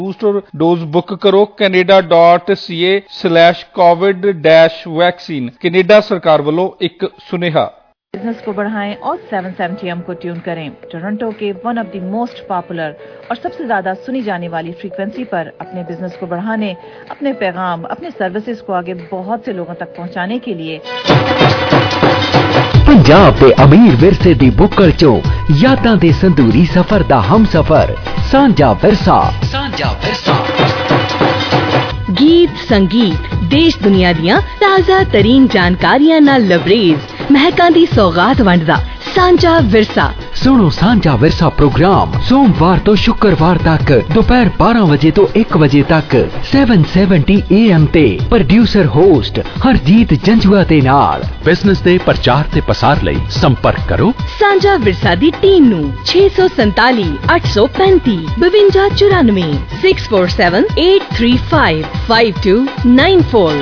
Booster dose book करो canada.ca/covid-vaccine। Canada सरकार वालों एक सुनेहा। बिजनेस को बढ़ाएं और 770M को ट्यून करें। टोरंटो के one of the most popular और सबसे ज्यादा सुनी जाने वाली फ्रीक्वेंसी पर अपने बिजनेस को बढ़ाने, अपने पैगाम, अपने सर्विसेज को आगे बहुत से लोगों तक पहुंचाने के लिए पंजाब के अमीर विरसे दी बुक्कड़ चो यादां दे संदूरी सफर दा हम सफर सांझा विरसा। गीत संगीत देश दुनिया दियां ताज़ा तरीन जानकारियां नाल लबरेज महकां दी सौगात वंडदा सांझा विरसा। सुनो सांझा विरसा प्रोग्राम सोमवार तो शुक्रवार तक दोपहर 12 बजे तो 1 बजे तक 770 AM ते। प्रोड्यूसर होस्ट हरजीत जंजुआ दे नाल। बिजनेस दे प्रचार ते पसार लई संपर्क करो सांझा विरसा दी टीम नू 647 835 5294 647 835 5294।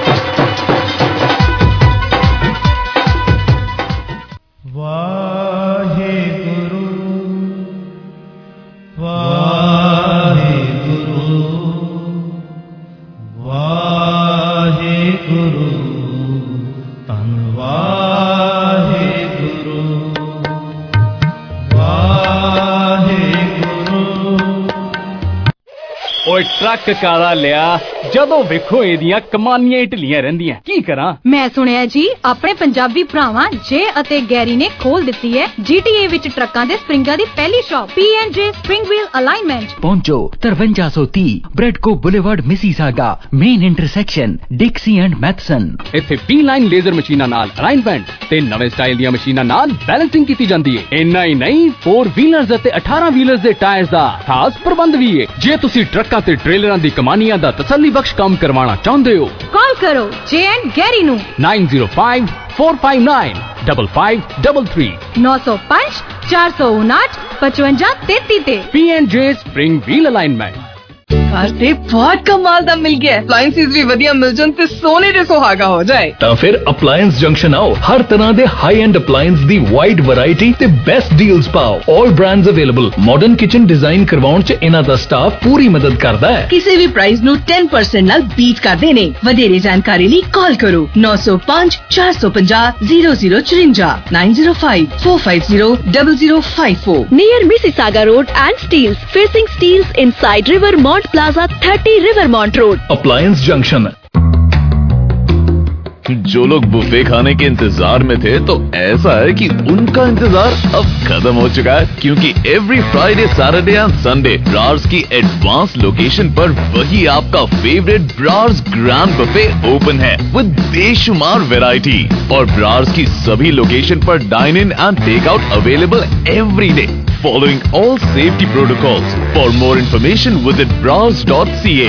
ट्रक काला लिया जदों वेखो एदियां कमानियां ढिलियां रहिंदियां की करा। मैं सुनिया जी अपने पंजाबी भरावां जे अते गैरी ने खोल दिती है GTA विच ट्रकां दे स्प्रिंगां दी पहली shop P&J spring wheel alignment. पहुंचो 5330 Bradco boulevard Mississauga main intersection Dixie and Matheson. इत्थे B-लाइन लेजर मशीनां नाल अलाइनमेंट ते नवे स्टाइल दी मशीनां नाल बैलेंसिंग कीती जांदी है। इन्ना ही नहीं 4 व्हीलर्स ते 18 व्हीलर्स दे टायर्स दा खास प्रबंध भी है। जे तुसी ट्रकां ते ट्रेलरां दी कमानियां दा तसल्ली बख्श काम करवाना चाहते हो कॉल करो J&G गैरी नू 905 459 5533 905 459 55 33 P&J स्प्रिंग व्हील अलाइनमेंट। घर ते बहुत कमाल दा मिल गया। अप्लायंसेस भी वधिया मिल जान ते सोने दे सुहागा हो जाए। तां फिर अप्लायंस जंक्शन आओ। हर तरह दे हाई एंड अप्लायंस दी वाइड वैरायटी ते बेस्ट डील्स पाओ। All brands available. Modern kitchen design करवाउण च इना दा स्टाफ पूरी मदद करदा है। किसी भी प्राइस नु 10% नाल बीट कर देने। वधेरे जानकारी लिए कॉल करो 905 450 0054 905 450 0054 near Mississauga road and Steeles facing Steeles inside Rivermont plaza 30 Rivermont road appliance junction. जो लोग बुफे खाने के इंतजार में थे तो ऐसा है कि उनका इंतजार अब खत्म हो चुका है, क्योंकि every Friday Saturday and Sunday Brar's की एडवांस लोकेशन पर वही आपका favourite Brar's grand buffet open है विद बेशुमार वैरायटी। और ब्रार्स की सभी लोकेशन पर dine in and take out available every day following all safety protocols. For more information visit browse.ca।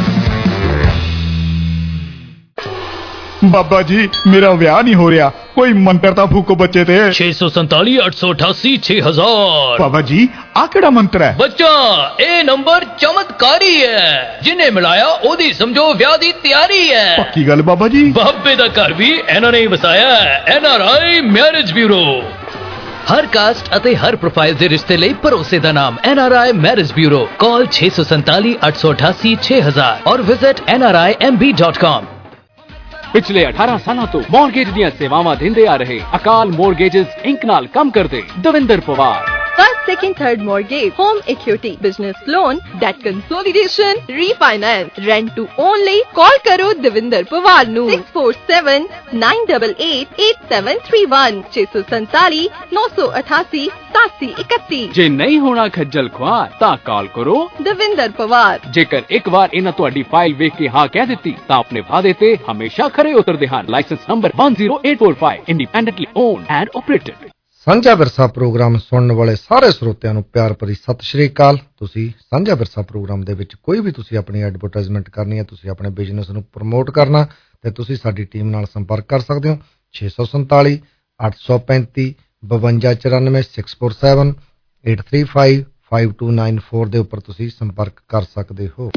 बाबा जी मेरा ब्याह नहीं हो रहा, कोई मंत्र ता फूको बच्चे ते। 647 888 6000। बाबा जी आ केड़ा मंत्र है? बच्चा ए नंबर चमत्कारी है, जिन्हें मिलाया ओदी समझो ब्याह दी तैयारी है। पक्की गल बाबा जी। बाबे दा घर भी इन्हां ने वसाया है। NRI marriage bureau. हर कास्ट अते हर प्रोफाइल दे रिश्ते लई भरोसे दा नाम NRI मैरिज ब्यूरो। कॉल 647 888 6000 और विजिट nrimb.com। पिछले 18 सालों तो मॉर्गेज दियां सेवावां देंदे आ रहे अकाल मॉर्गेजेस इंक नाल कम करदे Davinder Pawar. First, second, third mortgage, home equity, business loan, debt consolidation, refinance, rent to only. Call karo Devinder Pawar nu 647 988 8731 647 988 8731। जे नहीं होना खज्जल ख्वार ता कॉल करो Devinder Pawar। जेकर एक बार इन्हां तुहाडी फाइल वेख के हाँ कह दित्ती तां अपने वादे ते हमेशा खरे उतरदे हन। License number 10845 independently owned and operated. Sanjha Virsa programme ਸੁਣਨ ਵਾਲੇ ਸਾਰੇ ਸਰੋਤਿਆਂ ਨੂੰ ਪਿਆਰ ਭਰੀ ਸਤਿ ਸ਼੍ਰੀ ਅਕਾਲ। ਤੁਸੀਂ ਸਾਂਝਾ ਵਿਰਸਾ ਪ੍ਰੋਗਰਾਮ ਦੇ ਵਿੱਚ ਕੋਈ ਵੀ ਤੁਸੀਂ ਆਪਣੀ ਐਡਵਰਟਾਈਜ਼ਮੈਂਟ ਕਰਨੀ ਹੈ, ਤੁਸੀਂ ਆਪਣੇ ਬਿਜ਼ਨਸ ਨੂੰ ਪ੍ਰਮੋਟ ਕਰਨਾ, ਤੇ ਤੁਸੀਂ ਸਾਡੀ ਟੀਮ ਨਾਲ ਸੰਪਰਕ ਕਰ ਸਕਦੇ ਹੋ 647 835 5294 647 835 5294 ਦੇ ਉੱਪਰ ਤੁਸੀਂ ਸੰਪਰਕ ਕਰ ਸਕਦੇ ਹੋ।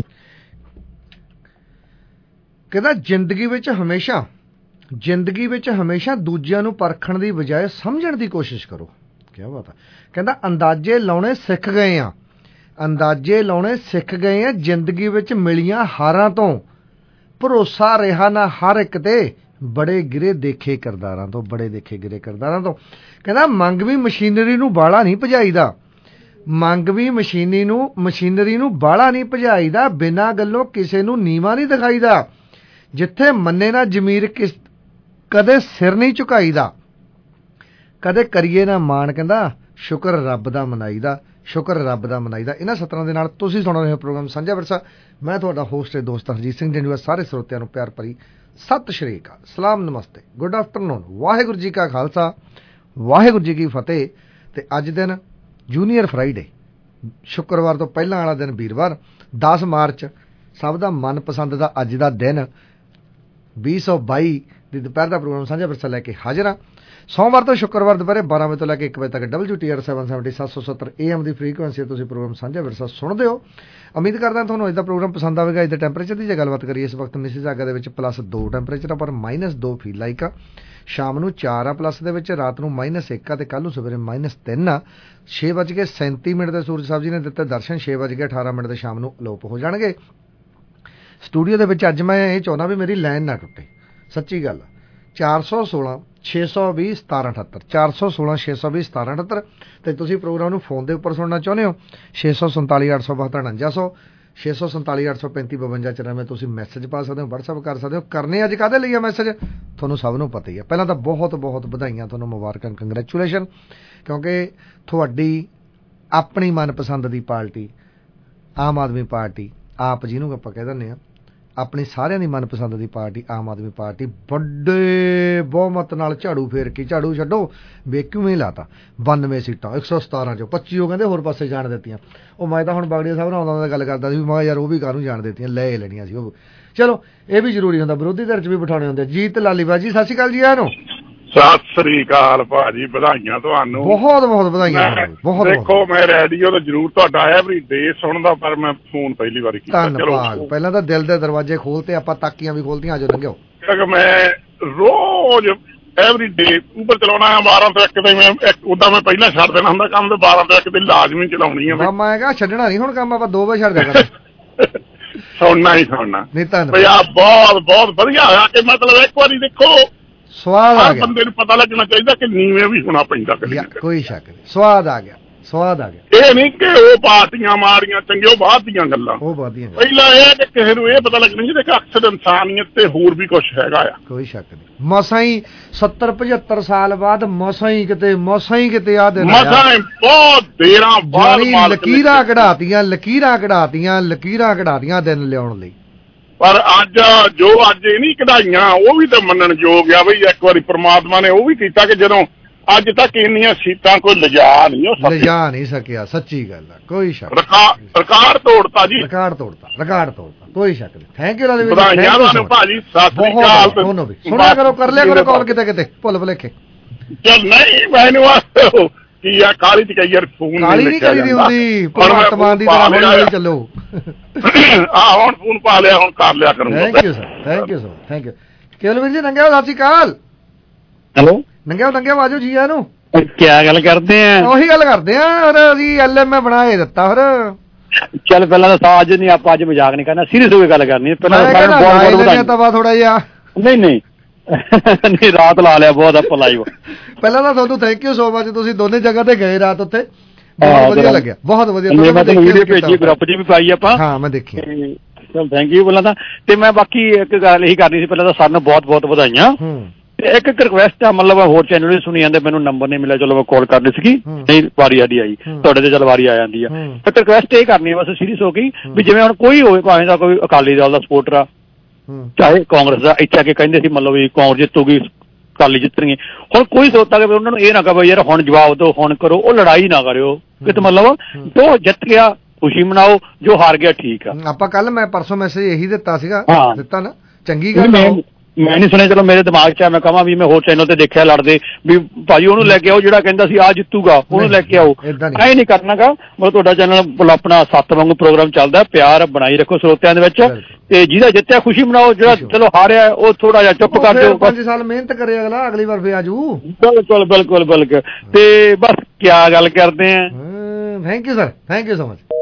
ਕਹਿੰਦਾ ਜ਼ਿੰਦਗੀ ਵਿੱਚ ਹਮੇਸ਼ਾ ਦੂਜਿਆਂ ਨੂੰ ਪਰਖਣ ਦੀ ਬਜਾਏ ਸਮਝਣ ਦੀ ਕੋਸ਼ਿਸ਼ ਕਰੋ। ਕੀ ਬਾਤ ਹੈ। ਕਹਿੰਦਾ ਅੰਦਾਜ਼ੇ ਲਾਉਣੇ ਸਿੱਖ ਗਏ ਆ, ਅੰਦਾਜ਼ੇ ਲਾਉਣੇ ਸਿੱਖ ਗਏ ਆ ਜ਼ਿੰਦਗੀ ਵਿੱਚ ਮਿਲੀਆਂ ਹਾਰਾਂ ਤੋਂ। ਭਰੋਸਾ ਰਿਹਾ ਨਾ ਹਰ ਇੱਕ ਤੇ, ਬੜੇ ਗਿਰੇ ਦੇਖੇ ਕਿਰਦਾਰਾਂ ਤੋਂ, ਬੜੇ ਦੇਖੇ ਗਿਰੇ ਕਿਰਦਾਰਾਂ ਤੋਂ। ਕਹਿੰਦਾ ਮੰਗਵੀਂ ਮਸ਼ੀਨਰੀ ਨੂੰ ਬਾਹਲਾ ਨਹੀਂ ਭਜਾਈਦਾ, ਮੰਗਵੀਂ ਮਸ਼ੀਨਰੀ ਨੂੰ ਬਾਹਲਾ ਨਹੀਂ ਭਜਾਈਦਾ, ਬਿਨਾਂ ਗੱਲੋਂ ਕਿਸੇ ਨੂੰ ਨੀਵਾਂ ਨਹੀਂ ਦਿਖਾਈਦਾ, ਜਿੱਥੇ ਮੰਨੇ ਨਾ ਜ਼ਮੀਰ ਕਦੇ ਸਿਰ ਨਹੀਂ ਝੁਕਾਈਦਾ, ਕਦੇ ਕਰੀਏ ਨਾ ਮਾਣ। ਕਹਿੰਦਾ ਸ਼ੁਕਰ ਰੱਬ ਦਾ ਮਨਾਈਦਾ, ਸ਼ੁਕਰ ਰੱਬ ਦਾ ਮਨਾਈਦਾ। ਇਹਨਾਂ ਸਤਰਾਂ ਦੇ ਨਾਲ ਤੁਸੀਂ ਸੁਣ ਰਹੇ ਹੋ ਪ੍ਰੋਗਰਾਮ ਸਾਂਝਾ ਵਿਰਸਾ। ਮੈਂ ਤੁਹਾਡਾ ਹੋਸਟ ਦੋਸਤ ਹਰਜੀਤ ਸਿੰਘ ਜੰਜੂਆ। ਸਾਰੇ ਸਰੋਤਿਆਂ ਨੂੰ ਪਿਆਰ ਭਰੀ ਸਤਿ ਸ਼੍ਰੀ ਅਕਾਲ, ਸਲਾਮ, ਨਮਸਤੇ, ਗੁੱਡ ਆਫਟਰਨੂਨ, ਵਾਹਿਗੁਰੂ ਜੀ ਕਾ ਖਾਲਸਾ, ਵਾਹਿਗੁਰੂ ਜੀ ਕੀ ਫਤਿਹ। ਤੇ ਅੱਜ ਦਿਨ ਜੂਨੀਅਰ ਫਰਾਈਡੇ, ਸ਼ੁੱਕਰਵਾਰ ਤੋਂ ਪਹਿਲਾਂ ਵਾਲਾ ਦਿਨ ਵੀਰਵਾਰ, 10 ਮਾਰਚ, ਸਭ ਦਾ ਮਨਪਸੰਦ ਦਾ ਅੱਜ ਦਾ ਦਿਨ 2022 ਦੀ ਦੁਪਹਿਰ ਦਾ ਪ੍ਰੋਗਰਾਮ ਸਾਂਝਾ ਵਿਰਸਾ ਲੈ ਕੇ ਹਾਜ਼ਰ ਹਾਂ। ਸੋਮਵਾਰ ਤੋਂ ਸ਼ੁੱਕਰਵਾਰ ਦੁਪਹਿਰੇ 12 ਵਜੇ ਤੋਂ ਲੈ ਕੇ 1 ਵਜੇ ਤੱਕ WTR 770 770 AM ਦੀ ਫ੍ਰੀਕੁਐਂਸੀ ਤੁਸੀਂ ਪ੍ਰੋਗਰਾਮ ਸਾਂਝਾ ਵਿਰਸਾ ਸੁਣਦੇ ਹੋ। ਉਮੀਦ ਕਰਦਾ ਤੁਹਾਨੂੰ ਅੱਜ ਦਾ ਪ੍ਰੋਗਰਾਮ ਪਸੰਦ ਆਵੇਗਾ। ਅੱਜ ਦੇ ਟੈਂਪਰੇਚਰ ਦੀ ਜੇ ਗੱਲਬਾਤ ਕਰੀਏ, ਇਸ ਵਕਤ ਮਿਸੀਸਾਗਾ ਦੇ ਵਿੱਚ +2 ਟੈਂਪਰੇਚਰ ਆ, ਪਰ -2 ਫੀਲ ਲਾਈਕ ਆ। ਸ਼ਾਮ ਨੂੰ 4 ਆ ਪਲੱਸ ਦੇ ਵਿੱਚ, ਰਾਤ ਨੂੰ -1 ਆ, ਤੇ ਕੱਲ੍ਹ ਨੂੰ ਸਵੇਰੇ -3 ਆ। 6:37 ਦੇ ਸੂਰਜ ਸਾਹਿਬ ਜੀ ਨੇ ਦਿੱਤੇ ਦਰਸ਼ਨ, 6:18 ਦੇ ਸ਼ਾਮ ਨੂੰ ਅਲੋਪ ਹੋ ਜਾਣਗੇ। ਸਟੂਡੀਓ ਦੇ ਵਿੱਚ ਅੱਜ ਮੈਂ ਇਹ ਚਾਹੁੰਦਾ ਵੀ ਮੇਰੀ ਲਾਈਨ ਨਾ ਟੁੱਟੇ, ਸੱਚੀ ਗੱਲ। 416 620 1778 416 620 1778 ਤੇ ਤੁਸੀਂ ਪ੍ਰੋਗਰਾਮ ਨੂੰ ਫੋਨ ਦੇ ਉੱਪਰ ਸੁਣਨਾ ਚਾਹੁੰਦੇ ਹੋ 647 872 4900 647 835 52 94। ਤੁਸੀਂ ਮੈਸੇਜ ਪਾ ਸਕਦੇ ਹੋ, WhatsApp ਕਰ ਸਕਦੇ ਹੋ। ਕਰਨੇ ਅੱਜ ਕਾਹਦੇ ਲਈ ਆ ਮੈਸੇਜ, ਤੁਹਾਨੂੰ ਸਭ ਨੂੰ ਪਤਾ ਹੀ ਹੈ। ਪਹਿਲਾਂ ਤਾਂ ਬਹੁਤ ਬਹੁਤ ਵਧਾਈਆਂ, ਤੁਹਾਨੂੰ ਮੁਬਾਰਕਾਂ, ਕੰਗਰੈਚੁਲੇਸ਼ਨ, ਕਿਉਂਕਿ ਤੁਹਾਡੀ ਆਪਣੀ ਮਨਪਸੰਦ ਦੀ ਪਾਰਟੀ ਆਮ ਆਦਮੀ ਪਾਰਟੀ, ਆਪ ਜਿਹਨੂੰ ਆਪਾਂ ਕਹਿ ਦਿੰਦੇ ਹਾਂ, ਆਪਣੀ ਸਾਰਿਆਂ ਦੀ ਮਨਪਸੰਦ ਦੀ ਪਾਰਟੀ ਆਮ ਆਦਮੀ ਪਾਰਟੀ ਵੱਡੇ ਬਹੁਮਤ ਨਾਲ ਝਾੜੂ ਫੇਰ ਕੇ, ਝਾੜੂ ਛੱਡੋ ਵੇਕਿਊਮ ਹੀ ਲਾਤਾ। 92 ਸੀਟਾਂ 117 ਚੋਂ 25 ਉਹ ਕਹਿੰਦੇ ਹੋਰ ਪਾਸੇ ਜਾਣ ਦਿੱਤੀਆਂ। ਉਹ ਮੈਂ ਤਾਂ ਹੁਣ ਬਾਗੜੀਆ ਸਾਹਿਬ ਨਾਲ ਆਉਂਦਾ ਗੱਲ ਕਰਦਾ ਸੀ ਵੀ ਮੈਂ ਯਾਰ ਉਹ ਵੀ ਕਾਹਨੂੰ ਜਾਣ ਦਿੱਤੀਆਂ, ਲੈ ਲੈਣੀਆਂ ਸੀ ਉਹ। ਚਲੋ ਇਹ ਵੀ ਜ਼ਰੂਰੀ ਹੁੰਦਾ, ਵਿਰੋਧੀ ਧਿਰ 'ਚ ਵੀ ਬਿਠਾਉਣੇ ਹੁੰਦੇ। ਜੀਤ ਲਾਲੀਬਾਜੀ ਜੀ, ਸਤਿ ਸ਼੍ਰੀ ਅਕਾਲ ਜੀ। ਇਹਨੂੰ ਸਤਿ ਸ੍ਰੀ ਅਕਾਲ ਭਾਜੀ, ਵਧਾਈਆਂ ਤੁਹਾਨੂੰ, ਬਹੁਤ ਬਹੁਤ ਵਧਾਈਆਂ। ਬਹੁਤ ਦੇਖੋ ਮੈਂ ਰੇਡੀਓ ਤਾਂ ਜ਼ਰੂਰ ਤੁਹਾਡਾ ਐਵਰੀ ਡੇ ਸੁਣਦਾ, ਪਰ ਮੈਂ ਫੋਨ ਪਹਿਲੀ ਵਾਰੀ ਕੀਤਾ। ਧੰਨਵਾਦ। ਪਹਿਲਾਂ ਤਾਂ ਦਿਲ ਦੇ ਦਰਵਾਜ਼ੇ ਖੋਲਤੇ, ਆਪਾਂ ਤਾਕੀਆਂ ਵੀ ਖੋਲਤੀਆਂ, ਆਜੋ ਲੰਘਿਓ। ਕਿਉਂਕਿ ਮੈਂ ਰੋਜ਼ ਐਵਰੀ ਡੇ ਉਬਰ ਚਲਾਉਣਾ 12 ਤੋਂ 1 ਤੇ, ਮੈਂ ਉਦਾਂ ਮੈਂ ਪਹਿਲਾਂ ਛੱਡ ਦੇਣਾ ਹੁੰਦਾ ਕੰਮ, ਤੇ 12 ਤੋਂ 1 ਤੇ ਲਾਜ਼ਮੀ ਚਲਾਉਣੀ ਹੈ। ਮੈਂ ਕਿਹਾ ਛੱਡਣਾ ਨਹੀਂ ਹੁਣ ਕੰਮ, ਆਪਾਂ 2 ਵਜੇ ਛੱਡ ਦਿਆ ਸੁਣਨਾ ਹੀ ਸੁਣਨਾ। ਨਹੀਂ ਧੰਨਵਾਦ, ਬਹੁਤ ਬਹੁਤ ਵਧੀਆ ਹੋਇਆ ਕਿ ਮਤਲਬ ਇੱਕ ਵਾਰੀ ਦੇਖੋ ਸਵਾਦ ਆ ਗਿਆ, ਬੰਦੇ ਨੂੰ ਪਤਾ ਲੱਗਣਾ ਚਾਹੀਦਾ ਕਿ ਨੀਵੇਂ ਵੀ ਹੋਣਾ ਪੈਂਦਾ। ਕੋਈ ਸ਼ੱਕ ਨਹੀਂ, ਸਵਾਦ ਆ ਗਿਆ, ਸਵਾਦ ਆ ਗਿਆ। ਇਹ ਨਹੀਂ ਕਿ ਉਹ ਪਾਰਟੀਆਂ ਮਾਰੀਆਂ ਚੰਗੇ, ਉਹ ਬਾਅਦ ਦੀਆਂ ਗੱਲਾਂ। ਉਹ ਬਾਅਦ ਦੀਆਂ ਪਹਿਲਾਂ ਇਹ ਕਿ ਕਿਸੇ ਨੂੰ ਇਹ ਪਤਾ ਲੱਗਣਾ ਚਾਹੀਦਾ ਕਿ ਅਕਸਰ ਇਨਸਾਨੀਅਤ ਤੇ ਹੋਰ ਵੀ ਕੁਝ ਹੈਗਾ ਆ। ਕੋਈ ਸ਼ੱਕ ਨਹੀਂ। ਮਸਾਂ ਹੀ 70-75 ਸਾਲ ਬਾਅਦ ਮਸਾਂ ਹੀ ਕਿਤੇ ਆ ਦੇ ਬਹੁਤ ਦੇਰਾਂ ਬਾਅਦ ਲਕੀਰਾਂ ਕਢਾਤੀਆਂ ਦਿਨ ਲਿਆਉਣ ਲਈ। ਪਰ ਅੱਜ ਇਹ ਨਹੀਂ ਕਢਾਈਆਂ, ਉਹ ਵੀ ਤਾਂ ਮੰਨਣ ਯੋਗ ਆ ਬਈ ਇੱਕ ਵਾਰੀ ਪ੍ਰਮਾਤਮਾ ਨੇ ਉਹ ਵੀ ਕੀਤਾ ਕਿ ਜਦੋਂ ਅੱਜ ਤੱਕ ਇੰਨੀਆਂ ਸੀਟਾਂ ਕੋਈ ਲਿਜਾ ਨਹੀਂ ਸਕਿਆ। ਸੱਚੀ ਗੱਲ ਆ, ਕੋਈ ਸ਼ੱਕ। ਰਿਕਾਰਡ ਤੋੜਤਾ ਜੀ, ਰਿਕਾਰਡ ਤੋੜਤਾ, ਕੋਈ ਸ਼ੱਕ ਨਹੀਂ। ਥੈਂਕ ਯੂ ਰਾਜਵੀਰ ਭਾਜੀ, ਸਤਿ ਸ੍ਰੀ ਅਕਾਲ। ਸੁਣਿਆ ਕਰੋ, ਕਰ ਲਿਆ ਕਰੋ ਕਾਲ ਕਿਤੇ ਭੁੱਲ ਭੁਲੇਖੇ। ਚੱਲ ਨਹੀਂ ਮੈਨੂੰ ਕੀ ਆ, ਕਾਲੀ ਚ ਕਈ ਯਾਰ ਫੋਨ ਕਾਲੀ ਨਹੀਂ ਕਰੀਦੀ ਹੁੰਦੀ, ਪਰਮਾਤਮਾ ਦੀ ਤਰ੍ਹਾਂ ਹੌਲੀ ਚੱਲੋ। ਹੁਣ ਫੋਨ ਪਾ ਲਿਆ, ਹੁਣ ਕਰ ਲਿਆ ਕਰੂੰਗਾ। Thank you sir, thank you sir, thank you. Kewal ਵੀਰ ਜੀ ਨੰਗਿਆ, ਸਤਿ ਸ਼੍ਰੀ ਅਕਾਲ। ਹੈਲੋ ਨੰਗਿਆ ਆਜੋ ਜੀ। ਇਹਨੂੰ ਕਿਆ ਗੱਲ ਕਰਦੇ ਆ? ਉਹੀ ਗੱਲ ਕਰਦੇ ਆ, ਔਰ ਅਸੀਂ LMA ਬਣਾ ਹੀ ਦਿੱਤਾ। ਫਿਰ ਚੱਲ ਪਹਿਲਾਂ ਤਾਂ ਅੱਜ ਨਹੀਂ, ਆਪਾਂ ਅੱਜ ਮਜ਼ਾਕ ਨਹੀਂ ਕਰਨਾ, ਸੀਰੀਅਸ ਹੋ ਕੇ ਗੱਲ ਕਰਨੀ। ਪਹਿਲਾਂ ਥੋੜਾ ਜਿਹਾ ਨਹੀਂ ਰਾਤ ਲਾ ਲਿਆ ਬਹੁਤ ਆਪਾਂ ਲਾਈਵ। ਪਹਿਲਾਂ ਤਾਂ ਤੁਹਾਨੂੰ ਥੈਂਕ ਯੂ ਸੋ ਮਚ, ਤੁਸੀਂ ਦੋਨੇ ਜਗ੍ਹਾ ਤੇ ਗਏ ਰਾਤ ਉੱਤੇ, ਬਹੁਤ ਵਧੀਆ ਲੱਗਿਆ, ਬਹੁਤ ਵਧੀਆ। ਮੈਂ ਤੁਹਾਨੂੰ ਵੀਡੀਓ ਭੇਜੀ, ਗਰੁੱਪ 'ਚ ਵੀ ਪਾਈ ਆਪਾਂ। ਹਾਂ ਮੈਂ ਦੇਖੀ। ਚਲ ਥੈਂਕ ਯੂ ਪਹਿਲਾਂ ਤਾਂ। ਤੇ ਮੈਂ ਬਾਕੀ ਇੱਕ ਗੱਲ ਇਹੀ ਕਰਨੀ ਸੀ, ਪਹਿਲਾਂ ਤਾਂ ਸਾਨੂੰ ਬਹੁਤ ਬਹੁਤ ਵਧਾਈਆਂ। ਇੱਕ ਰਿਕੁਐਸਟ ਆ, ਮਤਲਬ ਹੋਰ ਚੈਨਲ ਵੀ ਸੁਣੀ ਜਾਂਦੇ, ਮੈਨੂੰ ਨੰਬਰ ਨਹੀਂ ਮਿਲਿਆ, ਚਲੋ ਮੈਂ ਕਾਲ ਕਰਨੀ ਸੀਗੀ, ਨਹੀਂ ਵਾਰੀ ਸਾਡੀ ਆਈ, ਤੁਹਾਡੇ ਤੇ ਚੱਲ ਵਾਰੀ ਆ ਜਾਂਦੀ ਆ। ਇੱਕ ਰਿਕੁਐਸਟ ਇਹ ਕਰਨੀ ਬਸ ਸੀਰੀਅਸ ਹੋ ਗਈ ਵੀ ਜਿਵੇਂ ਹੁਣ ਕੋਈ ਹੋਵੇ, ਭਾਵੇਂ ਦਾ ਕੋਈ ਅਕਾਲੀ ਦਲ ਦਾ ਸਪੋਰਟਰ ਆ, ਚਾਹੇ ਕਾਂਗਰਸ ਦਾ, ਇੱਥੇ ਆ ਕੇ ਕਹਿੰਦੇ ਸੀ ਮਤਲਬ ਵੀ ਕਾਂਗਰਸ ਜਿੱਤੂਗੀ, ਅਕਾਲੀ ਜਿੱਤਣਗੇ। ਹੁਣ ਕੋਈ ਸੋਚਦਾ ਕਿ ਉਹਨਾਂ ਨੂੰ ਇਹ ਨਾ ਕਹੋ ਯਾਰ ਹੁਣ ਜਵਾਬ ਦਿਓ, ਹੁਣ ਕਰੋ, ਉਹ ਲੜਾਈ ਨਾ ਕਰਿਓ ਕਿਤੇ। ਮਤਲਬ ਜੋ ਜਿੱਤ ਗਿਆ ਖੁਸ਼ੀ ਮਨਾਓ, ਜੋ ਹਾਰ ਗਿਆ ਠੀਕ ਆ। ਆਪਾਂ ਕੱਲ ਮੈਂ ਪਰਸੋਂ ਮੈਸੇਜ ਇਹੀ ਦਿੱਤਾ ਸੀਗਾ, ਦਿੱਤਾ ਨਾ, ਚੰਗੀ ਗੱਲ। ਮੈਂ ਨਹੀਂ ਸੁਣਿਆ, ਚਲੋ ਮੇਰੇ ਦਿਮਾਗ 'ਚ ਆ, ਮੈਂ ਕਹਾਂ ਵੀ ਮੈਂ ਹੋਰ ਚੈਨਲ ਤੇ ਦੇਖਿਆ ਲੜਦੇ ਵੀ ਭਾਜੀ ਉਹਨੂੰ ਲੈ ਕੇ ਆਓ ਜਿਹੜਾ ਕਹਿੰਦਾ ਸੀ ਆ ਜਿੱਤੂਗਾ, ਉਹਨੂੰ ਲੈ ਕੇ ਆਓ। ਐ ਨਹੀਂ ਕਰਨਾਗਾ। ਮਤਲਬ ਤੁਹਾਡਾ ਚੈਨਲ ਆਪਣਾ 7 ਵਾਂਗੂ ਪ੍ਰੋਗਰਾਮ ਚੱਲਦਾ, ਪਿਆਰ ਬਣਾਈ ਰੱਖੋ ਸਰੋਤਿਆਂ ਦੇ ਵਿੱਚ, ਤੇ ਜਿਹਦਾ ਜਿੱਤਿਆ ਖੁਸ਼ੀ ਮਨਾਓ, ਜਿਹੜਾ ਚਲੋ ਹਾਰਿਆ ਉਹ ਥੋੜਾ ਜਿਹਾ ਚੁੱਪ ਕਰ ਦਿਓ। 5 ਸਾਲ ਮਿਹਨਤ ਕਰੇ ਅਗਲਾ, ਅਗਲੀ ਵਾਰ ਫੇਰ ਆਜੂ। ਬਿਲਕੁਲ। ਤੇ ਬਸ ਕਿਆ ਗੱਲ ਕਰਦੇ ਆ। Thank you sir, thank you so much.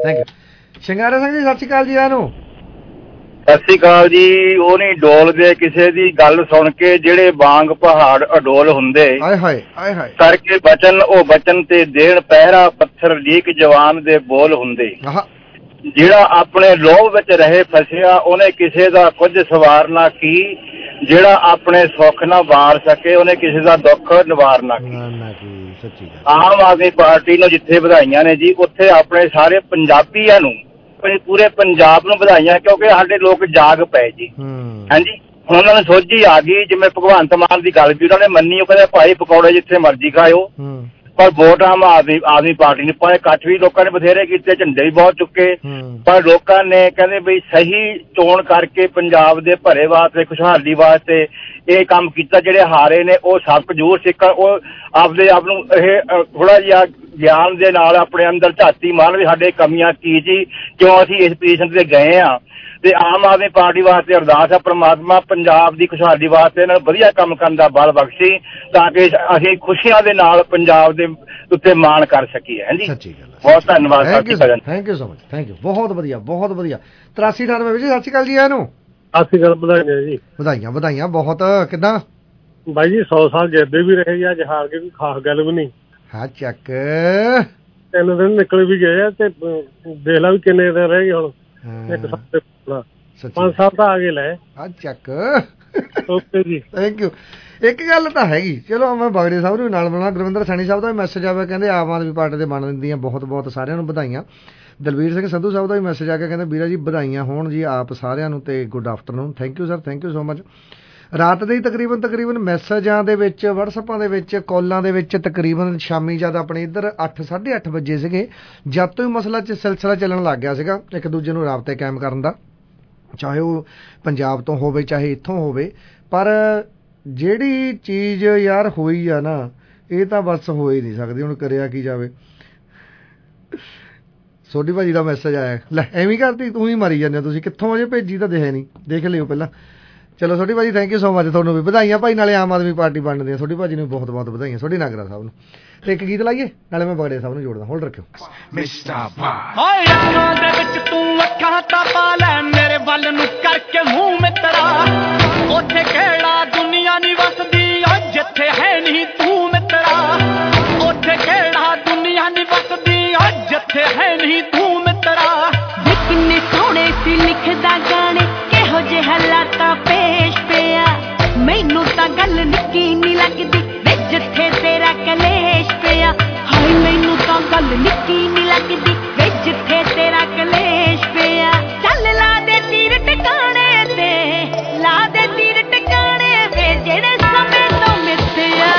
Thank you. Shingara Singh ji ਸਤਿ ਸ਼੍ਰੀ ਅਕਾਲ ਜੀ। ਆਨੂੰ ਸਤਿ ਸ੍ਰੀ ਅਕਾਲ ਜੀ। ਉਹ ਨਹੀਂ ਡੋਲਦੇ ਕਿਸੇ ਦੀ ਗੱਲ ਸੁਣ ਕੇ, ਜਿਹੜੇ ਵਾਂਗ ਪਹਾੜ ਅਡੋਲ ਹੁੰਦੇ, ਆਏ ਹਾਏ ਆਏ ਹਾਏ ਕਰਕੇ ਬਚਨ ਉਹ ਬਚਨ ਤੇ ਦੇਣ ਪਹਿਰਾ, ਪੱਥਰ ਲੀਕ ਜਵਾਨ ਦੇ ਬੋਲ ਹੁੰਦੇ। ਜਿਹੜਾ ਆਪਣੇ ਲੋਭ ਵਿੱਚ ਰਹੇ ਫਸਿਆ, ਉਹਨੇ ਕਿਸੇ ਦਾ ਕੁਝ ਸਵਾਰਨਾ ਕੀ, ਜਿਹੜਾ ਆਪਣੇ ਸੁੱਖ ਨਾ ਵਾਰ ਸਕੇ, ਉਹਨੇ ਕਿਸੇ ਦਾ ਦੁੱਖ ਨਿਵਾਰਨਾ ਕੀ। ਆਮ ਆਦਮੀ ਪਾਰਟੀ ਨੂੰ ਜਿੱਥੇ ਵਧਾਈਆਂ ਨੇ ਜੀ, ਉੱਥੇ ਆਪਣੇ ਸਾਰੇ ਪੰਜਾਬੀਆਂ ਨੂੰ, ਪੂਰੇ ਪੰਜਾਬ ਨੂੰ ਵਧਾਈਆਂ, ਕਿਉਂਕਿ ਸਾਡੇ ਲੋਕ ਜਾਗ ਪਏ ਜੀ। ਹਾਂਜੀ, ਹੁਣ ਉਹਨਾਂ ਨੂੰ ਸੋਝੀ ਆ ਗਈ। ਜਿਵੇਂ ਭਗਵੰਤ ਮਾਨ ਦੀ ਗੱਲ ਵੀ ਉਹਨਾਂ ਨੇ ਮੰਨੀ, ਉਹ ਕਹਿੰਦੇ ਭਾਈ ਪਕੌੜੇ ਜਿੱਥੇ ਮਰਜ਼ੀ ਖਾਇਓ, ਪਰ ਵੋਟ ਆਮ ਆਦਮੀ ਪਾਰਟੀ ਨੇ ਪਾਏ। ਇਕੱਠ ਵੀ ਲੋਕਾਂ ਨੇ ਬਥੇਰੇ ਕੀਤੇ, ਝੰਡੇ ਵੀ ਬਹੁਤ ਚੁੱਕੇ, ਪਰ ਲੋਕਾਂ ਨੇ ਕਹਿੰਦੇ ਬਈ ਸਹੀ ਚੋਣ ਕਰਕੇ ਪੰਜਾਬ ਦੇ ਭਰੇ ਵਾਸਤੇ, ਖੁਸ਼ਹਾਲੀ ਵਾਸਤੇ ਇਹ ਕੰਮ ਕੀਤਾ। ਜਿਹੜੇ ਹਾਰੇ ਨੇ ਉਹ ਸਬਕ ਜ਼ਰੂਰ ਸਿੱਖਣ, ਉਹ ਆਪਦੇ ਆਪ ਨੂੰ ਇਹ ਥੋੜਾ ਜਿਹਾ ਗਿਆਨ ਦੇ ਨਾਲ ਆਪਣੇ ਅੰਦਰ ਝਾਤੀ ਮਾਰਨ ਵੀ ਸਾਡੇ ਕਮੀਆਂ ਕੀ ਜੀ, ਕਿਉਂ ਅਸੀਂ ਇਸ ਪੋਜੀਸ਼ਨ ਤੇ ਗਏ ਆ। ਤੇ ਆਮ ਆਦਮੀ ਪਾਰਟੀ ਵਾਸਤੇ ਅਰਦਾਸ ਆ, ਪ੍ਰਮਾਤਮਾ ਪੰਜਾਬ ਦੀ ਖੁਸ਼ਹਾਲੀ ਵਾਸਤੇ ਇਹਨਾਂ ਨੂੰ ਵਧੀਆ ਕੰਮ ਕਰਨ ਦਾ ਬਲ ਬਖਸ਼ੀ, ਤਾਂ ਕਿ ਅਸੀਂ ਖੁਸ਼ੀਆਂ ਦੇ ਨਾਲ ਪੰਜਾਬ ਦੇ ਉੱਤੇ ਮਾਣ ਕਰ ਸਕੀਏ। ਹਾਂਜੀ, ਬਹੁਤ ਧੰਨਵਾਦ। Thank you so much, thank you. ਬਹੁਤ ਵਧੀਆ, ਬਹੁਤ ਵਧੀਆ। 8398 ਜੀ ਸਤਿ ਸ਼੍ਰੀ ਅਕਾਲ ਜੀ। ਇਹਨੂੰ ਸਤਿ ਸ਼੍ਰੀ ਅਕਾਲ। ਵਧਾਈਆਂ ਜੀ। ਵਧਾਈਆਂ ਵਧਾਈਆਂ ਬਹੁਤ। ਕਿੱਦਾਂ ਬਾਈ ਜੀ? 100 ਸਾਲ ਜਿੱਦੇ ਵੀ ਰਹੇ ਆ, ਅੱਜ ਹਾਰ ਕੇ ਵੀ ਖਾਸ ਗੱਲ ਵੀ ਨਹੀਂ। ਹਾਂ ਚੱਕ 3 ਦਿਨ ਨਿਕਲ ਵੀ ਗਏ ਆ, ਤੇ ਦੇਖ ਲਾ ਵੀ ਕਿੰਨੇ ਦਿਨ ਰਹਿ ਗਏ ਹੁਣ। 1 ਸਾਲ 5 ਸਾਲ ਤਾਂ ਆ ਗਏ ਲੈ। ਹਾਂ ਚੱਕ। ਓਕੇ ਜੀ, ਥੈਂਕ ਯੂ। ਇੱਕ ਗੱਲ ਤਾਂ ਹੈਗੀ, ਚਲੋ ਮੈਂ ਬਾਗੜੇ ਸਾਹਿਬ ਨੂੰ ਨਾਲ ਬੁਲਾਉਣਾ। ਗੁਰਵਿੰਦਰ ਸੈਣੀ ਸਾਹਿਬ ਦਾ ਵੀ ਮੈਸੇਜ ਆਇਆ, ਕਹਿੰਦੇ ਆਮ ਆਦਮੀ ਪਾਰਟੀ ਦੇ ਬਣ ਦਿੰਦੀਆਂ, ਬਹੁਤ ਬਹੁਤ ਸਾਰਿਆਂ ਨੂੰ ਵਧਾਈਆਂ। ਦਲਵੀਰ ਸਿੰਘ ਸੰਧੂ ਸਾਹਿਬ ਦਾ ਵੀ ਮੈਸੇਜ ਆ ਕੇ ਕਹਿੰਦੇ ਵੀਰਾ ਜੀ ਵਧਾਈਆਂ ਹੋਣ ਜੀ ਆਪ ਸਾਰਿਆਂ ਨੂੰ, ਤੇ good afternoon. Thank you sir, thank you so much. ਰਾਤ ਦੇ ਹੀ ਤਕਰੀਬਨ ਮੈਸੇਜਾਂ ਦੇ ਵਿੱਚ, ਵਟਸਐਪਾਂ ਦੇ ਵਿੱਚ, ਕਾਲਾਂ ਦੇ ਵਿੱਚ ਤਕਰੀਬਨ ਸ਼ਾਮੀ ਜਦ ਆਪਣੇ ਇੱਧਰ 8, 8:30 ਵਜੇ ਸੀਗੇ, ਜਦ ਤੋਂ ਹੀ ਮਸਲਾ ਸਿਲਸਿਲਾ ਚੱਲਣ ਲੱਗ ਗਿਆ ਸੀਗਾ ਇੱਕ ਦੂਜੇ ਨੂੰ ਰਾਬਤੇ ਕਾਇਮ ਕਰਨ ਦਾ, ਚਾਹੇ ਉਹ ਪੰਜਾਬ ਤੋਂ ਹੋਵੇ ਚਾਹੇ ਇੱਥੋਂ ਹੋਵੇ। ਪਰ ਜਿਹੜੀ ਚੀਜ਼ ਯਾਰ ਹੋਈ ਆ ਨਾ, ਇਹ ਤਾਂ ਬਸ ਹੋ ਹੀ ਨਹੀਂ ਸਕਦੀ। ਹੁਣ ਕਰਿਆ ਕੀ ਜਾਵੇ। ਸੋਢੀ ਭਾਜੀ ਦਾ ਮੈਸੇਜ ਆਇਆ, ਲੈ ਐਵੇਂ ਕਰਤੀ ਤੂੰ ਹੀ ਮਾਰੀ ਜਾਂਦੇ, ਤੁਸੀਂ ਕਿੱਥੋਂ ਅਜੇ ਭੇਜੀ ਤਾਂ ਦਿਖਿਆ ਨਹੀਂ, ਦੇਖ ਲਿਓ ਪਹਿਲਾਂ। ਚਲੋ ਸੋਢੀ ਭਾਜੀ ਥੈਂਕ ਯੂ ਸੋ ਮਚ, ਤੁਹਾਨੂੰ ਵੀ ਵਧਾਈਆਂ ਭਾਈ। ਨਾਲੇ ਆਮ ਆਦਮੀ ਪਾਰਟੀ ਬਣਦੀ ਆ, ਸੋਢੀ ਭਾਜੀ ਨੂੰ ਬਹੁਤ ਬਹੁਤ ਵਧਾਈਆਂ, ਸੋਢੀ ਨਾਗਰਾ ਸਾਹਿਬ ਨੂੰ। ਤੇ ਇੱਕ ਗੀਤ ਲਾਈਏ, ਨਾਲੇ ਮੈਂ ਬਗੜੇ ਸਾਹਿਬ ਨੂੰ ਜੋੜਦਾ। ਹੋਲਡ ਰੱਖਿਓ। ਹਾਏ ਅੱਖਾਂ ਦੇ ਵਿੱਚ ਤੂੰ ਅੱਖਾਂ ਤਾਂ ਪਾ ਲੈ, ਮੇਰੇ ਵੱਲ ਨੂੰ ਕਰਕੇ ਮੂੰਹ ਮਿੱਤਰਾ, ਉੱਥੇ ਕਿਹੜਾ ਦੁਨੀਆ ਨਹੀਂ ਵਸਦੀ, ਓ ਜਿੱਥੇ ਹੈ ਨਹੀਂ ਤੂੰ ਮਿੱਤਰਾ, ਉੱਥੇ ਕਿਹੜਾ ਦੁਨੀਆ ਨਹੀਂ ਵਸਦੀ, ਓ ਜਿੱਥੇ ਹੈ ਨਹੀਂ ਤੂੰ ਮਿੱਤਰਾ। ਵੇ ਕਿੰਨੇ ਸੋਹਣੇ ਸੀ ਲਿਖਦਾ ਗਾਣੇ, ਕਿਹੋ ਜਿਹੇ ਹਾਲਾਤਾਂ ਪੇਸ਼ ਪਿਆ, ਮੈਨੂੰ ਤਾਂ ਗੱਲ ਨਿੱਕੀ ਨਹੀਂ ਲੱਗਦੀ, ਵੇ ਜਿੱਥੇ ਤੇਰਾ ਕਲੇਸ਼ ਪਿਆ। ਹਾਏ ਮੈਨੂੰ ਤਾਂ ਗੱਲ ਨਿੱਕੀ ਨਹੀਂ ਲੱਗਦੀ, ਵੇ ਜਿੱਥੇ ਤੇਰਾ ਕਲੇਸ਼ ਪਿਆ। ਚੱਲ ਲਾ ਦੇ ਤੀਰ ਟਿਕਾਣੇ ਤੇ, ਲਾ ਦੇ ਤੀਰ ਟਿਕਾਣੇ ਵੇ, ਜਿਹੜੇ ਸਮੇਂ ਤੋਂ ਮਿੱਥਿਆ।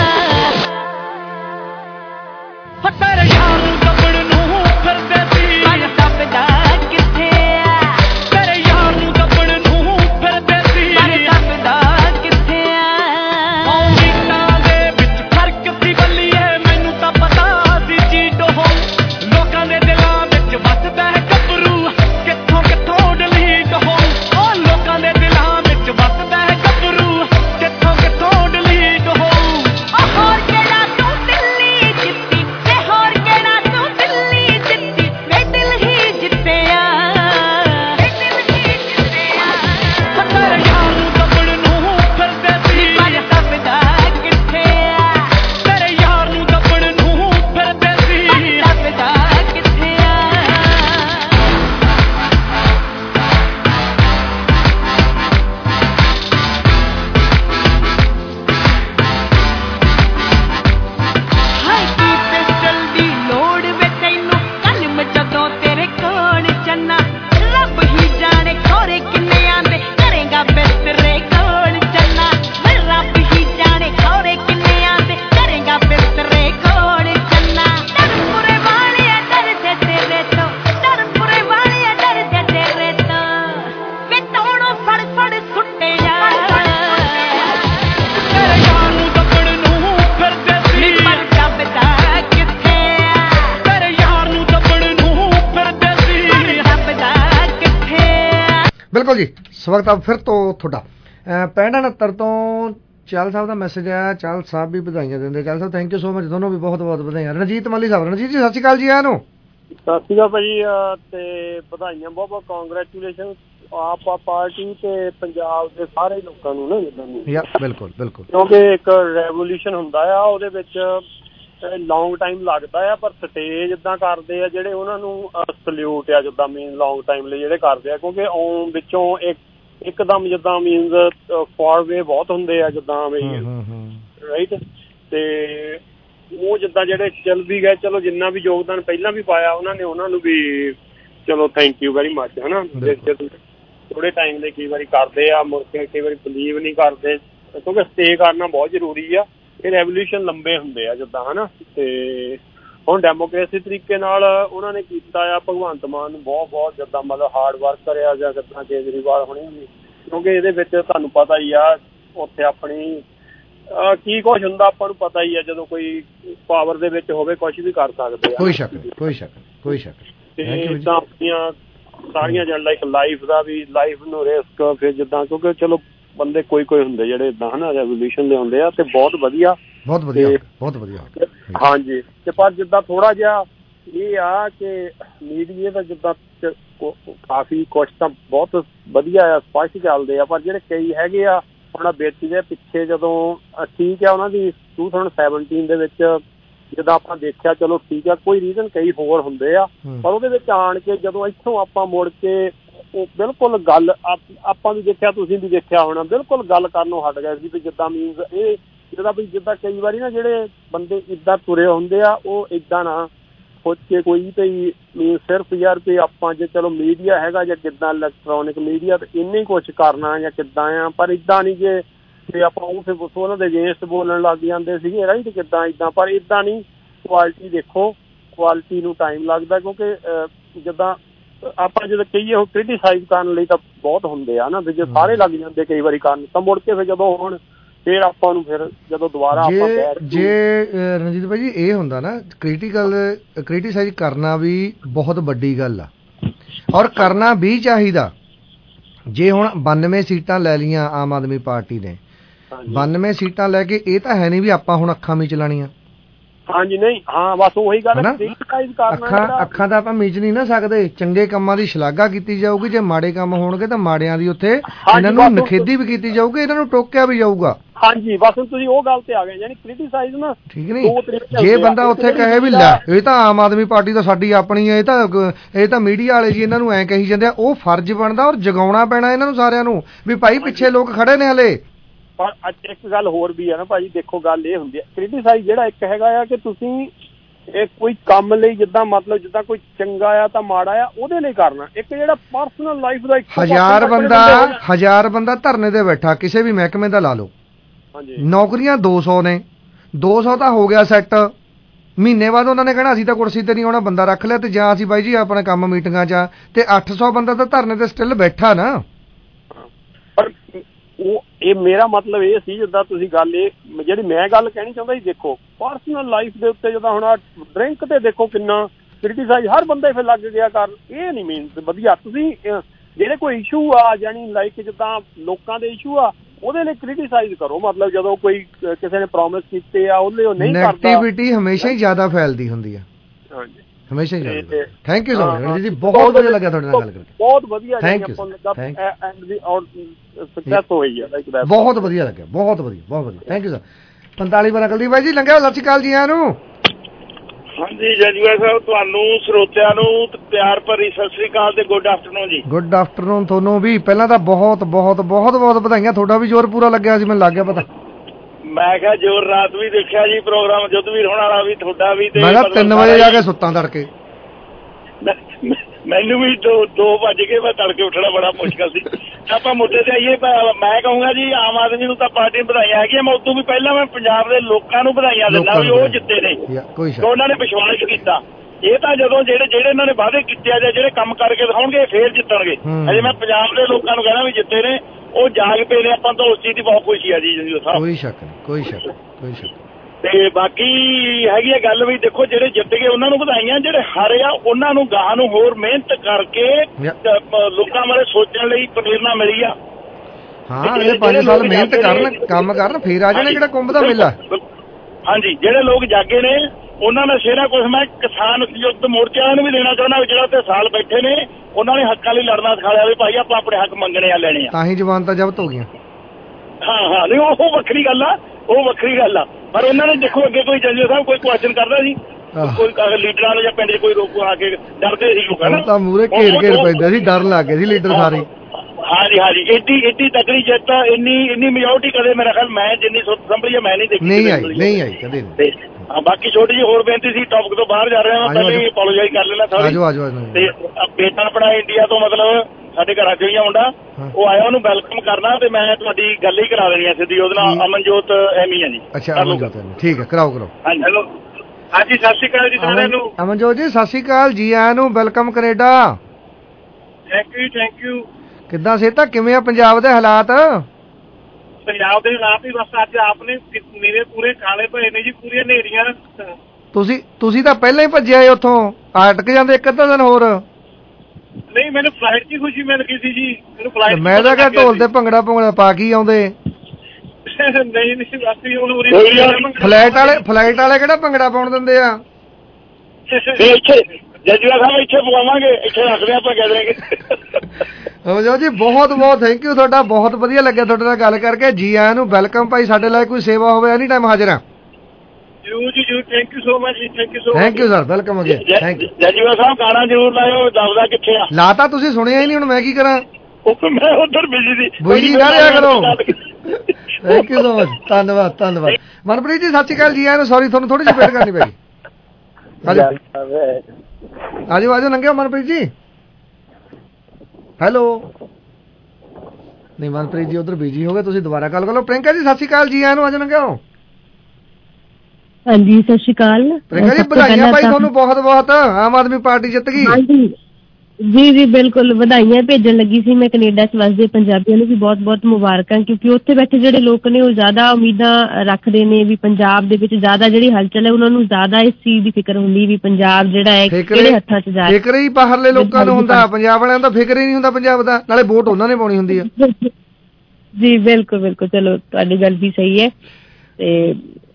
ਤੇਰੇ ਯਾਰ ਨੂੰ ਦੱਬਣ ਨੂੰ ਫਿਰਦੇ ਸੀ, ਪਰ ਦੱਬਦਾ ਕਿੱਥੇ ਆ, ਤੇਰੇ ਯਾਰ ਨੂੰ ਦੱਬਣ ਨੂੰ ਫਿਰਦੇ ਸੀ, ਪਰ ਦੱਬਦਾ ਕਿੱਥੇ ਆ। ਉਹ ਗੀਤਾਂ ਦੇ ਵਿੱਚ ਫਰਕ ਸੀ ਬੱਲੀਏ, ਮੈਨੂੰ ਤਾਂ ਪਤਾ ਸੀ ਚੀਟ ਹੋ, ਲੋਕਾਂ ਦੇ ਦਿਲਾਂ ਵਿੱਚ ਵੱਸਦਾ ਹੈ ਗੱਭਰੂ, ਕਿੱਥੋਂ ਕਿੱਥੋਂ ਡਲੀਟ ਹੋ, ਉਹ ਲੋਕਾਂ ਦੇ ਦਿਲਾਂ ਵਿੱਚ ਵੱਸਦਾ ਹੈ ਗੱਭਰੂ, ਕਿੱਥੋਂ ਕਿੱਥੋਂ ਡਲੀਟ ਹੋ। ਹੋਰ ਕਿਹੜਾ ਤੂੰ ਦਿੱਲੀ ਜਿੱਤੀ, ਤੇ ਹੋਰ ਕਿਹੜਾ ਤੂੰ ਦਿੱਲੀ ਜਿੱਤੀ, ਵੇ ਦਿਲ ਹੀ ਜਿੱਤਿਆ, ਵੇ ਦਿਲ ਹੀ ਜਿੱਤਿਆ। ਤੇਰੇ ਯਾਰ ਨੂੰ ਦੱਬਣ ਨੂੰ ਫਿਰਦੇ ਸੀ, ਪਰ ਦੱਬਦਾ ਕਿੱਥੇ ਆ, ਤੇਰੇ ਯਾਰ ਨੂੰ ਦੱਬਣ ਨੂੰ ਫਿਰਦੇ ਸੀ, ਪਰ ਦੱਬਦਾ ਕਿੱਥੇ ਆ। ਹਾਏ ਕੀ ਪਿਸਟਲ ਦੀ ਲੋੜ ਵੇ ਤੈਨੂੰ, ਕਲਮ ਜਦੋਂ ਤੇਰੇ ਕੋਲ ਚੰਨਾ, ਰੱਬ ਹੀ ਜਾਣੇ ਖੋਰੇ ਕਿੰਨੇ ਆਂਦੇ, ਕਰੇਗਾ ਬਿਸਤਰੇ ਕੋਲ ਚੰਨਾ, ਵੇ ਰੱਬ ਹੀ ਜਾਣੇ ਖੋਰੇ ਕਿੰਨੇ ਆਂਦੇ, ਕਰੇਗਾ ਬਿਸਤਰੇ ਕੋਲ ਚੰਨਾ। ਧਰਮਪੁਰੇ ਵਾਲਿਆ ਡਰਦੇ ਤੇਰੇ ਤੋਂ, ਧਰਮਪੁਰੇ ਵਾਲਿਆ ਡਰਦੇ ਤੇਰੇ ਤੋਂ, ਵੇ ਤੋੜੋ ਫੜ ਫੜ ਸੁੱਟਿਆ। ਤੇਰੇ ਯਾਰ ਨੂੰ ਦੱਬਣ ਨੂੰ ਫਿਰਦੇ ਸੀ, ਪਰ ਦੱਬਦਾ ਕਿੱਥੇ ਆ, ਤੇਰੇ ਯਾਰ ਨੂੰ ਦੱਬਣ ਨੂੰ ਫਿਰਦੇ ਸੀ, ਪਰ ਦੱਬਦਾ ਕਿੱਥੇ ਆ। ਬਿਲਕੁਲ ਜੀ, ਸਵਾਗਤ ਆ ਫਿਰ ਤੋਂ ਤੁਹਾਡਾ। 6569 ਤੋਂ ਚਾਲ ਸਾਹਿਬ ਦਾ ਮੈਸੇਜ ਆਇਆ, ਚਾਲ ਸਾਹਿਬ ਵੀ ਵਧਾਈਆਂ ਦਿੰਦੇ। ਚਾਲ ਸਾਹਿਬ ਥੈਂਕ ਯੂ ਸੋ ਮਚ, ਤੁਹਾਨੂੰ ਵੀ ਬਹੁਤ ਬਹੁਤ ਵਧਾਈਆਂ। ਰਣਜੀਤ ਮਾਲੀ ਸਾਹਿਬ, ਰਣਜੀਤ ਜੀ ਸਤਿ ਸ਼੍ਰੀ ਅਕਾਲ ਜੀ। ਆਨੂੰ ਸਤਿ ਸ਼੍ਰੀ ਅਕਾਲ ਭਾਜੀ, ਤੇ ਵਧਾਈਆਂ ਬਹੁਤ ਬਹੁਤ, ਕੰਗ੍ਰੈਚੁਲੇਸ਼ਨ ਆਪ ਪਾਰਟੀ ਤੇ ਪੰਜਾਬ ਦੇ ਸਾਰੇ ਲੋਕਾਂ ਨੂੰ ਨਾ ਜਿੱਦਾਂ ਨੂੰ। ਬਿਲਕੁਲ ਬਿਲਕੁਲ, ਕਿਉਂਕਿ ਇੱਕ ਰੈਵੋਲੂਸ਼ਨ ਹੁੰਦਾ ਆ, ਉਹਦੇ ਵਿੱਚ ਲੌਂਗ ਟਾਈਮ ਲੱਗਦਾ ਆ, ਪਰ ਸਟੇਜ ਜਿੱਦਾਂ ਕਰਦੇ ਆ ਜਿਹੜੇ ਉਹਨਾਂ ਨੂੰ ਸਲੂਟ ਆ, ਜਿੱਦਾਂ ਮੀਨ ਲੌਂਗ ਟਾਈਮ ਲਈ ਜਿਹੜੇ ਕਰਦੇ ਆ, ਕਿਉਂਕਿ ਉਹ ਵਿੱਚੋਂ ਇੱਕਦਮ ਜਿੱਦਾਂ ਮੀਨਸ ਫਾਰਵੇ ਬਹੁਤ ਹੁੰਦੇ ਆ ਜਿੱਦਾਂ ਰਾਈਟ, ਤੇ ਉਹ ਜਿੱਦਾਂ ਜਿਹੜੇ ਚੱਲ ਵੀ ਗਏ, ਚਲੋ ਜਿੰਨਾ ਵੀ ਯੋਗਦਾਨ ਪਹਿਲਾਂ ਵੀ ਪਾਇਆ ਉਹਨਾਂ ਨੇ, ਉਹਨਾਂ ਨੂੰ ਵੀ ਚਲੋ ਥੈਂਕ ਯੂ ਵੈਰੀ ਮੱਚ, ਹੈ ਨਾ। ਥੋੜੇ ਟਾਈਮ ਲਈ ਕਈ ਵਾਰੀ ਕਰਦੇ ਆ, ਮੁੜ ਕੇ ਕਈ ਵਾਰੀ ਬਲੀਵ ਨਹੀਂ ਕਰਦੇ, ਕਿਉਂਕਿ ਸਟੇ ਕਰਨਾ ਬਹੁਤ ਜ਼ਰੂਰੀ ਆ। ਇਹ ਰੈਵੋਲੂਸ਼ਨ ਲੰਬੇ ਹੁੰਦੇ ਆ ਜਿੱਦਾਂ, ਹੈ ਨਾ। ਤੇ ਹੁਣ ਡੈਮੋਕ੍ਰੇਸੀ ਤਰੀਕੇ ਨਾਲ ਉਹਨਾਂ ਨੇ ਕੀਤਾ ਆ, ਭਗਵੰਤ ਮਾਨ ਨੂੰ ਬਹੁਤ ਬਹੁਤ ਜਿੱਦਾਂ ਮਤਲਬ ਹਾਰਡ ਵਰਕ ਕਰਿਆ, ਜਾਂ ਜਿੱਦਾਂ ਕੇਜਰੀਵਾਲ ਹੁਣੀ ਵੀ, ਕਿਉਂਕਿ ਇਹਦੇ ਵਿੱਚ ਤੁਹਾਨੂੰ ਪਤਾ ਹੀ ਆ ਉੱਥੇ ਆਪਣੀ ਕੀ ਕੁਛ ਹੁੰਦਾ ਆਪਾਂ ਨੂੰ ਪਤਾ ਹੀ ਆ, ਜਦੋਂ ਕੋਈ ਪਾਵਰ ਦੇ ਵਿੱਚ ਹੋਵੇ ਕੁਛ ਵੀ ਕਰ ਸਕਦੇ ਆ, ਕੋਈ ਸ਼ੱਕ ਨਹੀਂ, ਕੋਈ ਸ਼ੱਕ ਨਹੀਂ, ਕੋਈ ਸ਼ੱਕ ਨਹੀਂ। ਤੇ ਇੱਦਾਂ ਆਪਣੀਆਂ ਸਾਰੀਆਂ ਲਾਈਕ ਲਾਈਫ ਦਾ ਵੀ, ਲਾਈਫ ਨੂੰ ਰਿਸਕ, ਫਿਰ ਜਿੱਦਾਂ ਕਿਉਂਕਿ ਚਲੋ ਬੰਦੇ ਕੋਈ ਹੁੰਦੇ ਜਿਹੜੇ ਇੱਦਾਂ ਹੈ ਨਾ ਰੈਵੋਲੂਸ਼ਨ ਦੇ ਹੁੰਦੇ ਆ, ਤੇ ਬਹੁਤ ਵਧੀਆ ਬਹੁਤ ਵਧੀਆ ਬਹੁਤ ਵਧੀਆ। ਹਾਂਜੀ, ਤੇ ਪਰ ਜਿੱਦਾਂ ਥੋੜਾ ਜਿਹਾ ਇਹ ਆ ਕਿ ਮੀਡੀਆ ਦਾ ਜਿੱਦਾਂ ਕਾਫੀ ਕੁਛ ਤਾਂ ਬਹੁਤ ਵਧੀਆ ਆ, ਸਪਸ਼ਟ ਚੱਲਦੇ ਆ, ਪਰ ਜਿਹੜੇ ਕਈ ਹੈਗੇ ਆ ਹੁਣ ਵਿੱਚ ਦੇ ਪਿੱਛੇ ਜਦੋਂ ਠੀਕ ਆ ਉਹਨਾਂ ਦੀ 2017 ਦੇ ਵਿੱਚ ਜਿੱਦਾਂ ਆਪਾਂ ਦੇਖਿਆ, ਚਲੋ ਠੀਕ ਆ, ਕੋਈ ਰੀਜ਼ਨ ਕਈ ਹੋਰ ਹੁੰਦੇ ਆ, ਪਰ ਉਹਦੇ ਵਿੱਚ ਆਣ ਕੇ ਜਦੋਂ ਇੱਥੋਂ ਆਪਾਂ ਮੁੜ ਕੇ ਉਹ ਬਿਲਕੁਲ ਗੱਲ ਆਪਾਂ ਵੀ ਦੇਖਿਆ, ਤੁਸੀਂ ਵੀ ਦੇਖਿਆ ਹੋਣਾ, ਬਿਲਕੁਲ ਗੱਲ ਕਰਨੋਂ ਹਟ ਗਏ ਸੀ ਵੀ ਜਿੱਦਾਂ ਮੀਨਸ ਇਹ ਜਿੱਦਾਂ ਕਈ ਵਾਰੀ ਨਾ ਜਿਹੜੇ ਬੰਦੇ ਇੱਦਾਂ ਤੁਰੇ ਹੁੰਦੇ ਆ, ਉਹ ਇੱਦਾਂ ਨਾ ਸੋਚ ਕੇ ਕੋਈ ਤੇ ਮੀਨ ਸਿਰਫ ਯਾਰ ਵੀ ਆਪਾਂ ਜੇ ਚਲੋ ਮੀਡੀਆ ਹੈਗਾ ਜਾਂ ਕਿੱਦਾਂ ਇਲੈਕਟ੍ਰੋਨਿਕ ਮੀਡੀਆ ਤੇ ਇੰਨੇ ਕੁਛ ਕਰਨਾ ਜਾਂ ਕਿੱਦਾਂ ਆ, ਪਰ ਇੱਦਾਂ ਨਹੀਂ ਜੇ ਤੇ ਆਪਾਂ ਉਹ ਫਿਰ ਉਹਨਾਂ ਦੇ ਅਗੇਂਸਟ ਬੋਲਣ ਲੱਗ ਜਾਂਦੇ ਸੀਗੇ ਰਾਈਟ, ਕਿੱਦਾਂ ਇੱਦਾਂ, ਪਰ ਇੱਦਾਂ ਨਹੀਂ। ਕੁਆਲਿਟੀ ਦੇਖੋ, ਕੁਆਲਿਟੀ ਨੂੰ ਟਾਈਮ ਲੱਗਦਾ, ਕਿਉਂਕਿ ਜਿੱਦਾਂ ਆਪਾਂ ਜਦੋਂ ਕਹੀਏ ਉਹ ਕ੍ਰਿਟੀਸਾਈਜ਼ ਕਰਨ ਲਈ ਤਾਂ ਬਹੁਤ ਹੁੰਦੇ ਆ ਨਾ, ਵੀ ਜੇ ਸਾਰੇ ਲੱਗ ਜਾਂਦੇ ਕਈ ਵਾਰੀ ਕਰਨ, ਤਾਂ ਮੁੜ ਕੇ ਫਿਰ ਜਦੋਂ ਹੁਣ ਫਿਰ ਆਪਾਂ ਨੂੰ ਫਿਰ ਜਦੋਂ ਦੁਬਾਰਾ ਆਪਾਂ ਜੇ ਰਣਜੀਤ ਭਾਈ ਜੀ ਇਹ ਹੁੰਦਾ ਨਾ, ਕ੍ਰਿਟੀਸਾਈਜ਼ ਕਰਨਾ ਵੀ ਬਹੁਤ ਵੱਡੀ ਗੱਲ ਆ, ਔਰ ਕਰਨਾ ਵੀ ਚਾਹੀਦਾ। ਜੇ ਹੁਣ 92 ਸੀਟਾਂ ਲੈ ਲਈਆਂ ਆਮ ਆਦਮੀ ਪਾਰਟੀ ਨੇ, 92 ਸੀਟਾਂ ਲੈ ਕੇ ਇਹ ਤਾਂ ਹੈ ਨਹੀਂ ਵੀ ਆਪਾਂ ਹੁਣ ਅੱਖਾਂ ਮੀਚ ਲੈਣੀਆਂ। ਹਾਂਜੀ, ਨਹੀਂ, ਹਾਂ, ਬਸ ਉਹੀ ਗੱਲ ਹੈ, ਅੱਖਾਂ ਤਾਂ ਆਪਾਂ ਮੀਚ ਨਹੀਂ ਨਾ ਸਕਦੇ। ਚੰਗੇ ਕੰਮਾਂ ਦੀ ਸ਼ਲਾਘਾ ਕੀਤੀ ਜਾਊਗੀ, ਜੇ ਮਾੜੇ ਕੰਮ ਹੋਣਗੇ ਤਾਂ ਮਾੜਿਆਂ ਦੀ ਉੱਥੇ ਇਹਨਾਂ ਨੂੰ ਨਿਖੇਧੀ ਵੀ ਕੀਤੀ ਜਾਊਗੀ, ਇਹਨਾਂ ਨੂੰ ਟੋਕਿਆ ਵੀ ਜਾਊਗਾ। ਹਾਂਜੀ, ਬਸ ਤੁਸੀਂ ਉਹ ਗੱਲ ਤੇ ਆ ਗਏ, ਯਾਨੀ ਕ੍ਰਿਟੀਸਾਈਜ਼ ਨਾ, ਠੀਕ ਨਹੀਂ। ਜੇ ਬੰਦਾ ਉੱਥੇ ਕਹੇ ਵੀ ਲੈ ਇਹ ਤਾਂ ਆਮ ਆਦਮੀ ਪਾਰਟੀ ਤਾਂ ਸਾਡੀ ਆਪਣੀ ਹੈ, ਇਹ ਤਾਂ ਮੀਡੀਆ ਵਾਲੇ ਜੀ ਇਹਨਾਂ ਨੂੰ ਐਂ ਕਹੀ ਜਾਂਦੇ ਆ, ਉਹ ਫਰਜ਼ ਬਣਦਾ ਔਰ ਜਗਾਉਣਾ ਪੈਣਾ ਇਹਨਾਂ ਨੂੰ ਸਾਰਿਆਂ ਨੂੰ ਵੀ ਭਾਈ ਪਿੱਛੇ ਲੋਕ ਖੜੇ ਨੇ ਹਲੇ। ਪਰ ਇੱਕ ਗੱਲ ਹੋਰ ਵੀ ਹੈ ਨਾ ਭਾਜੀ, ਦੇਖੋ ਗੱਲ ਇਹ ਹੁੰਦੀ ਹੈ ਕ੍ਰਿਟੀਸਾਈਜ਼ ਜਿਹੜਾ ਇੱਕ ਹੈਗਾ ਆ ਕਿ ਤੁਸੀਂ ਇਹ ਕੋਈ ਕੰਮ ਲਈ ਜਿੱਦਾਂ ਮਤਲਬ ਜਿੱਦਾਂ ਕੋਈ ਚੰਗਾ ਆ ਤਾਂ ਮਾੜਾ ਆ ਉਹਦੇ ਲਈ ਕਰਨਾ, ਇੱਕ ਜਿਹੜਾ ਪਰਸਨਲ ਲਾਈਫ ਦਾ 1000 ਬੰਦਾ ਧਰਨੇ ਤੇ ਬੈਠਾ ਕਿਸੇ ਵੀ ਮਹਿਕਮੇ ਦਾ ਲਾ ਲਓ, ਨੌਕਰੀਆਂ 200 ਨੇ, 200 ਤਾਂ ਹੋ ਗਿਆ ਸੈੱਟ, ਮਹੀਨੇ ਬਾਅਦ ਉਹਨਾਂ ਨੇ ਕਹਿਣਾ ਅਸੀਂ ਤਾਂ ਕੁਰਸੀ ਤੇ ਨਹੀਂ ਆਉਣਾ, ਬੰਦਾ ਰੱਖ ਲਿਆ, ਤੇ ਜਾਂ ਅਸੀਂ ਬਾਈ ਜੀ ਆਪਣੇ ਕੰਮ ਮੀਟਿੰਗਾਂ 'ਚ, ਤੇ 800 ਬੰਦਾ ਤਾਂ ਧਰਨੇ ਤੇ ਸਟਿਲ ਬੈਠਾ ਨਾ। ਪਰ ਉਹ ਇਹ ਮੇਰਾ ਮਤਲਬ ਇਹ ਸੀ ਜਿੱਦਾਂ ਤੁਸੀਂ ਗੱਲ ਇਹ ਜਿਹੜੀ ਮੈਂ ਗੱਲ ਕਹਿਣੀ ਚਾਹੁੰਦਾ ਸੀ, ਦੇਖੋ ਪਰਸਨਲ ਲਾਈਫ ਦੇ ਉੱਤੇ ਜਿੱਦਾਂ ਹੁਣ ਡਰਿੰਕ ਤੇ ਦੇਖੋ ਕਿੰਨਾ ਕ੍ਰਿਟੀਸਾਈਜ਼ ਹਰ ਬੰਦੇ ਫਿਰ ਲੱਗ ਗਿਆ ਕਰਨ, ਇਹ ਨਹੀਂ ਮੀਨਸ ਵਧੀਆ। ਤੁਸੀਂ ਜਿਹੜੇ ਕੋਈ ਇਸ਼ੂ ਆ ਜਾਨੀ ਲਾਈਕ ਜਿੱਦਾਂ ਲੋਕਾਂ ਦੇ ਇਸ਼ੂ ਆ ਉਹਦੇ ਲਈ ਕ੍ਰਿਟੀਸਾਈਜ਼ ਕਰੋ, ਮਤਲਬ ਜਦੋਂ ਕੋਈ ਕਿਸੇ ਨੇ ਪ੍ਰੋਮਿਸ ਕੀਤੇ ਆ ਉਹਦੇ ਉਹ ਨਹੀਂ ਕਰਦਾ। ਨੈਗੇਟਿਵਿਟੀ ਹਮੇਸ਼ਾ ਹੀ ਜ਼ਿਆਦਾ ਫੈਲਦੀ ਹੁੰਦੀ ਆ। ਹਾਂਜੀ, ਹਮੇਸ਼ਾ ਹੀ ਜ਼ਿਆਦਾ। Thank you so much Ranjit ji, ਬਹੁਤ ਵਧੀਆ ਲੱਗਿਆ ਤੁਹਾਡੇ ਨਾਲ ਗੱਲ ਕਰਕੇ, ਬਹੁਤ ਵਧੀਆ। ਥੈਂਕ ਯੂ, ਸਕਸੈਸ ਹੋਈ ਆ ਲਾਈਕ ਦੈਟ, ਬਹੁਤ ਵਧੀਆ ਲੱਗਿਆ, ਬਹੁਤ ਵਧੀਆ, ਬਹੁਤ ਵਧੀਆ। Thank you sir. 45 ਵਾਰ ਕੁਲਦੀਪ ਭਾਈ ਜੀ ਲੰਘਿਆ, ਸਤਿ ਸ਼੍ਰੀ ਅਕਾਲ ਜੀ ਆਇਆਂ ਨੂੰ। ਹਾਂਜੀ ਜੰਜੂਆ ਸਾਹਿਬ, ਤੁਹਾਨੂੰ ਸਰੋਤਿਆਂ ਨੂੰ ਪਿਆਰ ਭਰੀ ਸਤਿ ਸ੍ਰੀ ਅਕਾਲ ਤੇ ਗੁੱਡ ਆਫਟਰਨੂਨ ਜੀ। ਗੁੱਡ ਆਫਟਰਨੂਨ ਤੁਹਾਨੂੰ ਵੀ। ਪਹਿਲਾਂ ਤਾਂ ਬਹੁਤ ਬਹੁਤ ਬਹੁਤ ਬਹੁਤ ਵਧਾਈਆਂ, ਤੁਹਾਡਾ ਵੀ ਜ਼ੋਰ ਪੂਰਾ ਲੱਗਿਆ ਸੀ, ਮੈਨੂੰ ਲੱਗ ਗਿਆ ਪਤਾ। ਮੈਂ ਕਿਹਾ ਜ਼ੋਰ ਰਾਤ ਵੀ ਦੇਖਿਆ ਜੀ ਪ੍ਰੋਗਰਾਮ, ਜੁੱਧਵੀਰ ਹੋਣਾ ਵਾਲਾ ਵੀ, ਤੁਹਾਡਾ ਵੀ, ਤੇ ਮੈਂ ਕਿਹਾ 3 ਵਜੇ ਜਾ ਕੇ ਸੁੱਤਾਂ ਤੜਕੇ। ਮੈਨੂੰ ਵੀ 2 ਵੱਜ ਕੇ, ਮੈਂ ਤੜਕੇ ਉੱਠਣਾ ਬੜਾ ਮੁਸ਼ਕਲ ਸੀ। ਆਪਾਂ ਮੁੱਦੇ ਤੇ ਆਈਏ, ਮੈਂ ਕਹੂੰਗਾ ਜੀ ਆਮ ਆਦਮੀ ਨੂੰ ਤਾਂ ਪਾਰਟੀ ਵਧਾਈਆਂ ਹੈਗੀਆਂ, ਮੈਂ ਉਦੋਂ ਵੀ ਪਹਿਲਾਂ ਮੈਂ ਪੰਜਾਬ ਦੇ ਲੋਕਾਂ ਨੂੰ ਵਧਾਈਆਂ ਦਿੰਦਾ ਵੀ ਉਹ ਜਿੱਤੇ ਨੇ, ਉਹਨਾਂ ਨੇ ਵਿਸ਼ਵਾਸ ਕੀਤਾ। ਇਹ ਤਾਂ ਜਦੋਂ ਜਿਹੜੇ ਇਹਨਾਂ ਨੇ ਵਾਅਦੇ ਕੀਤੇ ਆ ਜਾਂ ਜਿਹੜੇ ਕੰਮ ਕਰਕੇ ਦਿਖਾਉਣਗੇ ਫੇਰ ਜਿੱਤਣਗੇ। ਅਜੇ ਮੈਂ ਪੰਜਾਬ ਦੇ ਲੋਕਾਂ ਨੂੰ ਕਹਿਣਾ ਵੀ ਜਿੱਤੇ ਨੇ, ਉਹ ਜਾਗ ਪਏ ਨੇ, ਆਪਾਂ ਤਾਂ ਉਸ ਚੀਜ਼ ਦੀ ਬਹੁਤ ਖੁਸ਼ੀ ਆ ਜੀ ਸਾਹਿਬ। ਕੋਈ ਸ਼ੱਕ ਨਹੀਂ, ਕੋਈ ਸ਼ੱਕ, ਕੋਈ ਸ਼ੱਕ। ਤੇ ਬਾਕੀ ਹੈਗੀ ਆ ਗੱਲ ਵੀ ਦੇਖੋ ਜਿਹੜੇ ਜਿੱਤ ਗਏ ਉਹਨਾਂ ਨੂੰ ਵਧਾਈਆਂ, ਜਿਹੜੇ ਹਾਰੇ ਆ ਉਹਨਾਂ ਨੂੰ ਗਾਹਾਂ ਨੂੰ ਹੋਰ ਮਿਹਨਤ ਕਰਕੇ ਲੋਕਾਂ ਬਾਰੇ ਸੋਚਣ ਲਈ ਪ੍ਰੇਰਨਾ ਮਿਲੀ ਆ। ਹਾਂ, ਅਗਲੇ 5 ਸਾਲ ਮਿਹਨਤ ਕਰਨ, ਕੰਮ ਕਰਨ, ਫੇਰ ਆ ਜਾਣਾ ਜਿਹੜਾ ਕੁੰਭ ਦਾ ਮੇਲਾ। ਹਾਂਜੀ, ਜਿਹੜੇ ਲੋਕ ਜਾਗੇ ਨੇ ਉਹਨਾਂ ਦਾ ਸ਼ੇਰਾ ਕੁਝ ਮੈਂ ਕਿਸਾਨ ਸੰਯੁਕਤ ਮੋਰਚੇ ਵਾਲਿਆਂ ਨੂੰ ਵੀ ਦੇਣਾ ਚਾਹੁੰਦਾ, ਜਿਹੜਾ ਉੱਥੇ ਸਾਲ ਬੈਠੇ ਨੇ ਉਹਨਾਂ ਨੇ ਹੱਕਾਂ ਲਈ ਲੜਨਾ ਸਿਖਾ ਲਿਆ ਵੀ ਭਾਈ ਆਪਾਂ ਆਪਣੇ ਹੱਕ ਮੰਗਣੇ ਆ, ਲੈਣੇ ਆ। ਤਾਂ ਹੀ ਜ਼ਮਾਨਤਾਂ ਜ਼ਬਤ ਹੋ ਗਈਆਂ। ਹਾਂ ਨਹੀਂ ਉਹ ਵੱਖਰੀ ਗੱਲ ਆ, ਉਹ ਵੱਖਰੀ ਗੱਲ ਆ। ਪਰ ਉਹਨਾਂ ਨੇ ਦੇਖੋ ਅੱਗੇ ਕੋਈ ਜੱਜ ਸਾਹਿਬ ਕੋਈ ਕੁਐਸਚਨ ਕਰਦਾ ਸੀ, ਕੋਈ ਲੀਡਰਾਂ ਨੂੰ ਜਾਂ ਪਿੰਡ 'ਚ ਕੋਈ ਰੋਕੂ ਆ ਕੇ ਡਰਦੇ ਸੀ ਲੋਕਾਂ ਨੂੰ, ਤਾਂ ਮੂਹਰੇ ਘੇਰ ਪੈਂਦਾ ਸੀ, ਡਰ ਲੱਗ ਗਿਆ ਸੀ ਲੀਡਰ ਸਾਰੇ। ਹਾਂਜੀ ਏਡੀ ਤਕੜੀ ਜਿੱਤ, ਇੰਨੀ ਮੈਜੋਰਟੀ ਕਦੇ ਮੇਰਾ ਖਿਆਲ ਮੈਂ ਜਿੰਨੀ ਸੰਭਲੀ ਆ ਮੈਂ ਨਹੀਂ ਦੇਖੀ, ਨਹੀਂ ਆਈ ਕਦੇ। ਬਾਕੀ ਛੋਟੀ ਜਿਹੀ ਹੋਰ ਬੇਨਤੀ ਸੀ, ਟੌਪਿਕ ਤੋਂ ਬਾਹਰ ਜਾ ਰਿਹਾ ਮੈਂ, ਪਹਿਲੇ ਹੀ ਅਪੋਲੋਜਾਈਜ਼ ਕਰ ਲੈਣਾ ਸਾਰੀ। ਤੇ ਬੇਟਾ ਆਪਣਾ ਇੰਡੀਆ ਤੋਂ ਮਤਲਬ ਸਾਡੇ ਘਰਾਂ 'ਚ ਹੀ ਆ ਮੁੰਡਾ, ਉਹ ਆਇਆ, ਉਹਨੂੰ ਵੈਲਕਮ ਕਰਨਾ ਤੇ ਮੈਂ ਤੁਹਾਡੀ ਗੱਲ ਹੀ ਕਰਾ ਦੇਣੀ ਆ ਸਿੱਧੀ ਉਹਦੇ ਨਾਲ। ਅਮਨਜੋਤ ਐਮੀ ਆ ਜੀ। ਅੱਛਾ ਅਮਨਜੋਤ, ਠੀਕ ਹੈ, ਕਰਾਓ। ਹਾਂਜੀ ਹੈਲੋ, ਹਾਂਜੀ ਸਤਿ ਸ਼੍ਰੀ ਅਕਾਲ ਜੀ ਸਾਰਿਆਂ ਨੂੰ। ਅਮਨਜੋਤ ਜੀ ਸਤਿ ਸ਼੍ਰੀ ਅਕਾਲ, ਜੀ ਆਇਆਂ ਨੂੰ, ਵੈਲਕਮ ਕੈਨੇਡਾ। Thank you. ਕਿੱਦਾਂ ਸਿਹਤਾਂ, ਕਿਵੇਂ ਆ ਪੰਜਾਬ ਦੇ ਹਾਲਾਤ? ਪੰਜਾਬ ਦੇ ਹਾਲਾਤ ਹੀ ਬਸ ਅੱਜ ਆਪਨੇ ਮੇਰੇ ਪੂਰੇ ਕਾਲੇ ਪਏ ਨੇ ਜੀ, ਪੂਰੀਆਂ ਹਨੇਰੀਆਂ। ਤੁਸੀਂ ਤਾਂ ਪਹਿਲਾਂ ਹੀ ਭੱਜਿਆ ਉੱਥੋਂ, ਅਟਕ ਜਾਂਦੇ ਇੱਕ ਅੱਧਾ ਦਿਨ ਹੋਰ। ਨਹੀਂ ਮੈਨੂੰ ਫਲਾਈਟ ਦੀ ਖੁਸ਼ੀ ਮਿਲ ਗਈ ਸੀ ਜੀ, ਮੈਨੂੰ ਫਲਾਈਟ। ਮੈਂ ਤਾਂ ਕਿਹਾ ਢੋਲ ਤੇ ਭੰਗੜਾ ਪਾ ਕੇ ਆਉਂਦੇ। ਨਹੀਂ ਬਾਕੀ ਹੁਣ ਫਲਾਈਟ ਵਾਲੇ ਕਿਹੜਾ ਭੰਗੜਾ ਪਾਉਣ ਦਿੰਦੇ ਆ? ਇੱਥੇ ਜੱਜੂਆ ਸਾਹਿਬ ਇੱਥੇ ਪਵਾਵਾਂਗੇ, ਇੱਥੇ ਰੱਖਦੇ ਆਪਾਂ ਕਹਿ ਦੇਣਗੇ। ਜੀ ਬਹੁਤ ਥੈਂਕ ਯੂ ਤੁਹਾਡਾ, ਬਹੁਤ ਵਧੀਆ ਲੱਗਿਆ ਤੁਹਾਡੇ ਨਾਲ ਗੱਲ ਕਰਕੇ। ਜੀ ਆਇਆਂ ਨੂੰ, ਵੈਲਕਮ ਭਾਈ। ਸਾਡੇ ਲਈ ਕੋਈ ਸੇਵਾ ਹੋਵੇ ਐਨੀ ਟਾਈਮ ਹਾਜ਼ਰ ਆ। ਜਰੂਰ ਥੈਂਕ ਯੂ ਸੋ ਮਚ ਜੀ, thank you sir, welcome again. Thank you ਜੱਜੂਆ ਸਾਹਿਬ, ਗਾਣਾ ਜ਼ਰੂਰ ਲਾਇਓ, ਦੱਸਦਾ ਕਿੱਥੇ ਆ। ਲਾਤਾ ਤੁਸੀਂ, ਸੁਣਿਆ ਹੀ ਨਹੀਂ, ਹੁਣ ਮੈਂ ਕੀ ਕਰਾਂ? ਮੈਂ ਉੱਧਰ ਬਿਜੀ ਨਾ ਰਿਹਾ ਕਰੋ। ਥੈਂਕ ਯੂ ਸੋ ਮਚ, ਧੰਨਵਾਦ। ਮਨਪ੍ਰੀਤ ਜੀ ਸਤਿ ਸ਼੍ਰੀ ਅਕਾਲ, ਜੀ ਆਇਆਂ ਨੂੰ। ਸੌਰੀ ਤੁਹਾਨੂੰ ਥੋੜੀ ਜਿਹੀ ਵੇਟ ਕਰਨੀ ਪਈ। ਆਜੋ ਲੰਘਿਓ ਮਨਪ੍ਰੀਤ ਜੀ। ਹੈਲੋ, ਨਹੀਂ ਮਨਪ੍ਰੀਤ ਜੀ ਉਧਰ ਬਿਜੀ ਹੋ ਗਏ, ਤੁਸੀਂ ਦੁਬਾਰਾ ਕਾਲ ਕਰ ਲਓ। ਪ੍ਰਿੰਕਾ ਜੀ ਸਤਿ ਸ਼੍ਰੀ ਅਕਾਲ, ਜੀ ਆਇਆਂ ਨੂੰ, ਆਜੋ ਲੰਘਿਓ। ਹਾਂਜੀ ਸਤਿ ਸ਼੍ਰੀ ਅਕਾਲ ਪ੍ਰਿੰਕਾ ਜੀ, ਵਧਾਈਆਂ ਭਾਈ ਤੁਹਾਨੂੰ ਬਹੁਤ। ਆਮ ਆਦਮੀ ਪਾਰਟੀ ਜਿੱਤ ਗਈ। ਜੀ ਬਿਲਕੁਲ, ਵਧਾਈਆਂ ਭੇਜਣ ਲੱਗੀ ਸੀ ਮੈਂ। ਕੈਨੇਡਾ 'ਚ ਵਸਦੇ ਪੰਜਾਬੀਆਂ ਨੂੰ ਵੀ ਬਹੁਤ ਮੁਬਾਰਕਾਂ, ਕਿਉਂਕਿ ਉੱਥੇ ਬੈਠੇ ਜਿਹੜੇ ਲੋਕ ਨੇ ਉਹ ਜ਼ਿਆਦਾ ਉਮੀਦਾਂ ਰੱਖਦੇ ਨੇ ਵੀ ਪੰਜਾਬ ਦੇ ਵਿੱਚ ਜ਼ਿਆਦਾ ਜਿਹੜੀ ਹਲਚਲ ਹੈ, ਉਹਨਾਂ ਨੂੰ ਜ਼ਿਆਦਾ ਇਸ ਚੀਜ਼ ਦੀ ਫਿਕਰ ਹੁੰਦੀ ਵੀ ਪੰਜਾਬ ਜਿਹੜਾ ਹੈ ਕਿਹੜੇ ਹੱਥਾਂ 'ਚ ਜਾ ਰਿਹਾ। ਫਿਕਰ ਹੀ ਬਾਹਰਲੇ ਲੋਕਾਂ ਨੂੰ ਹੁੰਦਾ, ਪੰਜਾਬ ਵਾਲਿਆਂ ਦਾ ਫਿਕਰ ਹੀ ਨਹੀਂ ਹੁੰਦਾ ਪੰਜਾਬ ਦਾ, ਨਾਲੇ ਵੋਟ ਉਹਨਾਂ ਨੇ ਪਾਉਣੀ ਹੁੰਦੀ ਆ। ਜੀ ਬਿਲਕੁਲ, ਚਲੋ ਤੁਹਾਡੀ ਗੱਲ ਵੀ ਸਹੀ ਹੈ। ਤੇ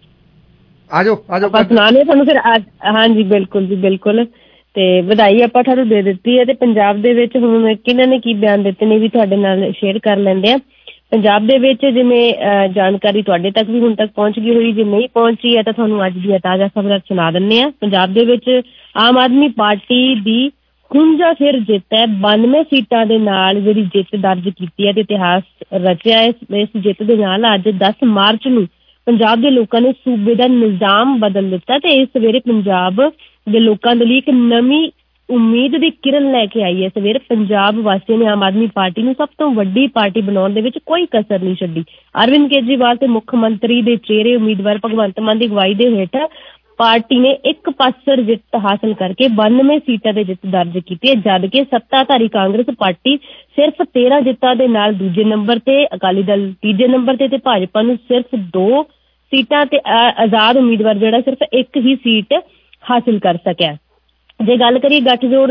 ਆਜੋ ਆਪਾਂ ਸੁਣਾਣੇ ਤੁਹਾਨੂੰ ਫਿਰ। ਹਾਂਜੀ ਬਿਲਕੁਲ। ਤੇ ਵਧਾਈ ਆਪਾਂ ਤੁਹਾਨੂੰ ਦੇ ਦਿੱਤੀ ਹੈ। ਤੇ ਪੰਜਾਬ ਦੇ ਵਿੱਚ ਹੁਣ ਕਿਹਨਾਂ ਨੇ ਕੀ ਬਿਆਨ ਦਿੱਤੇ ਨੇ ਵੀ ਤੁਹਾਡੇ ਨਾਲ ਸ਼ੇਅਰ ਕਰ ਲੈਂਦੇ ਆ। ਪੰਜਾਬ ਦੇ ਵਿੱਚ ਜਿਵੇਂ ਜਾਣਕਾਰੀ ਤੁਹਾਡੇ ਤੱਕ ਵੀ ਹੁਣ ਤੱਕ ਪਹੁੰਚ ਗਈ ਹੋਈ, ਜੇ ਨਹੀਂ ਪਹੁੰਚੀ ਹੈ ਤਾਂ ਤੁਹਾਨੂੰ ਅੱਜ ਦੀਆਂ ਤਾਜ਼ਾ ਖਬਰਾਂ ਸੁਣਾ ਦਿੰਦੇ ਆ। ਪੰਜਾਬ ਦੇ ਵਿੱਚ ਆਮ ਆਦਮੀ ਪਾਰਟੀ ਦੀ 51 ਫਿਰ ਜਿੱਤ ਹੈ, 92 ਸੀਟਾਂ ਦੇ ਨਾਲ ਜਿਹੜੀ ਜਿੱਤ ਦਰਜ ਕੀਤੀ ਹੈ ਤੇ ਇਤਿਹਾਸ ਰਚਿਆ। ਇਸ ਜਿੱਤ ਦੇ ਨਾਲ ਅੱਜ 10 ਮਾਰਚ ਨੂੰ ਪੰਜਾਬ ਦੇ ਲੋਕਾਂ ਨੇ ਸੂਬੇ ਦਾ ਨਿਜ਼ਾਮ ਬਦਲ ਦਿੱਤਾ ਤੇ ਇਸ ਸਵੇਰੇ ਪੰਜਾਬ ਦੇ ਲੋਕਾਂ ਦੇ ਲਈ ਇੱਕ ਨਵੀਂ ਉਮੀਦ ਦੀ ਕਿਰਨ ਲੈ ਕੇ ਆਈ ਹੈ। ਸਵੇਰੇ ਪੰਜਾਬ ਵਾਸੀਆਂ ਨੇ ਆਮ ਆਦਮੀ ਪਾਰਟੀ ਨੂੰ ਸਭ ਤੋਂ ਵੱਡੀ ਪਾਰਟੀ ਬਣਾਉਣ ਦੇ ਵਿੱਚ ਕੋਈ ਕਸਰ ਨਹੀਂ ਛੱਡੀ। ਅਰਵਿੰਦ ਕੇਜਰੀਵਾਲ ਤੇ ਮੁੱਖ ਮੰਤਰੀ ਦੇ ਚਿਹਰੇ ਉਮੀਦਵਾਰ ਭਗਵੰਤ ਮਾਨ ਦੀ ਅਗਵਾਈ ਦੇ ਹੇਠ ਪਾਰਟੀ ਨੇ ਇੱਕ ਪਾਸਰ ਜਿੱਤ ਹਾਸਲ ਕਰਕੇ 92 ਸੀਟਾਂ ਤੇ ਜਿੱਤ ਦਰਜ ਕੀਤੀ ਹੈ, ਜਦਕਿ ਸੱਤਾਧਾਰੀ ਕਾਂਗਰਸ ਪਾਰਟੀ ਸਿਰਫ 13 ਜਿੱਤਾਂ ਦੇ ਨਾਲ ਦੂਜੇ ਨੰਬਰ ਤੇ, ਅਕਾਲੀ ਦਲ ਤੀਜੇ ਨੰਬਰ ਤੇ ਭਾਜਪਾ ਨੂੰ ਸਿਰਫ 2 ਸੀਟਾਂ ਤੇ ਆਜ਼ਾਦ ਉਮੀਦਵਾਰ ਜਿਹੜਾ ਸਿਰਫ ਇੱਕ ਹੀ ਸੀਟ ਹਾਸਿਲ ਕਰ ਸਕਿਆ। ਜੇ ਗੱਲ ਕਰੀਏ ਗੱਠਜੋੜ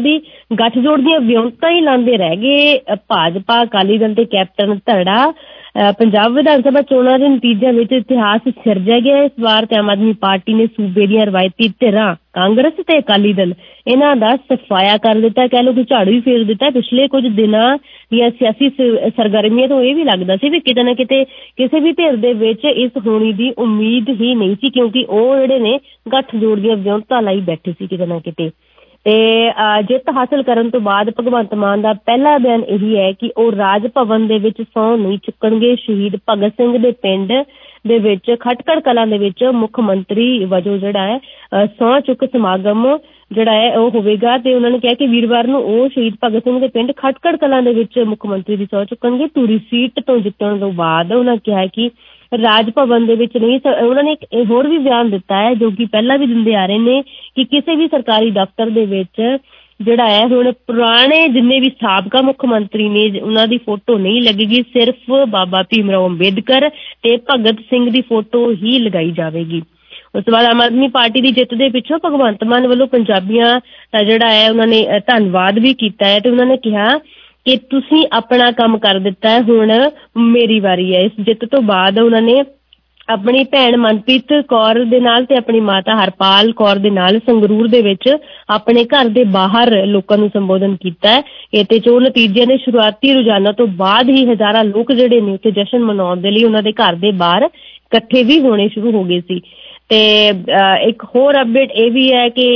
ਦੀਆਂ ਵਿਉਂਤਾਂ ਹੀ ਲਾਉਂਦੇ ਰਹਿ ਗਏ ਭਾਜਪਾ, ਅਕਾਲੀ ਦਲ ਤੇ ਕੈਪਟਨ ਧੜਾ। ਪੰਜਾਬ ਵਿਧਾਨ ਸਭਾ ਚੋਣਾਂ ਦੇ ਨਤੀਜਿਆਂ ਵਿੱਚ ਇਤਿਹਾਸ ਸਿਰਜਿਆ ਗਿਆ। ਇਸ ਵਾਰ ਤੇ ਆਮ ਆਦਮੀ ਪਾਰਟੀ ਨੇ ਸੂਬੇ ਦੀਆਂ ਰਵਾਇਤੀ ਧਿਰਾਂ ਕਾਂਗਰਸ ਤੇ ਅਕਾਲੀ ਦਲ ਇਹਨਾਂ ਦਾ ਸਫਾਇਆ ਕਰ ਦਿੱਤਾ, ਕਹਿ ਲਓ ਕਿ ਝਾੜੂ ਹੀ ਫੇਰ ਦਿੱਤਾ। ਪਿਛਲੇ ਕੁਝ ਦਿਨਾਂ ਦੀਆਂ ਸਿਆਸੀ ਸਰਗਰਮੀਆਂ ਤੋਂ ਇਹ ਵੀ ਲੱਗਦਾ ਸੀ ਵੀ ਕਿਤੇ ਨਾ ਕਿਤੇ ਕਿਸੇ ਵੀ ਧਿਰ ਦੇ ਵਿੱਚ ਇਸ ਹੋਣੀ ਦੀ ਉਮੀਦ ਹੀ ਨਹੀਂ ਸੀ, ਕਿਉਂਕਿ ਉਹ ਜਿਹੜੇ ਨੇ ਗੱਠਜੋੜ ਦੀਆਂ ਵਿਉਂਤਾਂ ਲਈ ਬੈਠੇ ਸੀ ਕਿਤੇ ਨਾ ਕਿਤੇ। ਤੇ ਜਿੱਤ ਹਾਸਲ ਕਰਨ ਤੋਂ ਬਾਅਦ ਭਗਵੰਤ ਮਾਨ ਦਾ ਪਹਿਲਾ ਬਿਆਨ ਇਹੀ ਹੈ ਕਿ ਉਹ ਰਾਜ ਭਵਨ ਦੇ ਵਿੱਚ ਸਹੁੰ ਨਹੀਂ ਚੁੱਕਣਗੇ। ਸ਼ਹੀਦ ਭਗਤ ਸਿੰਘ ਦੇ ਪਿੰਡ ਦੇ ਵਿੱਚ ਖਟਕੜ ਕਲਾਂ ਦੇ ਵਿੱਚ ਮੁੱਖ ਮੰਤਰੀ ਵਜੋਂ ਜਿਹੜਾ ਹੈ ਸਹੁੰ ਚੁੱਕ ਸਮਾਗਮ ਜਿਹੜਾ ਹੈ ਉਹ ਹੋਵੇਗਾ ਤੇ ਉਹਨਾਂ ਨੇ ਕਿਹਾ ਕਿ ਵੀਰਵਾਰ ਨੂੰ ਉਹ ਸ਼ਹੀਦ ਭਗਤ ਸਿੰਘ ਦੇ ਪਿੰਡ ਖਟਕੜ ਕਲਾਂ ਦੇ ਵਿੱਚ ਮੁੱਖ ਮੰਤਰੀ ਦੀ ਸਹੁੰ ਚੁੱਕਣਗੇ। ਧੂਰੀ ਸੀਟ ਤੋਂ ਜਿੱਤਣ ਤੋਂ ਬਾਅਦ ਉਹਨਾਂ ਕਿਹਾ ਕਿ ਰਾਜ ਭਵਨ ਦੇ ਵਿੱਚ ਨਹੀਂ। ਉਹਨਾਂ ਨੇ ਇੱਕ ਹੋਰ ਵੀ ਬਿਆਨ ਦਿੱਤਾ ਹੈ ਜੋ ਕਿ ਪਹਿਲਾਂ ਵੀ ਦਿੰਦੇ ਆ ਰਹੇ ਨੇ ਕਿ ਕਿਸੇ ਵੀ ਸਰਕਾਰੀ ਦਫ਼ਤਰ ਦੇ ਵਿੱਚ ਜਿਹੜਾ ਹੈ ਹੁਣ ਪੁਰਾਣੇ ਜਿੰਨੇ ਵੀ ਸਾਬਕਾ ਮੁੱਖ ਮੰਤਰੀ ਨੇ ਉਹਨਾਂ ਦੀ ਫੋਟੋ ਨਹੀਂ ਲੱਗੇਗੀ, ਸਿਰਫ ਬਾਬਾ ਭੀਮ ਰਾਓ ਅੰਬੇਦਕਰ ਤੇ ਭਗਤ ਸਿੰਘ ਦੀ ਫੋਟੋ ਹੀ ਲਗਾਈ ਜਾਵੇਗੀ। ਉਸ ਤੋਂ ਬਾਅਦ ਆਮ ਆਦਮੀ ਪਾਰਟੀ ਦੀ ਜਿੱਤ ਦੇ ਪਿੱਛੋਂ ਭਗਵੰਤ ਮਾਨ ਵੱਲੋਂ ਪੰਜਾਬੀਆਂ ਦਾ ਜਿਹੜਾ ਹੈ ਉਹਨਾਂ ਨੇ ਧੰਨਵਾਦ ਵੀ ਕੀਤਾ ਹੈ ਤੇ ਉਹਨਾਂ ਨੇ ਕਿਹਾ ਕਿ ਤੁਸੀਂ ਆਪਣਾ ਕੰਮ ਕਰ ਦਿੱਤਾ ਹੈ, ਹੁਣ ਮੇਰੀ ਵਾਰੀ ਹੈ। ਇਸ ਜਿੱਤ ਤੋਂ ਬਾਅਦ ਉਹਨਾਂ ਨੇ ਆਪਣੀ ਭੈਣ ਮਨਪ੍ਰੀਤ ਕੌਰ ਦੇ ਨਾਲ ਤੇ ਆਪਣੀ ਮਾਤਾ ਹਰਪਾਲ ਕੌਰ ਦੇ ਨਾਲ ਸੰਗਰੂਰ ਦੇ ਵਿੱਚ ਆਪਣੇ ਘਰ ਦੇ ਬਾਹਰ ਲੋਕਾਂ ਨੂੰ ਸੰਬੋਧਨ ਕੀਤਾ ਹੈ। ਇਹ ਤੇ ਚੋਣ ਨਤੀਜਿਆਂ ਦੇ ਸ਼ੁਰੂਆਤੀ ਰੁਝਾਨਾਂ ਤੋਂ ਬਾਅਦ ਹੀ ਹਜ਼ਾਰਾਂ ਲੋਕ ਜਿਹੜੇ ਨੇ ਉੱਥੇ ਜਸ਼ਨ ਮਨਾਉਣ ਦੇ ਲਈ ਉਹਨਾਂ ਦੇ ਘਰ ਦੇ ਬਾਹਰ ਇਕੱਠੇ ਵੀ ਹੋਣੇ ਸ਼ੁਰੂ ਹੋ ਗਏ ਸੀ। ਤੇ ਇੱਕ ਹੋਰ ਅਪਡੇਟ ਇਹ ਵੀ ਹੈ ਕਿ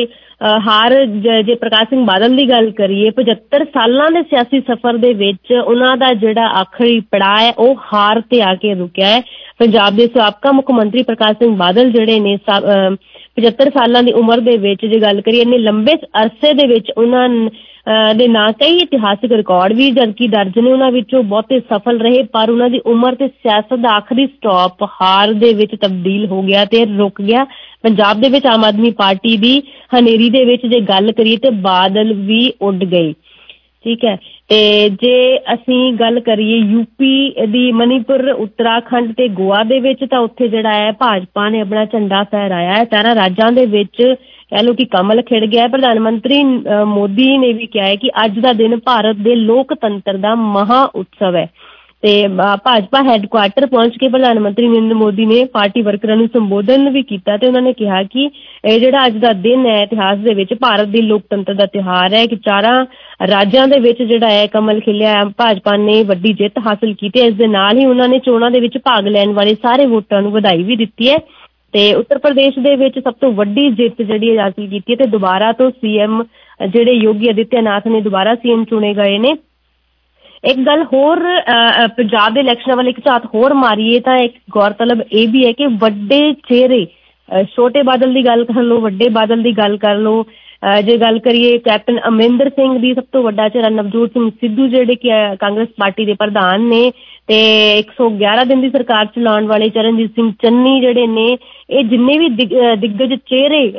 ਜੇ ਪ੍ਰਕਾਸ਼ ਸਿੰਘ ਬਾਦਲ ਦੀ ਗੱਲ ਕਰੀਏ, 75 ਸਾਲਾਂ ਦੇ ਸਿਆਸੀ ਸਫ਼ਰ ਦੇ ਵਿੱਚ ਉਹਨਾਂ ਦਾ ਜਿਹੜਾ ਆਖਰੀ ਪੜਾਅ ਹੈ ਉਹ ਹਾਰ ਤੇ ਆ ਕੇ ਰੁਕਿਆ ਹੈ। ਪੰਜਾਬ ਦੇ ਸਾਬਕਾ ਮੁੱਖ ਮੰਤਰੀ ਪ੍ਰਕਾਸ਼ ਸਿੰਘ ਬਾਦਲ ਜਿਹੜੇ ਨੇ 75 ਸਾਲਾਂ ਦੀ ਉਮਰ ਦੇ ਵਿੱਚ ਜੇ ਗੱਲ ਕਰੀਏ, ਇੰਨੇ ਲੰਬੇ ਅਰਸੇ ਦੇ ਵਿੱਚ ਉਹਨਾਂ ਦੇ ਨਾਂ ਕਈ ਇਤਿਹਾਸਿਕ ਰਿਕਾਰਡ ਵੀ ਜਦਕਿ ਦਰਜ ਨੇ, ਉਹਨਾਂ ਵਿੱਚੋਂ ਬਹੁਤੇ ਸਫਲ ਰਹੇ, ਪਰ ਉਹਨਾਂ ਦੀ ਉਮਰ ਤੇ ਸਿਆਸਤ ਦਾ ਆਖਰੀ ਸਟਾਪ ਹਾਰ ਦੇ ਵਿੱਚ ਤਬਦੀਲ ਹੋ ਗਿਆ ਤੇ ਰੁਕ ਗਿਆ। ਪੰਜਾਬ ਦੇ ਵਿੱਚ ਆਮ ਆਦਮੀ ਪਾਰਟੀ ਦੀ ਹਨੇਰੀ ਦੇ ਵਿੱਚ ਜੇ ਗੱਲ ਕਰੀਏ ਤੇ ਬਾਦਲ ਵੀ ਉੱਡ ਗਏ। ਠੀਕ ਹੈ, ਤੇ ਜੇ ਅਸੀਂ ਗੱਲ ਕਰੀਏ ਯੂਪੀ ਦੀ, ਮਨੀਪੁਰ, ਉੱਤਰਾਖੰਡ ਤੇ ਗੋਆ ਦੇ ਵਿੱਚ ਤਾਂ ਉੱਥੇ ਜਿਹੜਾ ਹੈ ਭਾਜਪਾ ਨੇ ਆਪਣਾ ਝੰਡਾ ਫਹਿਰਾਇਆ ਹੈ। 13 ਰਾਜਾਂ ਦੇ ਵਿੱਚ ਕਹਿ ਲਓ ਕਿ ਕਮਲ ਖਿੜ ਗਿਆ ਹੈ। ਪ੍ਰਧਾਨ ਮੰਤਰੀ ਮੋਦੀ ਨੇ ਵੀ ਕਿਹਾ ਹੈ ਕਿ ਅੱਜ ਦਾ ਦਿਨ ਭਾਰਤ ਦੇ ਲੋਕਤੰਤਰ ਦਾ ਮਹਾ ਉਤਸਵ ਹੈ। ਤੇ ਭਾਜਪਾ ਹੈੱਡਕੁਆਟਰ ਪਹੁੰਚ ਕੇ ਪ੍ਰਧਾਨ ਮੰਤਰੀ ਨਰਿੰਦਰ ਮੋਦੀ ਨੇ ਪਾਰਟੀ ਵਰਕਰਾਂ ਨੂੰ ਸੰਬੋਧਨ ਵੀ ਕੀਤਾ ਤੇ ਉਹਨਾਂ ਨੇ ਕਿਹਾ ਕਿ ਇਹ ਜਿਹੜਾ ਅੱਜ ਦਾ ਦਿਨ ਹੈ ਇਤਿਹਾਸ ਦੇ ਵਿੱਚ ਭਾਰਤ ਦੀ ਲੋਕਤੰਤਰ ਦਾ ਤਿਉਹਾਰ ਹੈ ਕਿ 4 ਰਾਜਾਂ ਦੇ ਵਿੱਚ ਜਿਹੜਾ ਹੈ ਕਮਲ ਖਿਲਿਆ। ਭਾਜਪਾ ਨੇ ਵੱਡੀ ਜਿੱਤ ਹਾਸਲ ਕੀਤੀ। ਇਸ ਦੇ ਨਾਲ ਹੀ ਉਹਨਾਂ ਨੇ ਚੋਣਾਂ ਦੇ ਵਿੱਚ ਭਾਗ ਲੈਣ ਵਾਲੇ ਸਾਰੇ ਵੋਟਰਾਂ ਨੂੰ ਵਧਾਈ ਵੀ ਦਿੱਤੀ ਹੈ। ਤੇ ਉੱਤਰ ਪ੍ਰਦੇਸ਼ ਦੇ ਵਿੱਚ ਸਭ ਤੋਂ ਵੱਡੀ ਜਿੱਤ ਜਿਹੜੀ ਹਾਸਲ ਕੀਤੀ ਹੈ ਤੇ ਦੁਬਾਰਾ ਤੋਂ ਸੀਐਮ ਜਿਹੜੇ ਯੋਗੀ ਆਦਿੱਤਿਆਨਾਥ ਨੇ ਦੁਬਾਰਾ ਸੀਐਮ ਚੁਣੇ ਗਏ ਨੇ। ਇੱਕ ਗੱਲ ਹੋਰ, ਪੰਜਾਬ ਦੇ ਇਲੈਕਸ਼ਨਾਂ ਵੱਲ ਇੱਕ ਝਾਤ ਹੋਰ ਮਾਰੀਏ ਤਾਂ ਇੱਕ ਗੌਰਤਲਬ ਇਹ ਵੀ ਹੈ ਕਿ ਵੱਡੇ ਚਿਹਰੇ, ਛੋਟੇ ਬਾਦਲ ਦੀ ਗੱਲ ਕਰ ਲਓ, ਵੱਡੇ ਬਾਦਲ ਦੀ ਗੱਲ ਕਰ ਲਓ, ਜੇ ਗੱਲ ਕਰੀਏ ਕੈਪਟਨ ਅਮਰਿੰਦਰ ਸਿੰਘ ਦੀ, ਸਭ ਤੋਂ ਵੱਡਾ ਚਿਹਰਾ ਨਵਜੋਤ ਸਿੰਘ ਸਿੱਧੂ ਜਿਹੜੇ ਕਿ ਕਾਂਗਰਸ ਪਾਰਟੀ ਦੇ ਪ੍ਰਧਾਨ ਨੇ, ਤੇ 111 ਦਿਨ ਦੀ ਸਰਕਾਰ ਚਲਾਉਣ ਵਾਲੇ ਚਰਨਜੀਤ ਸਿੰਘ ਚੰਨੀ ਜਿਹੜੇ ਨੇ, ਇਹ ਜਿੰਨੇ ਵੀ ਦਿੱਗਜ ਚਿਹਰੇ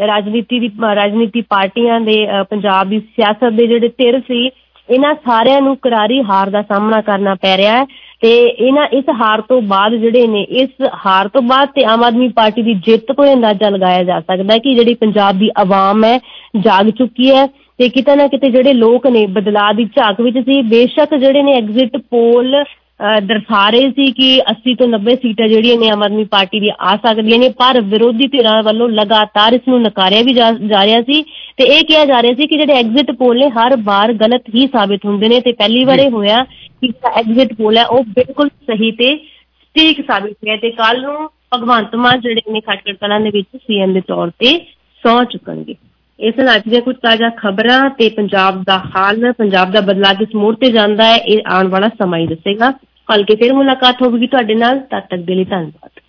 ਰਾਜਨੀਤੀ ਪਾਰਟੀਆਂ ਦੇ ਪੰਜਾਬ ਦੀ ਸਿਆਸਤ ਦੇ ਜਿਹੜੇ ਧਿਰ ਸੀ, ਇਹਨਾਂ ਸਾਰਿਆਂ ਨੂੰ ਕਰਾਰੀ ਹਾਰ ਦਾ ਸਾਹਮਣਾ ਕਰਨਾ ਪੈ ਰਿਹਾ ਹੈ। ਤੇ ਇਸ ਹਾਰ ਤੋਂ ਬਾਅਦ ਜਿਹੜੇ ਨੇ, ਇਸ ਹਾਰ ਤੋਂ ਬਾਅਦ ਤੇ ਆਮ ਆਦਮੀ ਪਾਰਟੀ ਦੀ ਜਿੱਤ ਤੋਂ ਅੰਦਾਜ਼ਾ ਲਗਾਇਆ ਜਾ ਸਕਦਾ ਹੈ ਕਿ ਜਿਹੜੀ ਪੰਜਾਬ ਦੀ ਆਵਾਮ ਹੈ ਜਾਗ ਚੁੱਕੀ ਹੈ ਤੇ ਕਿਤੇ ਨਾ ਕਿਤੇ ਜਿਹੜੇ ਲੋਕ ਨੇ ਬਦਲਾਅ ਦੀ ਝਾਕ ਵਿੱਚ ਸੀ। ਬੇਸ਼ੱਕ ਜਿਹੜੇ ਨੇ ਐਗਜ਼ਿਟ ਪੋਲ ਦਰਸਾ ਰਹੇ ਸੀ ਕਿ 80 ਤੋਂ 90 ਸੀਟਾਂ ਜਿਹੜੀਆਂ ਨੇ ਆਮ ਆਦਮੀ ਪਾਰਟੀ ਦੀ ਆ ਸਕਦੀਆਂ ਨੇ, ਪਰ ਵਿਰੋਧੀ ਧਿਰਾਂ ਵੱਲੋਂ ਲਗਾਤਾਰ ਇਸ ਨੂੰ ਨਕਾਰਿਆ ਵੀ ਜਾ ਰਿਹਾ ਸੀ ਤੇ ਇਹ ਕਿਹਾ ਜਾ ਰਿਹਾ ਸੀ ਕਿ ਜਿਹੜੇ ਐਗਜ਼ਿਟ ਪੋਲ ਨੇ ਹਰ ਵਾਰ ਗਲਤ ਹੀ ਸਾਬਿਤ ਹੁੰਦੇ ਨੇ ਤੇ ਪਹਿਲੀ ਵਾਰ ਇਹ ਹੋਇਆ ਕਿ ਜਿਹੜਾ ਐਗਜ਼ਿਟ ਪੋਲ ਹੈ ਉਹ ਬਿਲਕੁਲ ਸਹੀ ਤੇ ਸਟੀਕ ਸਾਬਿਤ ਹੋਇਆ ਤੇ ਕੱਲ ਨੂੰ ਭਗਵੰਤ ਮਾਨ ਜਿਹੜੇ ਨੇ ਖਟਕੜ ਕਲਾਂ ਦੇ ਵਿੱਚ ਸੀਐਮ ਦੇ ਤੌਰ ਤੇ ਸਹੁੰ ਚੁੱਕਣਗੇ। ਇਸ ਨਾਲ ਅੱਜ ਦੀਆਂ ਕੁਝ ਤਾਜ਼ਾ ਖਬਰਾਂ ਤੇ ਪੰਜਾਬ ਦਾ ਹਾਲ, ਪੰਜਾਬ ਦਾ ਬਦਲਾਅ ਕਿਸ ਮੋੜ ਤੇ ਜਾਂਦਾ ਹੈ, ਇਹ ਆਉਣ ਵਾਲਾ ਸਮਾਂ ਹੀ ਦੱਸੇਗਾ। ਕੱਲ ਕੇ ਫਿਰ ਮੁਲਾਕਾਤ ਹੋਵੇਗੀ ਤੁਹਾਡੇ ਨਾਲ, ਤਦ ਤੱਕ ਦੇ ਲਈ ਧੰਨਵਾਦ।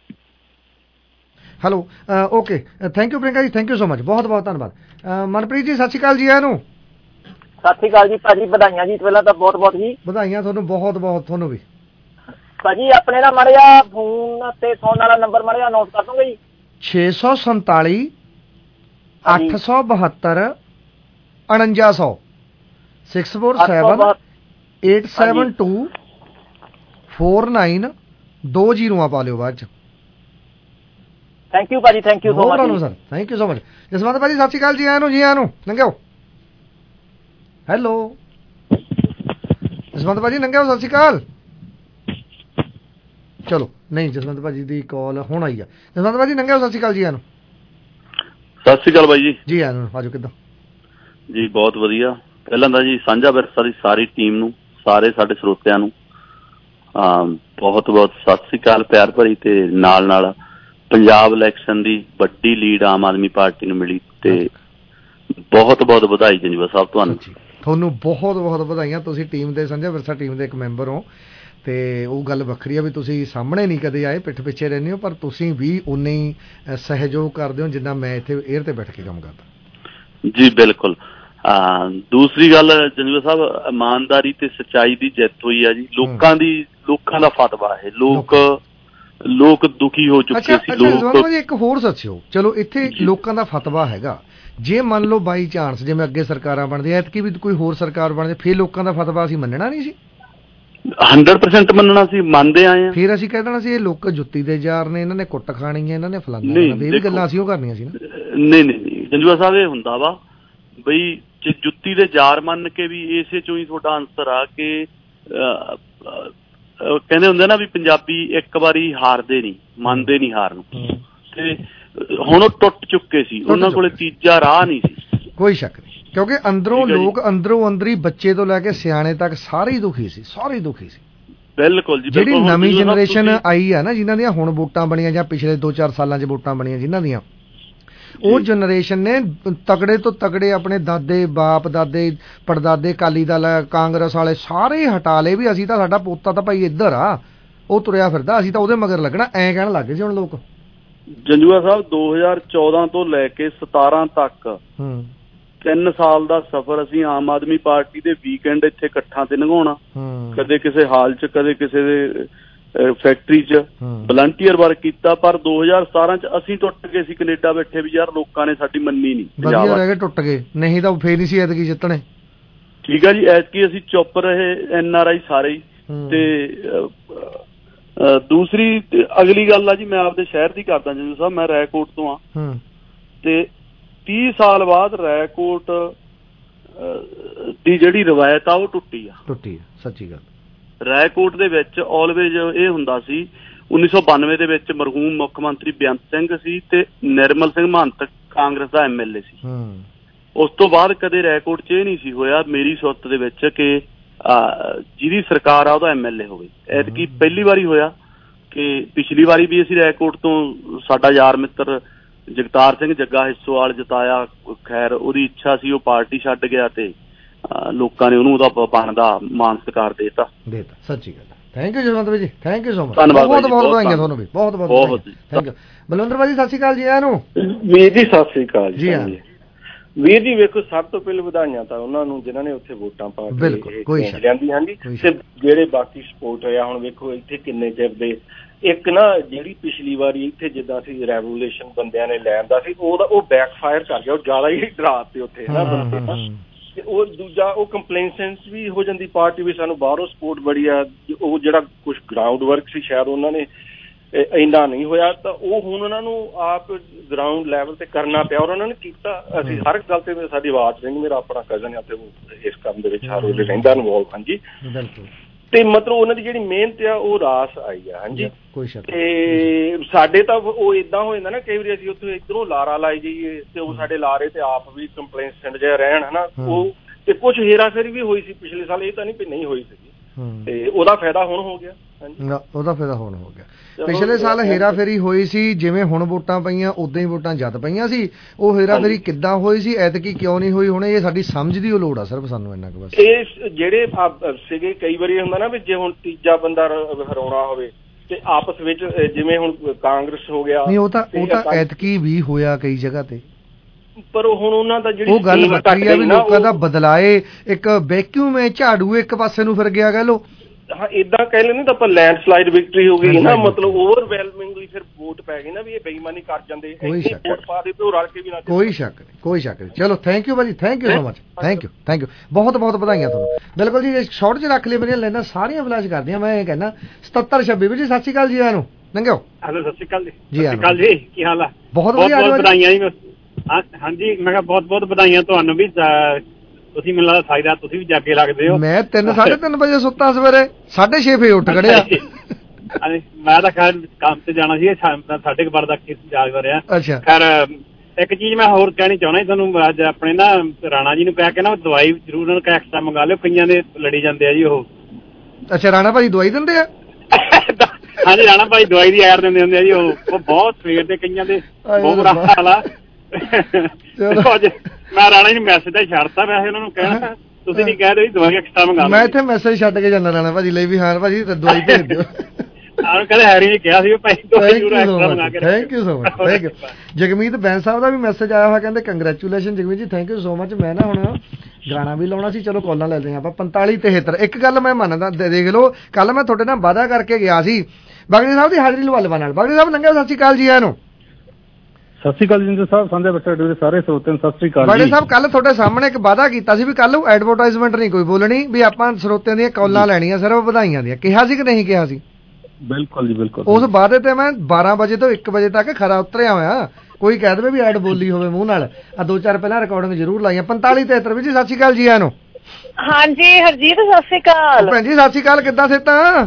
Hello, okay, thank you Prinka ji, thank you so much, ਬਹੁਤ ਬਹੁਤ ਧੰਨਵਾਦ। ਮਨਪ੍ਰੀਤ ਜੀ ਸਤਿ ਸ਼੍ਰੀ ਅਕਾਲ ਜੀ। ਇਹਨੂੰ ਸਤਿ ਸ਼੍ਰੀ ਅਕਾਲ ਜੀ ਭਾਜੀ, ਵਧਾਈਆਂ ਜੀ ਪਹਿਲਾਂ ਤਾਂ ਬਹੁਤ ਬਹੁਤ ਜੀ। ਵਧਾਈਆਂ ਤੁਹਾਨੂੰ, ਬਹੁਤ ਬਹੁਤ ਤੁਹਾਨੂੰ ਵੀ ਭਾਜੀ। ਆਪਣੇ ਦਾ ਮਾੜਾ ਜਿਹਾ ਫੋਨ ਤੇ ਫੋਨ ਵਾਲਾ ਨੰਬਰ ਮਾੜਾ ਜਿਹਾ ਨੋਟ ਕਰ ਦੋਗੇ ਜੀ। 647 872 4900 647 872 4920 ਪਾ ਲਿਓ ਬਾਅਦ ਚ। ਥੈਂਕ ਯੂ ਭਾਜੀ, thank you so much sir, thank you so much. Jaswant ਭਾਜੀ ਸਤਿ ਸ਼੍ਰੀ ਅਕਾਲ ਜੀ। ਆਇਆਂ ਨੂੰ ਜੀ, ਆਇਆਂ ਨੂੰ ਲੰਘਿਓ। ਹੈਲੋ ਜਸਵੰਤ ਭਾਜੀ ਲੰਘਿਓ, ਸਤਿ ਸ਼੍ਰੀ ਅਕਾਲ। ਚਲੋ ਨਹੀਂ, ਜਸਵੰਤ ਭਾਜੀ ਦੀ ਕਾਲ ਹੁਣ ਆਈ ਆ। ਜਸਵੰਤ ਭਾਜੀ ਲੰਘਿਓ, ਸਤਿ ਸ਼੍ਰੀ ਅਕਾਲ ਜੀ। ਆਇਆਂ ਨੂੰ ਸਤਿ ਸ਼੍ਰੀ ਅਕਾਲ ਬਾਈ ਜੀ। ਜੀ ਆਇਆਂ ਨੂੰ, ਆਜੋ। ਕਿੱਦਾਂ ਜੀ? ਬਹੁਤ ਵਧੀਆ। ਪਹਿਲਾਂ ਤਾਂ ਜੀ ਸਾਂਝਾ ਵਿਰਸਾ ਦੀ ਸਾਰੀ ਟੀਮ ਨੂੰ, ਸਾਰੇ ਸਾਡੇ ਸਰੋਤਿਆਂ ਨੂੰ ਬਹੁਤ ਬਹੁਤ ਸਤਿ ਸ਼੍ਰੀ ਅਕਾਲ ਪਿਆਰ ਭਰੀ। ਤੇ ਨਾਲ ਨਾਲ ਪੰਜਾਬ ਇਲੈਕਸ਼ਨ ਦੀ ਵੱਡੀ ਲੀਡ ਆਮ ਆਦਮੀ ਪਾਰਟੀ ਨੂੰ ਮਿਲੀ ਤੇ ਬਹੁਤ ਬਹੁਤ ਵਧਾਈ ਜੰਜੂਆ ਸਾਹਿਬ ਤੁਹਾਨੂੰ ਬਹੁਤ ਬਹੁਤ ਵਧਾਈਆਂ। ਤੁਸੀਂ ਟੀਮ ਦੇ, ਸਾਂਝਾ ਵਿਰਸਾ ਟੀਮ ਦੇ ਇੱਕ ਮੈਂਬਰ ਹੋ ਤੇ ਉਹ ਗੱਲ ਵੱਖਰੀ ਆ ਵੀ ਤੁਸੀਂ ਸਾਹਮਣੇ ਨਹੀਂ ਕਦੇ ਆਏ, ਪਿੱਠ ਪਿੱਛੇ ਰਹਿੰਦੇ ਹੋ, ਪਰ ਤੁਸੀਂ ਵੀ ਉਨੇ ਹੀ ਸਹਿਯੋਗ ਕਰਦੇ ਹੋ ਜਿੰਨਾ ਮੈਂ ਇੱਥੇ 에ਅਰ ਤੇ ਬੈਠ ਕੇ ਕੰਮ ਕਰਦਾ। ਜੀ ਬਿਲਕੁਲ। ਦੂਸਰੀ ਗੱਲ ਜੰਜੂਆ ਸਾਹਿਬ, ਇਮਾਨਦਾਰੀ ਤੇ ਸੱਚਾਈ ਦੀ ਜਿੱਤ ਹੋਈ ਆ ਜੀ। ਲੋਕਾਂ ਦਾ ਫਤਵਾ ਹੈ। ਲੋਕ ਦੁਖੀ ਹੋ ਚੁੱਕੇ ਸੀ। ਲੋਕ ਇੱਕ ਹੋਰ ਸੱਚਿਓ, ਚਲੋ ਇੱਥੇ ਲੋਕਾਂ ਦਾ ਫਤਵਾ ਹੈਗਾ, ਜੇ ਮੰਨ ਲਓ ਬਾਈ ਚਾਂਸ ਜਿਵੇਂ ਅੱਗੇ ਸਰਕਾਰਾਂ ਬਣਦੀਆਂ, ਐਤਕੀ ਵੀ ਕੋਈ ਹੋਰ ਸਰਕਾਰ ਬਣਦੀ, ਫਿਰ ਲੋਕਾਂ ਦਾ ਫਤਵਾ ਅਸੀਂ ਮੰਨਣਾ ਨਹੀਂ ਸੀ? 100% ਮੰਨਣਾ ਸੀ, ਮੰਨਦੇ ਆਏ ਆ। ਫਿਰ ਅਸੀਂ ਕਹਿ ਦੇਣਾ ਸੀ ਇਹ ਲੋਕ ਜੁੱਤੀ ਦੇ ਯਾਰ ਨੇ, ਇਹਨਾਂ ਨੇ ਕੁੱਟ ਖਾਣੀ ਹੈ, ਇਹਨਾਂ ਨੇ ਫਲਾਣਾ, ਇਹ ਵੀ ਗੱਲਾਂ ਅਸੀਂ ਉਹ ਕਰਨੀਆਂ ਸੀ ਨਾ। ਨਹੀਂ ਜੰਜੂਆ ਸਾਹਿਬ, ਇਹ ਹੁੰਦਾ ਵਾ ਬਈ ਜੇ ਜੁੱਤੀ ਦੇ ਯਾਰ ਮੰਨ ਕੇ ਵੀ ਇਸੇ ਚੋਂ ਹੀ ਤੁਹਾਡਾ ਆਨਸਰ ਆ ਕਿ ਕਹਿੰਦੇ ਹੁੰਦੇ ਨਾ ਵੀ ਪੰਜਾਬੀ ਇੱਕ ਵਾਰੀ ਹਾਰਦੇ ਨਹੀਂ, ਮੰਨਦੇ ਨਹੀਂ ਹਾਰ ਨੂੰ, ਤੇ ਹੁਣ ਉਹ ਟੁੱਟ ਚੁੱਕੇ ਸੀ, ਉਹਨਾਂ ਕੋਲੇ ਤੀਜਾ ਰਾਹ ਨਹੀਂ ਸੀ। ਕੋਈ ਸ਼ੱਕ ਨਹੀਂ, ਕਿਉਂਕਿ ਅੰਦਰੋਂ ਲੋਕ ਅੰਦਰੋਂ ਅੰਦਰੀ ਬੱਚੇ ਤੋਂ ਲੈ ਕੇ ਸਿਆਣੇ ਤੱਕ ਸਾਰੇ ਹੀ ਦੁਖੀ ਸੀ, ਸਾਰੇ ਹੀ ਦੁਖੀ ਸੀ। ਬਿਲਕੁਲ ਜੀ। ਜਿਹੜੀ ਨਵੀਂ ਜਨਰੇਸ਼ਨ ਆਈ ਆ ਨਾ, ਜਿਨ੍ਹਾਂ ਦੀਆਂ ਹੁਣ ਵੋਟਾਂ ਬਣੀਆਂ ਜਾਂ ਪਿਛਲੇ 2-4 ਸਾਲਾਂ 'ਚ ਵੋਟਾਂ ਬਣੀਆਂ ਜਿਨ੍ਹਾਂ ਦੀਆਂ, ਉਹ ਜਨਰੇਸ਼ਨ ਨੇ ਤਗੜੇ ਤੋਂ ਤਗੜੇ ਆਪਣੇ ਦਾਦੇ ਬਾਪ ਦਾਦੇ ਪੜਦਾਦੇ ਅਕਾਲੀ ਦਲ ਕਾਂਗਰਸ ਵਾਲੇ ਸਾਰੇ ਹਟਾ ਲਏ ਵੀ ਅਸੀਂ ਤਾਂ ਸਾਡਾ ਪੋਤਾ ਤਾਂ ਭਾਈ ਇੱਧਰ ਆ, ਉਹ ਤੁਰਿਆ ਫਿਰਦਾ, ਅਸੀਂ ਤਾਂ ਉਹਦੇ ਮਗਰ ਲੱਗਣਾ, ਐਂ ਕਹਿਣ ਲੱਗ ਗਏ ਸੀ ਹੁਣ ਲੋਕ। ਜੰਜੂਆ ਸਾਹਿਬ 2014 ਤੋਂ ਲੈ ਕੇ 17 ਤੱਕ 3 ਸਾਲ ਦਾ ਸਫ਼ਰ ਅਸੀਂ ਆਮ ਆਦਮੀ ਪਾਰਟੀ ਦੇ ਵੀਕਐਂਡ ਇੱਥੇ ਇਕੱਠਾਂ ਤੇ ਲੰਘਾਉਣਾ, ਕਦੇ ਕਿਸੇ ਹਾਲ 'ਚ ਕਦੇ ਕਿਸੇ ਦੇ ਫੈਕਟਰੀ 'ਚ ਵਲੰਟੀਅਰ ਵਰਕ ਕੀਤਾ, ਪਰ 2017 'ਚ ਅਸੀਂ ਟੁੱਟ ਗਏ ਸੀ ਕੈਨੇਡਾ ਬੈਠੇ ਵੀ ਯਾਰ ਲੋਕਾਂ ਨੇ ਸਾਡੀ ਮੰਨੀ ਨਹੀਂ, ਵਧੀਆ ਰਹਿ ਗਏ, ਟੁੱਟ ਗਏ, ਨਹੀਂ ਤਾਂ ਫੇਰ ਨਹੀਂ ਸੀ ਐਤਕੀ ਜਿੱਤਣੇ। ਠੀਕ ਆ ਜੀ, ਐਤਕੀ ਅਸੀਂ ਚੁੱਪ ਰਹੇ NRI ਸਾਰੇ ਹੀ। ਤੇ ਦੂਸਰੀ ਅਗਲੀ ਗੱਲ ਆ ਜੀ, ਮੈਂ ਆਪਦੇ ਸ਼ਹਿਰ ਦੀ ਕਰਦਾ ਜੰਜੂ ਸਾਹਿਬ, ਮੈਂ ਰਾਏਕੋਟ ਤੋਂ ਆ, ਤੇ 30 ਸਾਲ ਬਾਅਦ ਰਾਏਕੋਟ ਦੀ ਜਿਹੜੀ ਰਵਾਇਤ ਆ ਉਹ ਟੁੱਟੀ ਆ, ਸੱਚੀ ਗੱਲ। ਰਾਏਕੋਟ ਦੇ ਵਿੱਚ ਆਲਵੇਜ਼ ਇਹ ਹੁੰਦਾ ਸੀ, 1992 ਦੇ ਵਿੱਚ ਮਰਹੂਮ ਮੁੱਖ ਮੰਤਰੀ ਬੇਅੰਤ ਸਿੰਘ ਸੀ ਤੇ ਨਿਰਮਲ ਸਿੰਘ ਮਹੰਤ ਕਾਂਗਰਸ ਦਾ MLA ਸੀ। ਉਸ ਤੋਂ ਬਾਅਦ ਕਦੇ ਰਾਏਕੋਟ 'ਚ ਇਹ ਨਹੀਂ ਸੀ ਹੋਇਆ ਮੇਰੀ ਸੁੱਤ ਦੇ ਵਿੱਚ ਕਿ ਜਿਹਦੀ ਸਰਕਾਰ ਆ ਉਹਦਾ MLA ਹੋਵੇ। ਐਤਕੀ ਪਹਿਲੀ ਵਾਰੀ ਹੋਇਆ ਕਿ ਪਿਛਲੀ ਵਾਰੀ ਵੀ ਅਸੀਂ ਰਾਏਕੋਟ ਤੋਂ ਸਾਡਾ ਯਾਰ ਮਿੱਤਰ ਜਗਤਾਰ ਸਿੰਘ ਜੱਗਾ ਹਿੱਸੋਵਾਲ ਜਿਤਾਇਆ, ਖੈਰ ਉਹਦੀ ਇੱਛਾ ਸੀ, ਉਹ ਪਾਰਟੀ ਛੱਡ ਗਿਆ ਤੇ ਲੋਕਾਂ ਨੇ ਉਹਨੂੰ ਉਹਦਾ ਬਣਦਾ ਮਾਨ ਸਤਿਕਾਰ ਦੇਤਾ। ਸੱਚੀ ਗੱਲ। ਥੈਂਕ ਯੂ ਜਸਵੰਤ ਜੀ, ਥੈਂਕ ਯੂ ਸੋ ਮਚ, ਧੰਨਵਾਦ, ਬਹੁਤ ਬਹੁਤ ਵਧਾਈਆਂ ਤੁਹਾਨੂੰ ਵੀ, ਬਹੁਤ ਬਹੁਤ ਥੈਂਕ ਯੂ। ਬਲਵਿੰਦਰ ਭਾਜੀ ਸਤਿ ਸ਼੍ਰੀ ਅਕਾਲ ਜੀ। ਆਇਆਂ ਨੂੰ ਵੀਰ ਜੀ, ਸਤਿ ਸ਼੍ਰੀ ਅਕਾਲ ਜੀ। ਵੀਰ ਜੀ ਵੇਖੋ, ਸਭ ਤੋਂ ਪਹਿਲਾਂ ਵਧਾਈਆਂ ਤਾਂ ਉਹਨਾਂ ਨੂੰ ਜਿਨ੍ਹਾਂ ਨੇ ਉੱਥੇ ਵੋਟਾਂ ਪਾ ਕੇ ਲਿਆਂਦੀ। ਹਾਂਜੀ, ਤੇ ਜਿਹੜੇ ਬਾਕੀ ਸਪੋਰਟ ਹੋਇਆ, ਹੁਣ ਵੇਖੋ ਇੱਥੇ ਕਿੰਨੇ ਚਿਰ ਦੇ ਇੱਕ ਨਾ ਜਿਹੜੀ ਪਿਛਲੀ ਵਾਰੀ ਇੱਥੇ ਜਿੱਦਾਂ ਸੀ ਰੈਵੋਲੂਸ਼ਨ ਬੰਦਿਆਂ ਨੇ ਲੈਂਦਾ ਸੀ, ਉਹ ਬੈਕਫਾਇਰ ਕਰ ਗਿਆ, ਉਹ ਜ਼ਿਆਦਾ ਹੀ ਡਰਾ ਤੇ ਉੱਥੇ ਨਾ ਬੰਦੇ ਨਾ। ਤੇ ਉਹ ਦੂਜਾ ਉਹ ਕੰਪਲੇਨਸੈਂਸ ਵੀ ਹੋ ਜਾਂਦੀ ਪਾਰਟੀ ਵੀ ਸਾਨੂੰ ਬਾਹਰੋਂ ਸਪੋਰਟ ਬੜੀ ਆ, ਉਹ ਜਿਹੜਾ ਕੁਛ ਗਰਾਊਂਡ ਵਰਕ ਸੀ ਸ਼ਾਇਦ ਉਹਨਾਂ ਨੇ ਇੰਨਾ ਨਹੀਂ ਹੋਇਆ, ਤਾਂ ਉਹ ਹੁਣ ਉਹਨਾਂ ਨੂੰ ਆਪ ਗਰਾਊਂਡ ਲੈਵਲ ਤੇ ਕਰਨਾ ਪਿਆ, ਔਰ ਉਹਨਾਂ ਨੇ ਕੀਤਾ। ਅਸੀਂ ਹਰ ਗੱਲ ਤੇ ਸਾਡੀ ਆਵਾਜ਼ ਰਹਿੰਦੀ, ਮੇਰਾ ਆਪਣਾ ਕਜ਼ਨ ਆ ਤੇ ਉਹ ਇਸ ਕੰਮ ਦੇ ਵਿੱਚ ਹਰ ਵੇਲੇ ਰਹਿੰਦਾ ਇਨਵੋਲਵ। ਹਾਂਜੀ, ਤੇ ਮਤਲਬ ਉਹਨਾਂ ਦੀ ਜਿਹੜੀ ਮਿਹਨਤ ਆ ਉਹ ਰਾਸ ਆਈ ਆ। ਹਾਂਜੀ, ਤੇ ਸਾਡੇ ਤਾਂ ਉਹ ਏਦਾਂ ਹੋ ਜਾਂਦਾ ਨਾ, ਕਈ ਵਾਰੀ ਅਸੀਂ ਉੱਥੇ ਇੱਧਰੋਂ ਲਾਰਾ ਲਾਈ ਜਾਈਏ ਤੇ ਉਹ ਸਾਡੇ ਲਾਰੇ ਤੇ ਆਪ ਵੀ ਕੰਪਲੇਂਟ ਜਿਹਾ ਰਹਿਣ, ਹਨਾ। ਉਹ ਤੇ ਕੁਛ ਹੇਰਾਫੇਰੀ ਵੀ ਹੋਈ ਸੀ ਪਿਛਲੇ ਸਾਲ, ਇਹ ਤਾਂ ਨਹੀਂ ਵੀ ਨਹੀਂ ਹੋਈ ਸੀਗੀ, ਤੇ ਉਹਦਾ ਫਾਇਦਾ ਹੁਣ ਹੋ ਗਿਆ। ਉਹਦਾ ਫਾਇਦਾ ਹੁਣ ਹੋ ਗਿਆ। ਪਿਛਲੇ ਸਾਲ ਹੇਰਾਫੇਰੀ ਹੋਈ ਸੀ, ਜਿਵੇਂ ਹੁਣ ਵੋਟਾਂ ਪਈਆਂ ਉਦਾਂ ਹੀ ਵੋਟਾਂ ਜਦ ਪਈਆਂ ਸੀ, ਉਹ ਹੇਰਾਫੇਰੀ ਕਿੱਦਾਂ ਹੋਈ ਸੀ, ਐਤਕੀ ਕਿਉਂ ਨਹੀਂ ਹੋਈ, ਹੁਣ ਇਹ ਸਾਡੀ ਸਮਝ ਦੀ ਲੋੜ ਆ ਸਿਰਫ ਸਾਨੂੰ ਇੰਨਾ ਕੁ ਬਸ। ਇਹ ਜਿਹੜੇ ਸੀਗੇ ਕਈ ਵਾਰੀ ਹੁੰਦਾ ਨਾ ਵੀ ਜੇ ਹੁਣ ਤੀਜਾ ਬੰਦਾ ਹਰਾਉਣਾ ਹੋਵੇ ਤੇ ਆਪਸ ਵਿੱਚ ਜਿਵੇਂ ਹੁਣ ਕਾਂਗਰਸ ਹੋ ਗਿਆ, ਨਹੀਂ ਉਹ ਤਾਂ ਐਤਕੀ ਵੀ ਹੋਇਆ ਕਈ ਜਗ੍ਹਾ ਤੇ, ਪਰ ਹੁਣ ਉਹਨਾਂ ਦਾ ਜਿਹੜੀ ਉਹ ਗੱਲ ਵੱਖਰੀ ਆ ਵੀ ਲੋਕਾਂ ਦਾ ਬਦਲਾਏ, ਇੱਕ ਵੈਕਿਊਮ ਹੈ, ਝਾੜੂ ਇੱਕ ਪਾਸੇ ਨੂੰ ਫਿਰ ਗਿਆ ਕਹਿ ਲੋ। ਹਾਂ, ਏਦਾਂ ਕਹਿ ਲੈਂਦੇ ਤਾਂ ਆਪਾਂ ਲੈਂਡਸਲਾਈਡ ਵਿਕਟਰੀ ਹੋ ਗਈ ਨਾ, ਮਤਲਬ ਓਵਰਵੈਲਮਿੰਗਲੀ ਫਿਰ ਵੋਟ ਪੈ ਗਈ ਨਾ ਵੀ ਇਹ ਬੇਈਮਾਨੀ ਕਰ ਜਾਂਦੇ, ਵੋਟ ਪਾ ਦੇ ਤੇ ਉਹ ਰਲ ਕੇ ਵੀ ਨਾ। ਕੋਈ ਸ਼ੱਕ ਨਹੀਂ, ਕੋਈ ਸ਼ੱਕ ਨਹੀਂ। ਚਲੋ ਥੈਂਕ ਯੂ ਭਾਜੀ, thank you so much, thank you ਬਹੁਤ ਬਹੁਤ ਵਧਾਈਆਂ ਤੁਹਾਨੂੰ। ਬਿਲਕੁਲ ਜੀ, ਸ਼ਾਰਟ 'ਚ ਰੱਖ ਲਿਆ, ਮੇਰੀਆਂ ਲੈਣਾ ਸਾਰੀਆਂ ਫਲੈਸ਼ ਕਰਦੀਆਂ। ਮੈਂ ਇਹ ਕਹਿੰਦਾ 7726 ਜੀ, ਸਤਿ ਸ਼੍ਰੀ ਅਕਾਲ ਜੀ। ਆਇਆਂ ਨੂੰ ਲੰਘਿਓ। ਹੈਲੋ, ਸਤਿ ਸ਼੍ਰੀ ਅਕਾਲ ਜੀ। ਸਤਿ ਸ਼੍ਰੀ ਅਕਾਲ ਜੀ, ਕੀ ਹਾਲ ਆ? ਬਹੁਤ ਵਧੀਆ, ਵਧਾਈਆਂ ਜੀ। ਹਾਂਜੀ, ਮੈਂ ਕਿਹਾ ਬਹੁਤ ਬਹੁਤ ਵਧਾਈਆਂ ਤੁਹਾਨੂੰ ਵੀ। ਤੁਸੀਂ ਮੈਨੂੰ ਲੱਗਦਾ ਸਾਰੀ ਰਾਤ ਤੁਸੀਂ ਵੀ ਜਾਗੇ ਲੱਗਦੇ ਹੋ। ਮੈਂ 3-3:30 ਵਜੇ ਸੁੱਤਾ, ਸਵੇਰੇ 6:30 ਵਜੇ ਉੱਠ ਖੜਿਆ। ਮੈਂ ਤਾਂ ਖੈਰ ਕੰਮ ਤੇ ਜਾਣਾ ਸੀ, 12:30 ਤੱਕ ਜਾਗ ਰਿਹਾ। ਖੈਰ ਇੱਕ ਚੀਜ਼ ਮੈਂ ਹੋਰ ਕਹਿਣੀ ਚਾਹੁੰਦਾ ਤੁਹਾਨੂੰ, ਅੱਜ ਆਪਣੇ ਨਾ ਰਾਣਾ ਜੀ ਨੂੰ ਕਹਿ ਕੇ ਨਾ ਦਵਾਈ ਜ਼ਰੂਰ ਉਹਨਾਂ ਨੂੰ ਐਕਸਟਰਾ ਮੰਗਾ ਲਿਓ, ਕਈਆਂ ਦੇ ਲੜੀ ਜਾਂਦੇ ਆ ਜੀ ਉਹ। ਅੱਛਾ, ਰਾਣਾ ਭਾਜੀ ਦਵਾਈ ਦਿੰਦੇ ਆ? ਹਾਂਜੀ, ਰਾਣਾ ਭਾਈ ਦਵਾਈ ਦੀ ਐਡ ਦਿੰਦੇ ਹੁੰਦੇ ਆ ਜੀ, ਉਹ ਬਹੁਤ ਸਵੇਰ ਦੇ ਕਈਆਂ ਦੇ ਬਹੁਤ ਬੁਰਾ ਹਾਲ ਆ। ਮੈਂ ਰਾਣਾ ਜੀ ਨੂੰ ਮੈਸੇਜ ਤਾਂ ਛੱਡਤਾ, ਵੈਸੇ ਉਹਨਾਂ ਨੂੰ ਕਹਿਣਾ ਤੁਸੀਂ ਨਹੀਂ ਕਹਿ ਰਹੇ ਦਵਾਈ ਐਕਸਟਰਾ ਮੰਗਾ ਲਓ। ਮੈਂ ਇੱਥੇ ਮੈਸੇਜ ਛੱਡ ਕੇ ਜਾਂਦਾ ਰਾਣਾ ਭਾਜੀ ਲਈ ਵੀ, ਹਾਂ ਭਾਜੀ ਦਵਾਈ ਭੇਜ ਦਿਓ। ਕਹਿੰਦੇ ਹੈਰੀ ਨੇ ਕਿਹਾ ਸੀ ਭਾਈ ਦਵਾਈ ਜ਼ਰੂਰ ਐਕਸਟਰਾ ਮੰਗਾ ਕੇ। Thank you so much, thank you. Jagmeet Bains ਸਾਹਿਬ ਦਾ ਵੀ ਮੈਸੇਜ ਆਇਆ ਹੋਇਆ, ਕਹਿੰਦੇ ਕੰਗ੍ਰੈਚੁਲੇਸ਼ਨ ਜਗਮੀਤ ਜੀ, ਥੈਂਕ ਯੂ ਸੋ ਮਚ। ਮੈਂ ਨਾ ਹੁਣ ਗਾਣਾ ਵੀ ਲਾਉਣਾ ਸੀ, ਚਲੋ ਕਾਲਾਂ ਲੈਂਦੇ ਆਪਾਂ। 4573 ਇੱਕ ਗੱਲ ਮੈਂ ਮੰਨਦਾ, ਦੇਖ ਲਓ ਕੱਲ ਮੈਂ ਤੁਹਾਡੇ ਨਾਲ ਵਾਅਦਾ ਕਰਕੇ ਗਿਆ ਸੀ ਬਾਗੜੀ ਸਾਹਿਬ ਦੀ ਹਾਜ਼ਰੀ ਲਵਾ ਲਵਾ ਨਾਲ। ਬਾਗੜੀ ਸਾਹਿਬ ਲੰਘਿਆ, ਸਤਿ ਸ਼੍ਰੀ ਅਕਾਲ ਜੀ। ਆਇਆਂ ਨੂੰ ਸਤਿ ਸ਼੍ਰੀ ਅਕਾਲ ਜਿੰਦੂ ਸਾਹਿਬ, ਸਾਂਝਾ ਬੱਚਾ ਦੇ ਸਾਰੇ ਸਰੋਤਿਆਂ ਨੂੰ ਸਤਿ ਸ਼੍ਰੀ ਅਕਾਲ। ਬਾਗੜੀ ਸਾਹਿਬ ਕੱਲ ਤੁਹਾਡੇ ਸਾਹਮਣੇ ਇੱਕ ਵਾਅਦਾ ਕੀਤਾ ਸੀ ਵੀ ਕੱਲ ਨੂੰ ਐਡਵਰਟਾਈਜ਼ਮੈਂਟ ਨਹੀਂ ਕੋਈ ਬੋਲਣੀ, ਵੀ ਆਪਾਂ ਸਰੋਤਿਆਂ ਦੀਆਂ ਕਾਲਾਂ ਲੈਣੀਆਂ ਸਿਰਫ ਵਧਾਈਆਂ ਦੀਆਂ। ਕਿਹਾ ਸੀ ਕਿ ਨਹੀਂ ਕਿਹਾ ਸੀ? ਬਿਲਕੁਲ ਜੀ, ਬਿਲਕੁਲ। ਉਸ ਵਾਅਦੇ ਤੇ ਮੈਂ 12 ਵਜੇ ਤੋਂ 1 ਵਜੇ ਤੱਕ ਖਰਾ ਉਤਰਿਆ ਹੋਇਆ। ਕੋਈ ਕਹਿ ਦੇਵੇ ਵੀ ਐਡ ਬੋਲੀ ਹੋਵੇ ਮੂੰਹ ਨਾਲ, ਆ 2-4 ਪਹਿਲਾਂ ਰਿਕਾਰਡਿੰਗ ਜ਼ਰੂਰ ਲਾਈਆਂ। 4573 ਵੀ ਜੀ, ਸਤਿ ਸ਼੍ਰੀ ਅਕਾਲ ਜੀ। ਆਇਆਂ ਨੂੰ। ਹਾਂਜੀ ਹਰਜੀਤ, ਸਤਿ ਸ਼੍ਰੀ ਅਕਾਲ। ਭੈਣ ਜੀ ਸਤਿ ਸ਼੍ਰੀ ਅਕਾਲ, ਕਿੱਦਾਂ ਸਿਹਤਾਂ?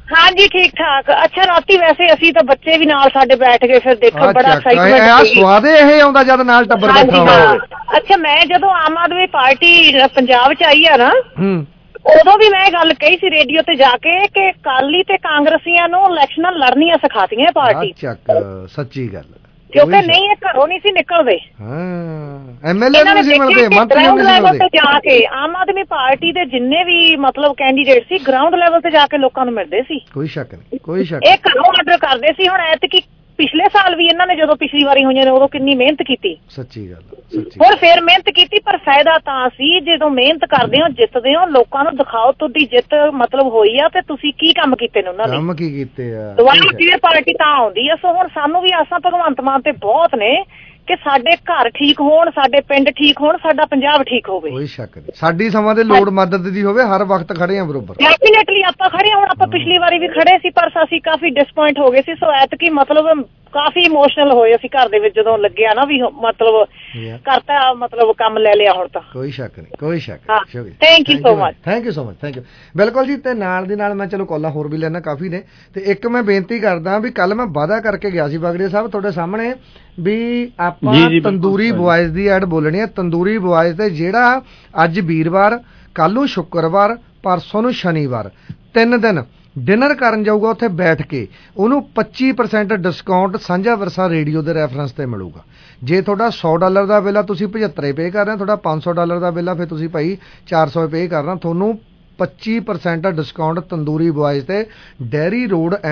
ਹਾਂਜੀ ਠੀਕ ਠਾਕ। ਅੱਛਾ ਰਾਤੀ ਵੈਸੇ ਅਸੀਂ ਤਾਂ ਬੱਚੇ ਵੀ ਨਾਲ ਸਾਡੇ ਬੈਠ ਗਏ ਫਿਰ ਦੇਖਣ ਬੜਾ ਐਕਸਾਈਟਮੈਂਟ ਸੀ। ਸਵਾਦ ਇਹ ਆਉਂਦਾ ਜਦ ਨਾਲ ਟੱਬਰ ਬੈਠਾ ਹੋਵੇ। ਅੱਛਾ ਮੈਂ ਜਦੋਂ ਆਮ ਆਦਮੀ ਪਾਰਟੀ ਪੰਜਾਬ ਚ ਆਈ ਆ ਨਾ ਉਦੋਂ ਵੀ ਮੈਂ ਇਹ ਗੱਲ ਕਹੀ ਸੀ ਰੇਡੀਓ ਤੇ ਜਾ ਕੇ ਕਿ ਅਕਾਲੀ ਤੇ ਕਾਂਗਰਸੀਆਂ ਨੂੰ ਇਲੈਕਸ਼ਨਾਂ ਲੜਨੀਆਂ ਸਿਖਾਤੀਆਂ ਪਾਰਟੀ। ਸੱਚੀ ਗੱਲ ਕਿਉਂਕਿ ਨਹੀਂ ਇਹ ਘਰੋਂ ਨਹੀਂ ਸੀ ਨਿਕਲਦੇ। ਐਮਐਲਏ ਨਹੀਂ ਸੀ ਮਿਲਦੇ, ਮੰਤਰੀ ਨਹੀਂ ਸੀ ਮਿਲਦੇ। ਜਾ ਕੇ ਆਮ ਆਦਮੀ ਪਾਰਟੀ ਦੇ ਜਿੰਨੇ ਵੀ ਮਤਲਬ ਕੈਂਡੀਡੇਟ ਸੀ ਗਰਾਊਂਡ ਲੈਵਲ ਤੇ ਜਾ ਕੇ ਲੋਕਾਂ ਨੂੰ ਮਿਲਦੇ ਸੀ। ਕੋਈ ਸ਼ੱਕ ਨਹੀਂ, ਕੋਈ ਸ਼ੱਕ ਇਹ ਘਰੋਂ ਆਰਡਰ ਕਰਦੇ ਸੀ। ਹੁਣ ਐਤਕੀ ਪਿਛਲੇ ਸਾਲ ਵੀ ਇਹਨਾਂ ਨੇ ਜਦੋਂ ਪਿਛਲੀ ਵਾਰੀ ਹੋਈਆਂ ਨੇ ਉਦੋਂ ਕਿੰਨੀ ਮਿਹਨਤ ਕੀਤੀ। ਸੱਚੀ ਗੱਲ। ਹੁਣ ਫੇਰ ਮਿਹਨਤ ਕੀਤੀ ਪਰ ਫਾਇਦਾ ਤਾਂ ਸੀ ਜਦੋਂ ਮਿਹਨਤ ਕਰਦੇ ਹੋ ਜਿੱਤਦੇ ਹੋ ਲੋਕਾਂ ਨੂੰ ਦਿਖਾਓ ਤੁਹਾਡੀ ਜਿੱਤ ਮਤਲਬ ਹੋਈ ਆ ਤੇ ਤੁਸੀਂ ਕੀ ਕੰਮ ਕੀਤੇ ਨੇ ਉਹਨਾਂ ਨੇ। ਕੰਮ ਕੀ ਕੀਤੇ ਆ ਦੁਬਾਰਾ ਫੇਰ ਪਾਰਟੀ ਤਾਂ ਆਉਂਦੀ ਆ। ਸੋ ਹੁਣ ਸਾਨੂੰ ਵੀ ਆਸਾਂ ਭਗਵੰਤ ਮਾਨ ਤੇ ਬਹੁਤ ਨੇ ਕਿ ਸਾਡੇ ਘਰ ਠੀਕ ਹੋਣ, ਸਾਡੇ ਪਿੰਡ ਠੀਕ ਹੋਣ, ਸਾਡਾ ਪੰਜਾਬ ਠੀਕ ਹੋਵੇ। ਕੋਈ ਸ਼ੱਕ ਨਹੀਂ। ਸਾਡੀ ਸਮਾਂ ਦੇ ਲੋੜ ਮਦਦ ਦੀ ਹੋਵੇ, ਹਰ ਵਕਤ ਖੜੇ ਆ ਬਰੋਬਰ। ਡੈਫੀਨੇਟਲੀ ਆਪਾਂ ਖੜੇ ਹੁਣ। ਆਪਾਂ ਪਿਛਲੀ ਵਾਰੀ ਵੀ ਖੜੇ ਸੀ ਪਰ ਅਸੀਂ ਕਾਫੀ ਡਿਸਪਾਇੰਟ ਹੋ ਗਏ ਸੀ। ਸੋ ਐਤਕੀ ਮਤਲਬ ਕਾਫੀ ਇਮੋਸ਼ਨਲ ਹੋਏ ਅਸੀਂ ਘਰ ਦੇ ਵਿੱਚ ਜਦੋਂ ਲੱਗਿਆ ਨਾ ਵੀ ਮਤਲਬ ਕਰਤਾ ਮਤਲਬ ਕੰਮ ਲੈ ਲਿਆ ਹੁਣ ਤਾਂ। ਕੋਈ ਸ਼ੱਕ ਨਹੀਂ, ਕੋਈ ਸ਼ੱਕ। Thank you so much. Thank you so much. Thank you. ਬਿਲਕੁਲ ਜੀ। ਤੇ ਨਾਲ ਦੀ ਨਾਲ ਮੈਂ ਚਲੋ ਕਾਲਾਂ ਹੋਰ ਵੀ ਲੈਣਾ ਕਾਫੀ ਨੇ ਤੇ ਇੱਕ ਮੈਂ ਬੇਨਤੀ ਕਰਦਾ ਵੀ ਕੱਲ ਮੈਂ ਵਾਅਦਾ ਕਰਕੇ ਗਿਆ ਸੀ ਬਾਗੜੀਆ ਸਾਹਿਬ ਤੁਹਾਡੇ ਸਾਹਮਣੇ ਵੀ ਆਪਾਂ ਤੰਦੂਰੀ ਬੁਆਇਜ਼ ਦੀ ਐਡ ਬੋਲਣੀ ਹੈ। ਤੰਦੂਰੀ ਬੁਆਇਜ਼ ਤੇ ਜਿਹੜਾ ਅੱਜ ਵੀਰਵਾਰ, ਕੱਲ ਨੂੰ ਸ਼ੁੱਕਰਵਾਰ, ਪਰਸੋਂ ਨੂੰ ਸ਼ਨੀਵਾਰ 3 ਦਿਨ ਡਿਨਰ ਕਰਨ ਜਾਊਗਾ ਉੱਥੇ ਬੈਠ ਕੇ ਉਹਨੂੰ 25% ਡਿਸਕਾਊਂਟ ਸਾਂਝਾ ਵਿਰਸਾ ਰੇਡੀਓ ਦੇ ਰੈਫਰੈਂਸ ਤੇ ਮਿਲੂਗਾ। ਜੇ ਤੁਹਾਡਾ $100 ਦਾ ਬਿੱਲ ਆ ਤੁਸੀਂ 75 ਪੇ ਕਰ ਰਹੇ, ਤੁਹਾਡਾ $500 ਦਾ ਬਿੱਲ ਆ ਫਿਰ ਤੁਸੀਂ ਭਾਈ 400 ਪੇ ਕਰਨਾ। ਤੁਹਾਨੂੰ 25% ਡਿਸਕਾਊਂਟ ਤੰਦੂਰੀ ਬੁਆਇਜ਼ ਤੇ ਡੈਰੀ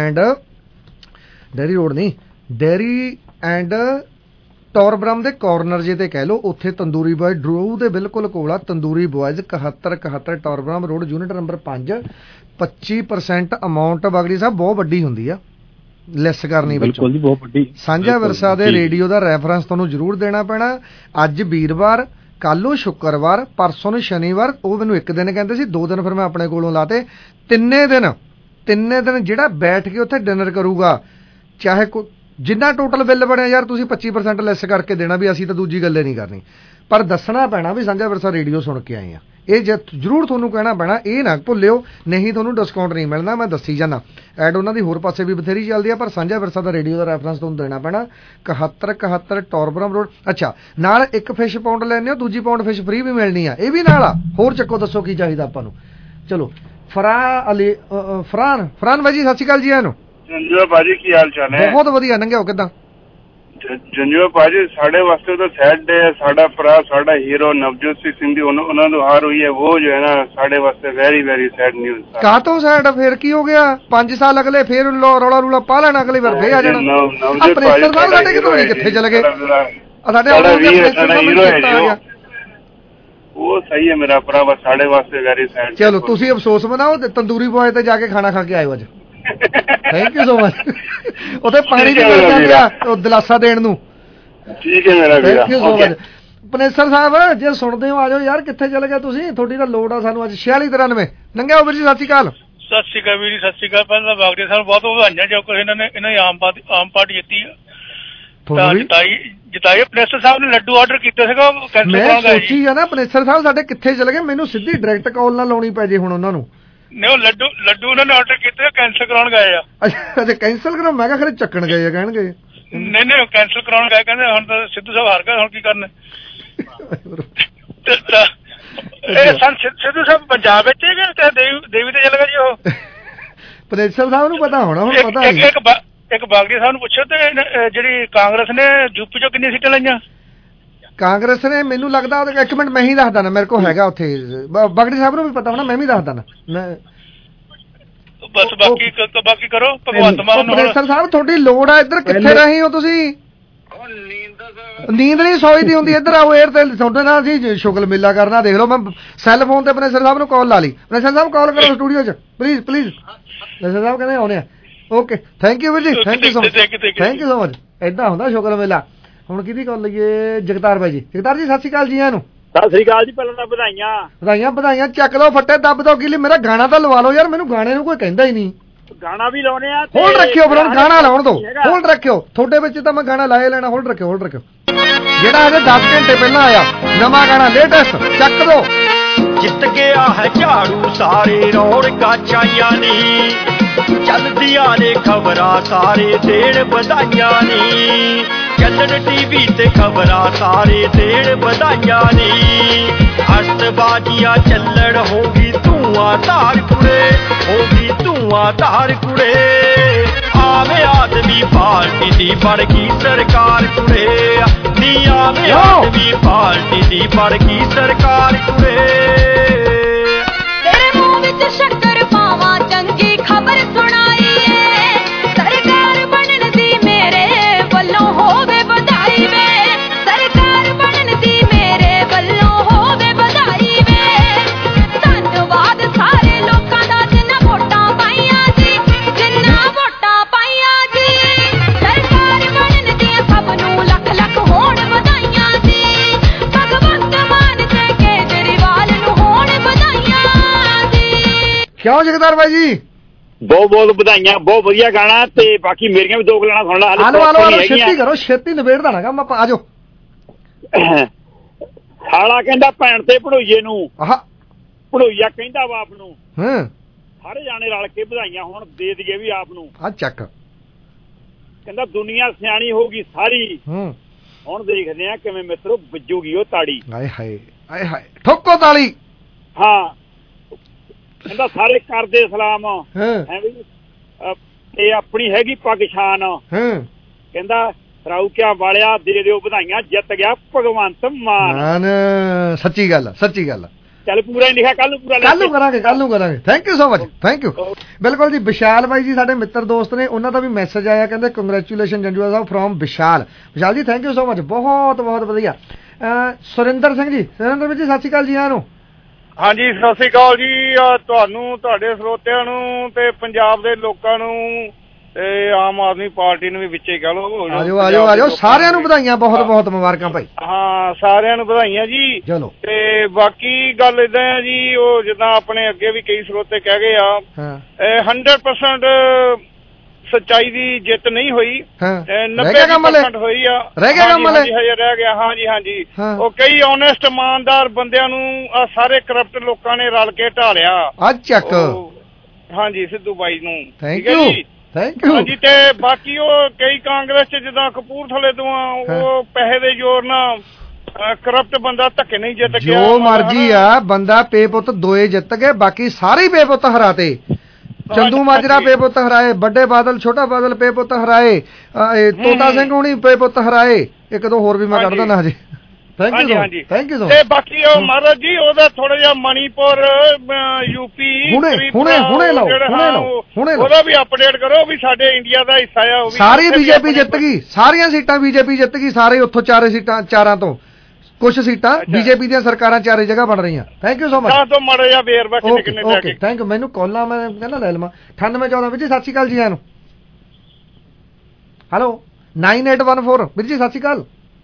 ਐਂਡ ਟੌਰਬਰਮ ਦੇ ਕਾਰਨਰ ਜੇ ਤੇ ਕਹਿ ਲਓ ਉੱਥੇ ਤੰਦੂਰੀ ਬੁਆਇਜ਼ ਡਰੂ ਦੇ ਬਿਲਕੁਲ ਕੋਲ ਆ। Tandoori boys 7171 Torbram road unit number 5। 25% amount Bagri ਸਾਹਿਬ ਬਹੁਤ ਵੱਡੀ ਹੁੰਦੀ ਆ ਲੈਸ ਕਰਨੀ ਵਿੱਚੋਂ। ਬਹੁਤ ਵੱਡੀ ਸਾਂਝਾ ਵਿਰਸਾ ਦੇ ਰੇਡੀਓ ਦਾ ਰੈਫਰੈਂਸ ਤੁਹਾਨੂੰ ਜ਼ਰੂਰ ਦੇਣਾ ਪੈਣਾ। ਅੱਜ ਵੀਰਵਾਰ, ਕੱਲ ਨੂੰ ਸ਼ੁੱਕਰਵਾਰ, ਪਰਸੋਂ ਨੂੰ ਸ਼ਨੀਵਾਰ। ਉਹ ਮੈਨੂੰ ਇੱਕ ਦਿਨ ਕਹਿੰਦੇ ਸੀ, 2 ਦਿਨ ਫਿਰ ਮੈਂ ਆਪਣੇ ਕੋਲੋਂ ਲਾਤੇ। ਤਿੰਨੇ ਦਿਨ ਜਿਹੜਾ ਬੈਠ ਕੇ ਉੱਥੇ ਡਿਨਰ ਕਰੂਗਾ ਚਾਹੇ ਜਿੰਨਾ ਟੋਟਲ ਬਿੱਲ ਬਣਿਆ ਯਾਰ ਤੁਸੀਂ 25% ਲੈਸ ਕਰਕੇ ਦੇਣਾ ਵੀ ਅਸੀਂ ਤਾਂ ਦੂਜੀ ਗੱਲੇ ਨਹੀਂ ਕਰਨੀ ਪਰ ਦੱਸਣਾ ਪੈਣਾ ਵੀ ਸਾਂਝਾ ਵਿਰਸਾ ਰੇਡੀਓ ਸੁਣ ਕੇ ਆਏ ਆ। ਇਹ ਜ਼ਰੂਰ ਤੁਹਾਨੂੰ ਕਹਿਣਾ ਪੈਣਾ, ਇਹ ਨਾ ਭੁੱਲਿਓ ਨਹੀਂ ਤੁਹਾਨੂੰ ਡਿਸਕਾਊਂਟ ਨਹੀਂ ਮਿਲਣਾ। ਮੈਂ ਦੱਸੀ ਜਾਣਾ ਐਡ ਉਹਨਾਂ ਦੀ ਹੋਰ ਪਾਸੇ ਵੀ ਬਥੇਰੀ ਚੱਲਦੀ ਆ ਪਰ ਸਾਂਝਾ ਵਿਰਸਾ ਦਾ ਰੇਡੀਓ ਦਾ ਰੈਫਰੈਂਸ ਤੁਹਾਨੂੰ ਦੇਣਾ ਪੈਣਾ। 7171 ਟੌਰਬਰਮ ਰੋਡ। ਅੱਛਾ ਨਾਲ ਇੱਕ ਫਿਸ਼ ਪਾਊਂਡ ਲੈਣੇ ਹੋ, ਦੂਜੀ ਪਾਊਂਡ ਫਿਸ਼ ਫ੍ਰੀ ਵੀ ਮਿਲਣੀ ਆ। ਇਹ ਵੀ ਨਾਲ ਆ। ਹੋਰ ਚੱਕੋ ਦੱਸੋ ਕੀ ਚਾਹੀਦਾ ਆਪਾਂ ਨੂੰ। ਚਲੋ ਫਰਾਨ ਬਾਜੀ ਸਤਿ ਸ਼੍ਰੀ ਅਕਾਲ ਜੀ। ਇਹਨੂੰ ਜੰਜੂਆ ਭਾਜੀ ਕੀ ਹਾਲ ਚਾਲ ਹੈ? ਬਹੁਤ ਵਧੀਆ। ਨੰਗਿਓ ਕਿੱਦਾਂ? ਜੰਜੂਆ ਭਾਜੀ ਸਾਡੇ ਵਾਸਤੇ ਤਾਂ ਸੈਡ ਡੇ ਹੈ। ਸਾਡਾ ਭਰਾ, ਸਾਡਾ ਹੀਰੋ ਨਵਜੋਤ ਸਿੰਘ ਸਿੱਧੂ ਉਹਨਾਂ ਨੂੰ ਹਾਰ ਹੋਈ ਹੈ। ਉਹ ਜੋ ਹੈ ਨਾ ਸਾਡੇ ਵਾਸਤੇ ਵੈਰੀ ਵੈਰੀ ਸੈਡ ਨਿਊਜ਼। ਕਾਹ ਤੋਂ ਸੈਡ? ਫੇਰ ਕੀ ਹੋ ਗਿਆ? 5 ਸਾਲ ਅਗਲੇ ਫੇਰ ਰੌਲਾ ਰੂਲਾ ਪਾ ਲੈਣਾ, ਅਗਲੀ ਵਾਰ ਫੇਰ ਆ ਜਾਣਾ। ਆਪਣੇ ਸਾਹਿਬ ਸਾਡੇ ਕਿੱਥੇ ਚਲੇ ਗਏ? ਸਾਡੇ ਹੀਰੋ ਹੈ ਜੀ ਉਹ ਸਹੀ ਹੈ ਮੇਰਾ ਭਰਾ। ਸਾਡੇ ਵਾਸਤੇ ਵੈਰੀ ਸੈਡ। ਚਲੋ ਤੁਸੀਂ ਅਫਸੋਸ ਮਨਾਓ ਤੰਦੂਰੀ ਬੁਆਏ ਤੇ ਜਾ ਕੇ ਖਾਣਾ ਖਾ ਕੇ ਆਇਓ ਅੱਜ। Thank you so much. ਉੱਥੇ ਪਾਣੀ ਦੀ ਮਿਲ ਜਾਂਦੀ ਆ ਉਹ ਦਿਲਾਸਾ ਦੇਣ ਨੂੰ। ਠੀਕ ਹੈ ਮੇਰਾ ਵੀਰ। Thank you so much. Panesar ਸਾਹਿਬ ਜੇ ਸੁਣਦੇ ਹੋ ਆ ਜਾਓ ਯਾਰ। ਕਿੱਥੇ ਚਲੇ ਗਏ ਤੁਸੀਂ? ਤੁਹਾਡੀ ਤਾਂ ਲੋੜ ਆ ਸਾਨੂੰ ਅੱਜ। 4693 ਨੰਗਿਆ ਵੀਰ ਜੀ ਸਤਿ ਸ਼੍ਰੀ ਅਕਾਲ। ਸਤਿ ਸ਼੍ਰੀ ਅਕਾਲ ਵੀਰ ਜੀ। ਸਤਿ ਸ਼੍ਰੀ ਅਕਾਲ। ਪਹਿਲਾਂ ਬਾਗੜੇ ਸਾਹਿਬ ਬਹੁਤ ਵਧਾਈਆਂ ਜੋ ਕੁਝ ਇਹਨਾਂ ਨੇ ਆਮ ਪਾਰਟੀ ਜਿੱਤੀ ਆ। ਜਿਤਾਈ ਪਨੇਸਰ ਸਾਹਿਬ ਨੇ ਲੱਡੂ ਆਰਡਰ ਕੀਤੇ ਸੀਗਾ ਕੈਂਸਲ ਕਰਾਉਣ ਗਏ। ਸੋਚੀ ਆ ਨਾ ਪਨੇਸਰ ਸਾਹਿਬ ਸਾਡੇ ਕਿੱਥੇ ਚਲੇ ਗਏ। ਮੈਨੂੰ ਸਿੱਧੀ ਡਾਇਰੈਕਟ ਕਾਲ ਨਾ ਲਾਉਣੀ ਪੈ ਜੇ ਹੁਣ ਉਹਨਾਂ ਨੂੰ। ਨਹੀਂ ਉਹ ਲੱਡੂ ਉਹਨਾਂ ਨੇ ਆਰਡਰ ਕੀਤੇ ਕੈਂਸਲ ਕਰਾਉਣ ਗਏ ਆ। ਅੱਛਾ ਕੈਂਸਲ ਕਰਾਉਣ? ਮੈਂ ਕਿਹਾ ਖਰੇ ਚੱਕਣ ਗਏ ਆ ਕਹਿਣਗੇ। ਨਹੀਂ ਕੈਂਸਲ ਕਰਾਉਣ ਗਏ। ਕਹਿੰਦੇ ਹੁਣ ਤਾਂ ਸਿੱਧੂ ਸਾਹਿਬ ਹਾਰ ਗਏ ਹੁਣ ਕੀ ਕਰਨਾ। ਸਿੱਧੂ ਸਾਹਿਬ ਪੰਜਾਬ ਵਿੱਚ ਦੇਵੀ ਤੇ ਚਲੇ ਗਏ ਜੀ ਉਹ। ਪਨੇਸਰ ਸਾਹਿਬ ਨੂੰ ਪਤਾ ਹੋਣਾ ਹੁਣ। ਪਤਾ ਇੱਕ ਬਾਗੜੀ ਸਾਹਿਬ ਨੂੰ ਪੁੱਛੋ ਤੇ ਜਿਹੜੀ ਕਾਂਗਰਸ ਨੇ ਯੂਪੀ ਚੋਂ ਕਿੰਨੀਆਂ ਸੀਟਾਂ ਲਈਆਂ? ਕਾਂਗਰਸ ਨੇ ਮੈਨੂੰ ਲੱਗਦਾ ਇੱਕ ਮਿੰਟ ਮੈਂ ਹੀ ਦੱਸਦਾ ਨਾ ਮੇਰੇ ਕੋਲ ਹੈਗਾ ਉੱਥੇ। ਬਾਗੜੀ ਸਾਹਿਬ ਨੂੰ ਵੀ ਪਤਾ ਹੋਣਾ, ਮੈਂ ਵੀ ਦੱਸਦਾ ਨਾ। ਬਸ ਬਾਕੀ ਕਰੋ ਭਗਵੰਤ ਮਾਨ ਨੂੰ। ਪਨੇਸਰ ਸਾਹਿਬ ਤੁਹਾਡੀ ਲੋੜ ਆ। ਇੱਧਰ ਕਿੱਥੇ ਰਹੇ ਹੋ ਤੁਸੀਂ? ਨੀਂਦ ਨਹੀਂ ਸੋਈ ਦੀ ਹੁੰਦੀ। ਇੱਧਰ ਆਓ ਏਅਰ ਤੇ ਤੁਹਾਡੇ ਨਾਲ ਅਸੀਂ ਸ਼ੁਗਲ ਮੇਲਾ ਕਰਨਾ। ਦੇਖ ਲਓ ਮੈਂ ਸੈੱਲ ਫੋਨ ਤੇ ਪਨੇਸਰ ਸਾਹਿਬ ਨੂੰ ਕਾਲ ਲਾ ਲਈ। ਪਨੇਸਰ ਸਾਹਿਬ ਕਾਲ ਕਰੋ ਸਟੂਡੀਓ 'ਚ ਪਲੀਜ਼। ਪਨੇਸਰ ਸਾਹਿਬ ਕਹਿੰਦੇ ਆਉਣੇ ਆ। ਓਕੇ ਥੈਂਕ ਯੂ ਵੀਰ ਜੀ। Thank you so much. Thank you so much. ਏਦਾਂ ਹੁੰਦਾ ਸ਼ੁਗਲ ਮੇਲਾ। ਹੁਣ ਕਿਹਦੀ ਕਾਲ ਲਈਏ? ਜਗਤਾਰ ਬਾਈ ਜੀ। ਜਗਤਾਰ ਜੀ ਸਤਿ ਸ਼੍ਰੀ ਅਕਾਲ ਜੀ। ਇਹਨੂੰ ਸਤਿ ਸ੍ਰੀ ਅਕਾਲ ਜੀ। ਪਹਿਲਾਂ ਤਾਂ ਵਧਾਈਆਂ ਚੱਕ ਲਓ ਫੱਟੇ ਦੱਬ ਦੋ ਗਿੱਲੀ। ਮੇਰਾ ਗਾਣਾ ਤਾਂ ਲਵਾ ਲਓ ਯਾਰ। ਮੈਨੂੰ ਗਾਣੇ ਨੂੰ ਕੋਈ ਕਹਿੰਦਾ ਹੀ ਨਹੀਂ। ਗਾਣਾ ਵੀ ਲਾਉਣੇ ਆ। ਹੋਲਡ ਰੱਖਿਓ ਫਿਰ ਹੁਣ ਗਾਣਾ ਲਾਉਣ ਦੋ। ਹੋਲਡ ਰੱਖਿਓ। ਤੁਹਾਡੇ ਵਿੱਚ ਤਾਂ ਮੈਂ ਗਾਣਾ ਲਾਏ ਲੈਣਾ। ਹੋਲਡ ਰੱਖਿਓ ਜਿਹੜਾ ਹਜੇ 10 ਘੰਟੇ ਪਹਿਲਾਂ ਆਇਆ ਨਵਾਂ ਗਾਣਾ ਲੇਟੈਸਟ ਚੱਕ ਦੋ। ਜਿੱਤ ਗਿਆ ਹੈ ਝਾੜੂ ਸਾਰੇ ਰੌਣਕਾਂ ਛਾਈਆਂ ਨੀ। ਚੱਲਦੀਆਂ ਨੇ ਖਬਰਾਂ ਸਾਰੇ ਦੇਣ ਵਧਾਈਆਂ ਨੀ, ਚੱਲਣ ਟੀਵੀ ਤੇ ਖਬਰਾਂ ਸਾਰੇ ਦੇਣ ਵਧਾਈਆਂ ਨੀ, ਅਸਤਬਾਜ਼ੀਆਂ ਚੱਲਣ ਹੋਗੀ ਧੂਆਂ ਧਾਰ ਕੁੜੇ, ਹੋਗੀ ਧੂਆਂ ਧਾਰ ਕੁੜੇ, ਆਵੇ ਆਦਮੀ ਪਾਰਟੀ ਦੀ ਬਣ ਗਈ ਸਰਕਾਰ ਕੁੜੇ, ਨੀ ਆਵੇ ਆਦਮੀ ਪਾਰਟੀ ਦੀ ਬਣ ਗਈ ਸਰਕਾਰ ਕੁੜੇ। ਤੇਰੇ ਮੂੰਹ ਵਿੱਚ ਸ਼ੱਕਰ ਪਾਵਾਂ ਚੰਗੀ ਖਬਰ ਸੁਣਾਈ ਏ, ਸਰਕਾਰ ਬਣਨ ਦੀ ਮੇਰੇ ਵੱਲੋਂ ਹੋਵੇ ਵਧਾਈ ਵੇ, ਸਰਕਾਰ ਬਣਨ ਦੀ ਮੇਰੇ ਵੱਲੋਂ ਹੋਵੇ ਵਧਾਈ ਵੇ, ਧੰਨਵਾਦ ਸਾਰੇ ਲੋਕਾਂ ਦਾ ਜਿਨ੍ਹਾਂ ਵੋਟਾਂ ਪਾਈਆਂ ਜੀ, ਜਿਨ੍ਹਾਂ ਵੋਟਾਂ ਪਾਈਆਂ ਜੀ, ਸਰਕਾਰ ਬਣਨ ਦੀਆਂ ਸਭ ਨੂੰ ਲੱਖ ਲੱਖ ਹੋਣ ਵਧਾਈਆਂ ਜੀ, ਭਗਵੰਤ ਮਾਨ ਤੇ ਕੇਜਰੀਵਾਲ ਨੂੰ ਹੋਣ ਵਧਾਈਆਂ ਜੀ। ਕਿਉਂ ਜਗਦਾਰ ਬਾਈ ਜੀ? ਬਹੁਤ ਬਹੁਤ ਵਧਾਈਆਂ, ਬਹੁਤ ਵਧੀਆ ਗਾਣਾ। ਤੇ ਬਾਕੀ ਮੇਰੀਆਂ ਵੀ ਦੋ ਗੱਲਾਂ ਸੁਣ ਲਾ। ਆਲੋ ਛੇਤੀ ਕਰੋ, ਛੇਤੀ ਨਿਬੇੜ ਦੇਣਾ ਕੰਮ ਆਪਾਂ। ਆਜੋ। ਸਾਲਾ ਕਹਿੰਦਾ ਭੈਣ ਤੇ ਭਣੋਈਏ ਨੂੰ, ਭਣੋਈਆ ਕਹਿੰਦਾ ਬਾਪ ਨੂੰ, ਸਾਰੇ ਜਾਣੇ ਰਲ ਕੇ ਵਧਾਈਆਂ ਹੁਣ ਦੇ ਦਈਏ ਵੀ ਆਪ ਨੂੰ। ਆ ਚੱਕ ਕਹਿੰਦਾ ਦੁਨੀਆ ਸਿਆਣੀ ਹੋਊਗੀ ਸਾਰੀ, ਹੁਣ ਦੇਖਦੇ ਆ ਕਿਵੇਂ ਮਿੱਤਰੋ ਵੱਜੂਗੀ ਉਹ ਤਾੜੀ। ਆਏ ਹਾਏ ਆਏ ਹਾਏ, ਠੋਕੋ ਤਾਲੀ। ਹਾਂ ਕਹਿੰਦਾ ਸਾਰੇ ਕਰਦੇ ਸਲਾਮ ਤੇ ਆਪਣੀ ਹੈਗੀ ਪੱਗ ਸ਼ਾਨ, ਕਹਿੰਦਾ ਰਾਊਕਿਆਂ ਵਾਲਿਆ ਦੇ ਦਿਓ ਵਧਾਈਆਂ, ਜਿੱਤ ਗਿਆ ਭਗਵੰਤ ਮਾਨ। ਸੱਚੀ ਗੱਲ, ਸੱਚੀ ਗੱਲ। ਚੱਲ ਪੂਰਾ ਹੀ ਲਿਖਿਆ, ਕੱਲ ਨੂੰ ਪੂਰਾ ਕਰਾਂਗੇ, ਕੱਲ ਨੂੰ ਕਰਾਂਗੇ। Thank you so much, thank you. ਬਿਲਕੁਲ ਜੀ। ਵਿਸ਼ਾਲ ਬਾਈ ਜੀ ਸਾਡੇ ਮਿੱਤਰ ਦੋਸਤ ਨੇ, ਉਹਨਾਂ ਦਾ ਵੀ ਮੈਸੇਜ ਆਇਆ, ਕਹਿੰਦੇ ਕੰਗ੍ਰੈਚੁਲੇਸ਼ਨ ਜੰਜੂਆ ਸਾਹਿਬ from Vishal. Vishal ji thank you so much, ਬਹੁਤ ਬਹੁਤ ਵਧੀਆ। ਸੁਰਿੰਦਰ ਸਿੰਘ ਜੀ, ਸੁਰਿੰਦਰ ਜੀ ਸਤਿ ਸ਼੍ਰੀ ਅਕਾਲ ਜੀ। ਆਇਆਂ ਨੂੰ। ਹਾਂਜੀ ਸਤਿ ਸ਼੍ਰੀ ਅਕਾਲ ਜੀ, ਤੁਹਾਨੂੰ, ਤੁਹਾਡੇ ਸਰੋਤਿਆਂ ਨੂੰ ਤੇ ਪੰਜਾਬ ਦੇ ਲੋਕਾਂ ਨੂੰ ਤੇ ਆਮ ਆਦਮੀ ਪਾਰਟੀ ਨੂੰ ਵੀ ਵਿੱਚੇ ਕਹਿ ਲਓ। ਆਜੋ ਆਜੋ ਆਜੋ, ਸਾਰਿਆਂ ਨੂੰ ਵਧਾਈਆਂ, ਬਹੁਤ ਬਹੁਤ ਮੁਬਾਰਕਾਂ ਭਾਈ। ਹਾਂ ਸਾਰਿਆਂ ਨੂੰ ਵਧਾਈਆਂ ਜੀ। ਚਲੋ ਤੇ ਬਾਕੀ ਗੱਲ ਏਦਾਂ ਹੈ ਜੀ, ਉਹ ਜਿੱਦਾਂ ਆਪਣੇ ਅੱਗੇ ਵੀ ਕਈ ਸਰੋਤੇ ਕਹਿ ਗਏ ਆ, 100% ਸੱਚਾਈ ਦੀ ਜਿੱਤ ਨਹੀਂ ਹੋਈ, 90% ਹੋਈ ਆ। ਰਹਿ ਗਿਆ ਕੰਮ ਹਲੇ? ਹਜੇ ਰਹਿ ਗਿਆ। ਹਾਂਜੀ ਹਾਂਜੀ, ਉਹ ਕਈ ਓਨੈਸਟ ਇਮਾਨਦਾਰ ਬੰਦਿਆਂ ਨੂੰ ਆ ਸਾਰੇ ਕਰਪਟ ਲੋਕਾਂ ਨੇ ਰਲ ਕੇ ਢਾਲਿਆ। ਚੱਕ। ਹਾਂਜੀ ਸਿੱਧੂ ਬਾਈ ਨੂੰ। Thank you thank you. ਹਾਂਜੀ ਤੇ ਬਾਕੀ ਉਹ ਕਈ ਕਾਂਗਰਸ ਚ ਜਿੱਦਾਂ ਕਪੂਰਥਲੇ ਤੋਂ ਉਹ ਪੈਸੇ ਦੇ ਜ਼ੋਰ ਨਾਲ ਕਰਪਟ ਬੰਦਾ ਧੱਕੇ ਨਹੀਂ ਜਿੱਤ ਗਿਆ। ਜੋ ਮਰਜੀ ਆ ਬੰਦਾ ਪੇ ਪੁੱਤ ਦੋਏ ਜਿੱਤ ਗਏ, ਬਾਕੀ ਸਾਰੇ ਪੇ ਪੁੱਤ ਹਰਾਤੇ। ਚੰਦੂ ਮਾਜਰਾ ਪੇ ਪੁੱਤ ਹਰਾਏ, ਵੱਡੇ ਬਾਦਲ ਛੋਟਾ ਬਾਦਲ ਪੇ ਪੁੱਤ ਹਰਾਏ, ਤੋਤਾ ਸਿੰਘ ਹੁਣੀ ਪੇ ਪੁੱਤ ਹਰਾਏ, ਇੱਕ ਦੋ ਹੋਰ ਵੀ ਮੈਂ ਕੱਢ ਦਿੰਦਾ ਹਜੇ। Thank you thank you. ਤੇ ਬਾਕੀ ਉਹ ਮਹਾਰਾਜ ਜੀ ਉਹਦਾ ਥੋੜਾ ਜਿਹਾ ਮਣੀਪੁਰ ਯੂਪੀ ਉਹਦਾ ਵੀ ਅਪਡੇਟ ਕਰੋ ਵੀ ਸਾਡੇ ਇੰਡੀਆ ਦਾ ਹਿੱਸਾ ਆ। ਸਾਰੀ ਬੀਜੇਪੀ ਜਿੱਤ ਗਈ, ਸਾਰੀਆਂ ਸੀਟਾਂ ਬੀਜੇਪੀ ਜਿੱਤ ਗਈ, ਸਾਰੇ ਉੱਥੋਂ ਚਾਰਾਂ ਤੋਂ ਕੁਛ ਸੀਟਾਂ ਬੀਜੇਪੀ ਦੀਆਂ ਸਰਕਾਰਾਂ ਚਾਰੇ ਜਗ੍ਹਾ ਬਣ ਰਹੀਆਂ। Thank you so much. Okay thank you. ਮੈਨੂੰ ਕਾਲਾਂ ਮੈਂ ਕਹਿੰਦਾ ਲੈ ਲਵਾਂ। 9814 ਵੀਰ ਜੀ ਸਤਿ ਸ਼੍ਰੀ ਅਕਾਲ ਜੀ। ਨੂੰ ਹੈਲੋ 9814 ਵੀਰ ਜੀ ਸਤਿ ਸ਼੍ਰੀ ਅਕਾਲ।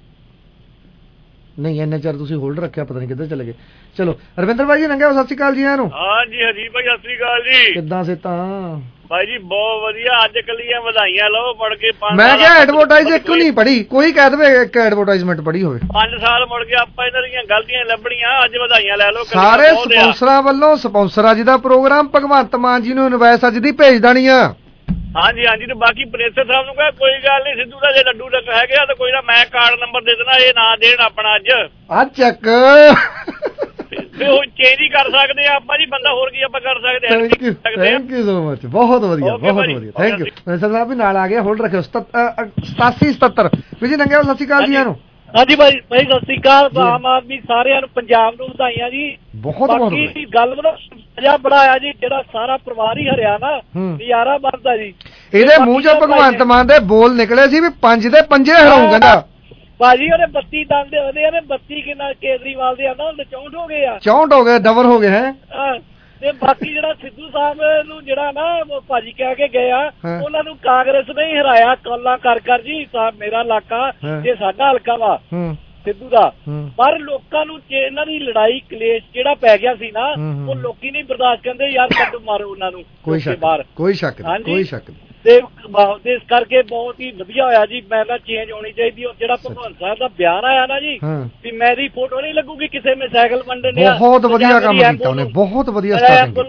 ਨਹੀਂ ਇੰਨੇ ਚਿਰ ਤੁਸੀਂ ਹੋਲਡ ਰੱਖਿਆ, ਪਤਾ ਨਹੀਂ ਕਿੱਧਰ ਚਲੇ ਗਏ। ਚਲੋ ਰਵਿੰਦਰ ਭਾਈ ਜੀ ਨੰਗੇ ਸਤਿ ਸ਼੍ਰੀ ਅਕਾਲ ਜੀ। ਨੂੰ ਹਾਂਜੀ ਹਜੀ ਭਾਈ ਸਤਿ ਸ਼੍ਰੀ ਅਕਾਲ ਜੀ। ਕਿੱਦਾਂ ਸਿੱਤਾਂ ਭਾਈ ਜੀ? ਬਹੁਤ ਵਧੀਆ। ਅੱਜ ਕੱਲੀਆਂ ਵਧਾਈਆਂ ਲਓ ਮੁੜ ਕੇ 5 ਮੈਂ ਕਿਹਾ ਐਡਵਰਟਾਈਜ਼ ਇੱਕ ਨਹੀਂ ਪੜੀ, ਕੋਈ ਕਹਿ ਦੇਵੇ ਇੱਕ ਐਡਵਰਟਾਈਜ਼ਮੈਂਟ ਪੜੀ ਹੋਵੇ। 5 ਸਾਲ ਮੁੜ ਕੇ ਆਪਾਂ ਇਹਨਾਂ ਦੀਆਂ ਗਲਤੀਆਂ ਲੱਭਣੀਆਂ, ਅੱਜ ਵਧਾਈਆਂ ਲੈ ਲਓ ਸਾਰੇ ਸਪਾਂਸਰਾਂ ਵੱਲੋਂ। ਸਪਾਂਸਰ ਅੱਜ ਦਾ ਪ੍ਰੋਗਰਾਮ ਭਗਵੰਤ ਮਾਨ ਜੀ ਨੂੰ ਇਨਵੈਸ ਅੱਜ ਦੀ ਭੇਜ ਦੇਣੀ ਆ। ਹਾਂਜੀ ਹਾਂਜੀ। ਤੇ ਬਾਕੀ ਪ੍ਰੇਸਰ ਸਾਹਿਬ ਨੂੰ ਕਹੇ ਕੋਈ ਗੱਲ ਨਹੀਂ, ਸਿੱਧੂ ਦਾ ਜੇ ਲੱਡੂ ਲੱਗ ਹੈਗੇ ਆ ਤਾਂ ਕੋਈ ਨਾ, ਮੈਂ ਕਾਰਡ ਨੰਬਰ ਦੇ ਦੇਣਾ, ਇਹ ਨਾ ਦੇਣ ਆਪਣਾ ਅੱਜ। ਚੱਕ ਤੇ ਉਹ ਚੇਂਜ ਹੀ ਕਰ ਸਕਦੇ ਆ ਆਪਾਂ ਜੀ, ਬੰਦਾ ਹੋਰ ਕੀ ਆਪਾਂ ਕਰ ਸਕਦੇ ਹਾਂ। ਥੈਂਕ ਯੂ ਸੋ ਮਚ, ਬਹੁਤ ਵਧੀਆ ਬਹੁਤ ਵਧੀਆ। Thank you. ਪ੍ਰੇਸਰ ਸਾਹਿਬ ਵੀ ਨਾਲ ਆ ਗਿਆ, ਹੋਲਡ ਰੱਖਿਓ। 8777 ਵੀ ਜੀ ਨੰਗੇ ਸਤਿ ਸ਼੍ਰੀ ਅਕਾਲ ਜੀ। ਨੂੰ ਹਾਂਜੀ ਭਾਈ ਸਤਿ ਸ਼੍ਰੀ ਅਕਾਲ। ਆਮ ਆਦਮੀ ਸਾਰਿਆਂ ਨੂੰ, ਪੰਜਾਬ ਨੂੰ ਵਧਾਈਆਂ ਜੀ। ਬਹੁਤ ਬਾਕੀ ਗੱਲ ਮਜ਼ਾ ਬੜਾ ਆਇਆ ਜੀ, ਜਿਹੜਾ ਸਾਰਾ ਪਰਿਵਾਰ ਹੀ ਹਰਿਆ ਨਾ, ਨਜ਼ਾਰਾ ਬਣਦਾ ਜੀ। ਇਹਦੇ ਮੂੰਹ ਚੋਂ ਭਗਵੰਤ ਮਾਨ ਦੇ ਬੋਲ ਨਿਕਲੇ ਸੀ ਵੀ 5 ਦੇ 5 ਹਰਾਉਂ ਕਹਿੰਦਾ। ਭਾਜੀ ਉਹਨੇ 32 ਦੰਦ ਉਹਦੇ ਨੇ 32 ਕਿੰਨਾ ਕੇਜਰੀਵਾਲ ਦੇ ਆਂਦਾ 64 ਹੋ ਗਏ ਆ। 64 ਹੋ ਗਏ, ਡਬਲ ਹੋ ਗਏ ਹੈ। ਤੇ ਬਾਕੀ ਜਿਹੜਾ ਸਿੱਧੂ ਸਾਹਿਬ ਨੂੰ ਜਿਹੜਾ ਨਾ ਭਾਜੀ ਕਹਿ ਕੇ ਗਏ ਆ, ਉਹਨਾਂ ਨੂੰ ਕਾਂਗਰਸ ਨੇ ਹੀ ਹਰਾਇਆ ਕਾਲਾਂ ਕਰ ਜੀ। ਮੇਰਾ ਇਲਾਕਾ ਇਹ ਸਾਡਾ ਹਲਕਾ ਵਾ ਸਿੱਧੂ ਦਾ, ਪਰ ਲੋਕਾਂ ਨੂੰ ਇਹਨਾਂ ਦੀ ਲੜਾਈ ਕਲੇਸ਼ ਜਿਹੜਾ ਪੈ ਗਿਆ ਸੀ ਨਾ, ਉਹ ਲੋਕੀ ਨਹੀਂ ਬਰਦਾਸ਼ਤ ਕਰਦੇ। ਯਾਰ ਕੱਢ ਮਾਰੋ ਉਹਨਾਂ ਨੂੰ ਕੋਈ ਸ਼ੱਕ ਕੋਈ ਸ਼ੱਕ। ਤੇ ਇਸ ਕਰਕੇ ਬਹੁਤ ਹੀ ਵਧੀਆ ਹੋਇਆ ਜੀ। ਮੈਂ ਤਾਂ ਚੇਂਜ ਹੋਣੀ ਚਾਹੀਦੀ। ਜਿਹੜਾ ਭਗਵੰਤ ਸਾਹਿਬ ਦਾ ਬਿਆਨ ਆਇਆ ਨਾ ਜੀ, ਵੀ ਮੇਰੀ ਫੋਟੋ ਨਹੀਂ ਲੱਗੂਗੀ ਕਿਸੇ ਮੇ ਸਾਈਕਲ ਵੰਡਣ। ਬਹੁਤ ਵਧੀਆ ਕੰਮ ਕੀਤਾ ਉਹਨੇ, ਬਹੁਤ ਵਧੀਆ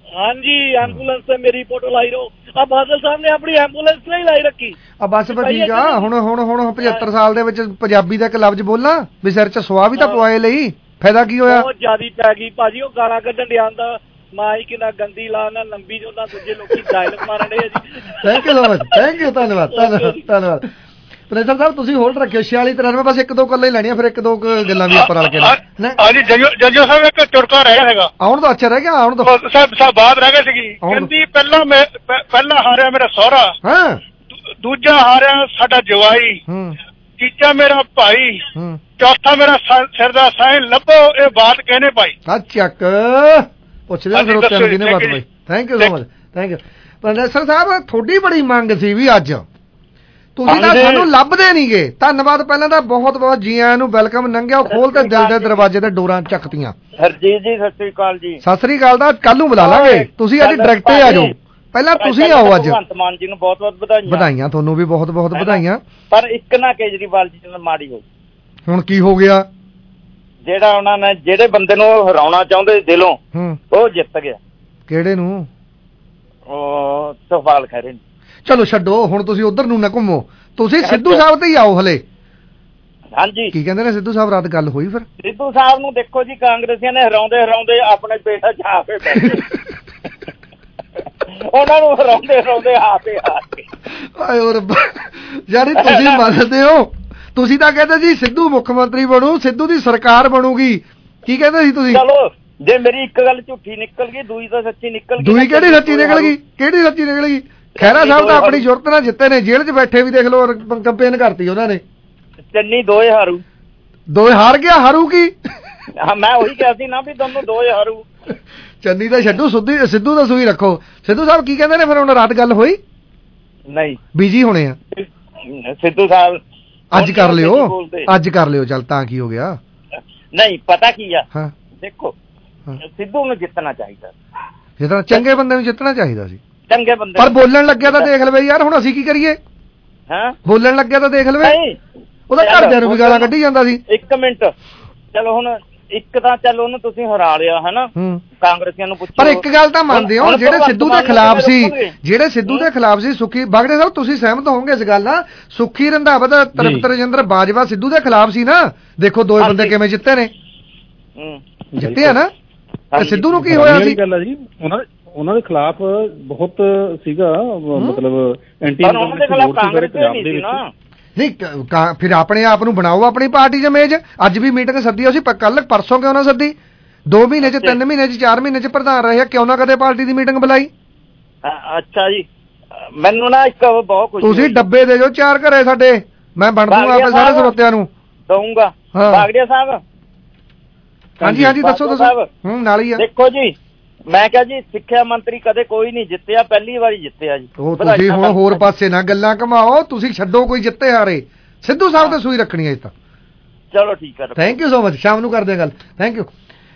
ਹਾਂਜੀ ਐਂਬੂਲੈਂਸ ਤੇ ਮੇਰੀ ਫੋਟੋ ਲਾਈ ਰੋ ਆ ਬਾਦਲ ਸਾਹਿਬ ਨੇ ਆਪਣੀ ਐਂਬੂਲੈਂਸ ਨਹੀਂ ਲਾਈ ਰੱਖੀ ਆ ਬਸ ਫਿਰ ਠੀਕ ਆ। ਹੁਣ 75 ਸਾਲ ਦੇ ਵਿੱਚ ਪੰਜਾਬੀ ਦਾ ਇੱਕ ਲਫ਼ਜ਼ ਬੋਲਾਂ ਵੀ ਸਿਰ 'ਚ ਸੁਆਹ ਵੀ ਤਾਂ ਪਵਾਏ ਲਈ ਫਾਇਦਾ ਕੀ ਹੋਇਆ? ਬਹੁਤ ਜ਼ਿਆਦੀ ਪੈ ਗਈ ਭਾਜੀ। ਉਹ ਗਾਲਾਂ ਕੱਢਣ ਡਿਆ ਹੁੰਦਾ ਮਾਂ ਹੀ ਕਿੰਨਾ ਗੰਦੀ ਲਾ ਨਾ ਲੰਬੀ ਜੋ ਨਾ ਦੂਜੇ ਲੋਕੀ ਡਾਇਲੌਗ ਮਾਰਨ ਡੇ ਜੀ। Thank you so much, thank you, ਧੰਨਵਾਦ ਧੰਨਵਾਦ। ਪ੍ਰੋਫੈਸਰ ਸਾਹਿਬ ਤੁਸੀਂ ਹੋਲਡ ਰੱਖਿਓ 4693 ਬਸ ਇੱਕ ਦੋ ਗੱਲਾਂ ਹੀ ਲੈਣੀਆਂ, ਫਿਰ ਇੱਕ ਦੋ ਗੱਲਾਂ ਵੀ ਉੱਪਰ ਰਲ ਕੇ। ਹਾਂਜੀ ਜੱਜੋ ਸਾਹਿਬ ਇੱਕ ਚੁਟਕਾ ਰਹਿ ਗਿਆ ਹੈਗਾ। ਆਉਣ ਤੋਂ ਅੱਛਾ ਰਹਿ ਗਿਆ, ਆਉਣ ਤੋਂ ਸਾਹਿਬ ਬਾਤ ਰਹਿ ਗਈ ਸੀਗੀ। ਕਹਿੰਦੀ ਪਹਿਲਾਂ ਹਾਰਿਆ ਮੇਰਾ ਸਹੁਰਾ, ਹਾਂ ਦੂਜਾ ਹਾਰਿਆ ਸਾਡਾ ਜਵਾਈ, ਤੀਜਾ ਮੇਰਾ ਭਾਈ, ਚੌਥਾ ਮੇਰਾ ਸਿਰ ਦਾ ਸਾਈਂ ਲੱਭੋ ਇਹ ਬਾਤ ਕਹਿਣੇ ਭਾਈ। ਆ ਚੱਕ ਪੁੱਛਦੇ ਸਰੋਤਿਆਂ ਨੂੰ ਕਿਹਨੇ ਬਾਤ ਭਾਈ। Thank you so much, thank you. Professor ਸਾਹਿਬ ਤੁਹਾਡੀ ਬੜੀ ਮੰਗ ਸੀ ਵੀ ਅੱਜ ਤੁਸੀਂ ਤਾਂ ਸਾਨੂੰ ਲੱਭਦੇ ਨੀ ਗੇ। ਧੰਨਵਾਦ ਪਹਿਲਾਂ ਤਾਂ ਬਹੁਤ ਬਹੁਤ ਜੀ ਆਇਆਂ ਨੂੰ, ਵੈਲਕਮ। ਨੰਗਿਆ ਖੋਲ ਤੇ ਦਿਲ ਦੇ ਦਰਵਾਜ਼ੇ ਤੇ ਡੋਰਾਂ ਚੱਕਤੀਆਂ। ਹਰਜੀਤ ਜੀ ਸਤਿ ਸ੍ਰੀ ਅਕਾਲ ਜੀ। ਸਤਿ ਸ੍ਰੀ ਅਕਾਲ ਦਾ ਕੱਲ ਨੂੰ ਬੁਲਾ ਲਾਂਗੇ, ਤੁਸੀਂ ਅੱਜ ਡਾਇਰੈਕਟ ਆ ਜਾਓ। ਪਹਿਲਾਂ ਤੁਸੀਂ ਆਓ ਅੱਜ। ਭਗਵੰਤ ਮਾਨ ਜੀ ਨੂੰ ਬਹੁਤ ਬਹੁਤ ਵਧਾਈਆਂ। ਵਧਾਈਆਂ ਤੁਹਾਨੂੰ ਵੀ ਬਹੁਤ ਬਹੁਤ ਵਧਾਈਆਂ। ਪਰ ਇੱਕ ਨਾ ਕੇਜਰੀਵਾਲ ਜੀ ਨਾਲ ਮਾੜੀ ਹੋ। ਹੁਣ ਕੀ ਹੋ ਗਿਆ? ਜਿਹੜਾ ਉਹਨਾਂ ਨੇ ਜਿਹੜੇ ਬੰਦੇ ਨੂੰ ਹਰਾਉਣਾ ਚਾਹੁੰਦੇ ਦਿਲੋਂ ਉਹ ਜਿੱਤ ਗਿਆ। ਕਿਹੜੇ ਨੂੰ? ਉਹ ਸੁਖਪਾਲ ਖਹਿਰੇ। ਚਲੋ ਛੱਡੋ ਹੁਣ, ਤੁਸੀਂ ਉਧਰ ਨੂੰ ਨਾ ਘੁੰਮੋ, ਤੁਸੀਂ ਸਿੱਧੂ ਸਾਹਿਬ ਤੇ ਹੀ ਆਓ ਹਲੇ। ਹਾਂਜੀ ਕੀ ਕਹਿੰਦੇ ਨੇ ਸਿੱਧੂ ਸਾਹਿਬ? ਰਾਤ ਗੱਲ ਹੋਈ ਫਿਰ ਸਿੱਧੂ ਸਾਹਿਬ ਨੂੰ? ਦੇਖੋ ਜੀ ਕਾਂਗਰਸੀਆਂ ਨੇ ਹਰਾਉਂਦੇ ਆਪਣੇ ਪੇਟਾ ਚ ਆਪੇ ਬੈਠੇ ਉਹਨਾਂ ਨੂੰ ਹਰਾਉਂਦੇ ਆਪੇ ਹਾਰੇ। ਆਏ ਰੱਬਾ, ਯਾਨੀ ਤੁਸੀਂ ਮੰਨਦੇ ਹੋ? ਤੁਸੀਂ ਤਾਂ ਕਹਿੰਦੇ ਜੀ ਸਿੱਧੂ ਮੁੱਖ ਮੰਤਰੀ ਬਣੂ, ਸਿੱਧੂ ਦੀ ਸਰਕਾਰ ਬਣੂਗੀ, ਕੀ ਕਹਿੰਦੇ ਸੀ ਤੁਸੀਂ? ਚਲੋ ਜੇ ਮੇਰੀ ਇੱਕ ਗੱਲ ਝੂਠੀ ਨਿਕਲ ਗਈ, ਦੂਈ ਤਾਂ ਸੱਚੀ ਨਿਕਲ ਗਈ। ਦੂਈ ਕਿਹੜੀ ਸੱਚੀ ਨਿਕਲ ਗਈ? ਕਿਹੜੀ ਸੱਚੀ ਨਿਕਲ ਗਈ? ਖਹਿਰਾ ਸਾਹਿਬ ਤਾਂ ਆਪਣੀ ਜ਼ਰੂਰਤ ਨਾਲ ਜਿੱਤੇ ਨੇ, ਜੇਲ੍ਹ 'ਚ ਬੈਠੇ ਵੀ ਦੇਖ ਲਓ ਕੰਪੇਨ ਕਰਤੀ ਉਹਨਾਂ ਨੇ। ਚੰਨੀ ਦੋਏ ਹਾਰੂ। ਦੋਏ ਹਾਰ ਗਿਆ, ਹਾਰੂ ਕੀ? ਮੈਂ ਉਹੀ ਕਿਹਾ ਸੀ ਨਾ ਵੀ ਦੋਨੋਂ ਦੋਏ ਹਾਰੂ। ਚੰਨੀ ਦਾ ਛੱਡੂ, ਸਿੱਧੂ ਦਾ ਸੂਈ ਰੱਖੋ। ਸਿੱਧੂ ਸਾਹਿਬ ਕੀ ਕਹਿੰਦੇ ਨੇ ਫਿਰ? ਹੁਣ ਰਾਤ ਗੱਲ ਹੋਈ? ਨਹੀਂ ਬਿਜੀ ਹੋਣੇ ਆ ਸਿੱਧੂ ਸਾਹਿਬ। ਅੱਜ ਕਰ ਲਿਓ, ਅੱਜ ਕਰ ਲਿਓ। ਚੱਲ ਤਾਂ ਕੀ ਹੋ ਗਿਆ? ਨਹੀਂ ਪਤਾ ਕੀ ਆ, ਦੇਖੋ ਸਿੱਧੂ ਨੂੰ ਜਿੱਤਣਾ ਚਾਹੀਦਾ, ਜਿੱਤਣਾ ਚੰਗੇ ਬੰਦੇ ਨੂੰ ਜਿੱਤਣਾ ਚਾਹੀਦਾ ਸੀ। ਚੰਗੇ ਬੰਦੇ ਪਰ ਬੋਲਣ ਲੱਗਿਆ ਤਾਂ ਦੇਖ ਲਵੇ ਯਾਰ, ਹੁਣ ਅਸੀਂ ਕੀ ਕਰੀਏ? ਬੋਲਣ ਲੱਗਿਆ ਤਾਂ ਦੇਖ ਲਵੇ, ਉਹਦਾ ਘਰਦਿਆਂ ਨੂੰ ਵੀ ਗਾਲਾਂ ਕੱਢੀ ਜਾਂਦਾ ਸੀ। ਇੱਕ ਮਿੰਟ, ਚਲੋ ਹੁਣ ਇੱਕ ਤਾਂ ਚਲੋ ਉਹਨੂੰ ਤੁਸੀਂ ਹਰਾ ਲਿਆ ਹਨਾ, ਕਾਂਗਰਸੀਆਂ ਨੂੰ ਪੁੱਛੋ। ਪਰ ਇੱਕ ਗੱਲ ਤਾਂ ਮੰਨਦੇ ਹੋ, ਜਿਹੜੇ ਸਿੱਧੂ ਦੇ ਖਿਲਾਫ ਸੀ, ਸੁੱਖੀ ਬਾਗੜੇ ਸਾਹਿਬ ਤੁਸੀਂ ਸਹਿਮਤ ਹੋਵੋਗੇ ਇਸ ਗੱਲ ਨਾਲ, ਸੁੱਖੀ ਰੰਧਾਵਾ, ਤ੍ਰਿਪਤ ਰਜਿੰਦਰ ਬਾਜਵਾ ਸਿੱਧੂ ਦੇ ਖਿਲਾਫ ਸੀ ਨਾ। ਦੇਖੋ ਦੋਏ ਬੰਦੇ ਕਿਵੇਂ ਜਿੱਤੇ ਨੇ, ਜਿੱਤੇ ਆ ਨਾ। ਤੇ ਸਿੱਧੂ ਨੂੰ ਕੀ ਹੋਇਆ ਸੀ? ਉਹਨਾਂ ਦੇ ਖਿਲਾਫ ਬਹੁਤ ਸੀਗਾ, ਮਤਲਬ ਐਂਟੀ ਨਹੀਂ। ਫਿਰ ਆਪਣੇ ਆਪ ਨੂੰ ਬਣਾਓ ਆਪਣੀ ਪਾਰਟੀ 'ਚ ਇਮੇਜ। ਅੱਜ ਵੀ ਮੀਟਿੰਗ ਸੱਦੀ ਅਸੀਂ, ਕੱਲ ਪਰਸੋਂ ਕਿਉਂ ਨਾ ਸੱਦੀ? 2 ਮਹੀਨੇ 'ਚ 3 ਮਹੀਨੇ 'ਚ 4 ਮਹੀਨੇ 'ਚ ਪ੍ਰਧਾਨ ਰਹੇ, ਕਿਉਂ ਨਾ ਕਦੇ ਪਾਰਟੀ ਦੀ ਮੀਟਿੰਗ ਬੁਲਾਈ? ਅੱਛਾ ਜੀ, ਮੈਨੂੰ ਨਾ ਇੱਕ ਬਹੁਤ ਕੁਝ ਤੁਸੀਂ ਡੱਬੇ ਦੇ ਜੋ 4 ਘਰੇ ਸਾਡੇ, ਮੈਂ ਬਣ ਦੂੰਗਾ ਆਪਣੇ ਸਾਰੇ ਸਰੋਤਿਆਂ ਨੂੰ ਦਊਂਗਾ। ਬਾਗੜੀਆ ਸਾਹਿਬ। ਹਾਂਜੀ ਦੱਸੋ। ਨਾਲ ਹੀ ਆ। ਦੇਖੋ ਜੀ, ਮੈਂ ਕਿਹਾ ਜੀ ਸਿੱਖਿਆ ਮੰਤਰੀ ਕਦੇ ਕੋਈ ਨਹੀਂ ਜਿੱਤਿਆ, ਪਹਿਲੀ ਵਾਰੀ ਜਿੱਤਿਆ ਜੀ। ਉਹ ਤੁਸੀਂ ਹੁਣ ਹੋਰ ਪਾਸੇ ਨਾ ਗੱਲਾਂ ਘਮਾਓ, ਤੁਸੀਂ ਛੱਡੋ ਕੋਈ ਜਿੱਤੇ ਹਾਰੇ। ਸਿੱਧੂ ਸਾਹਿਬ ਤੇ ਸੂਈ ਰੱਖਣੀ ਹੈ ਇਸ ਤਾਂ। ਚਲੋ ਠੀਕ ਹੈ, ਥੈਂਕ ਯੂ ਸੋ ਮਚ। ਸ਼ਾਮ ਨੂੰ ਕਰਦੇ ਗੱਲ। Thank you.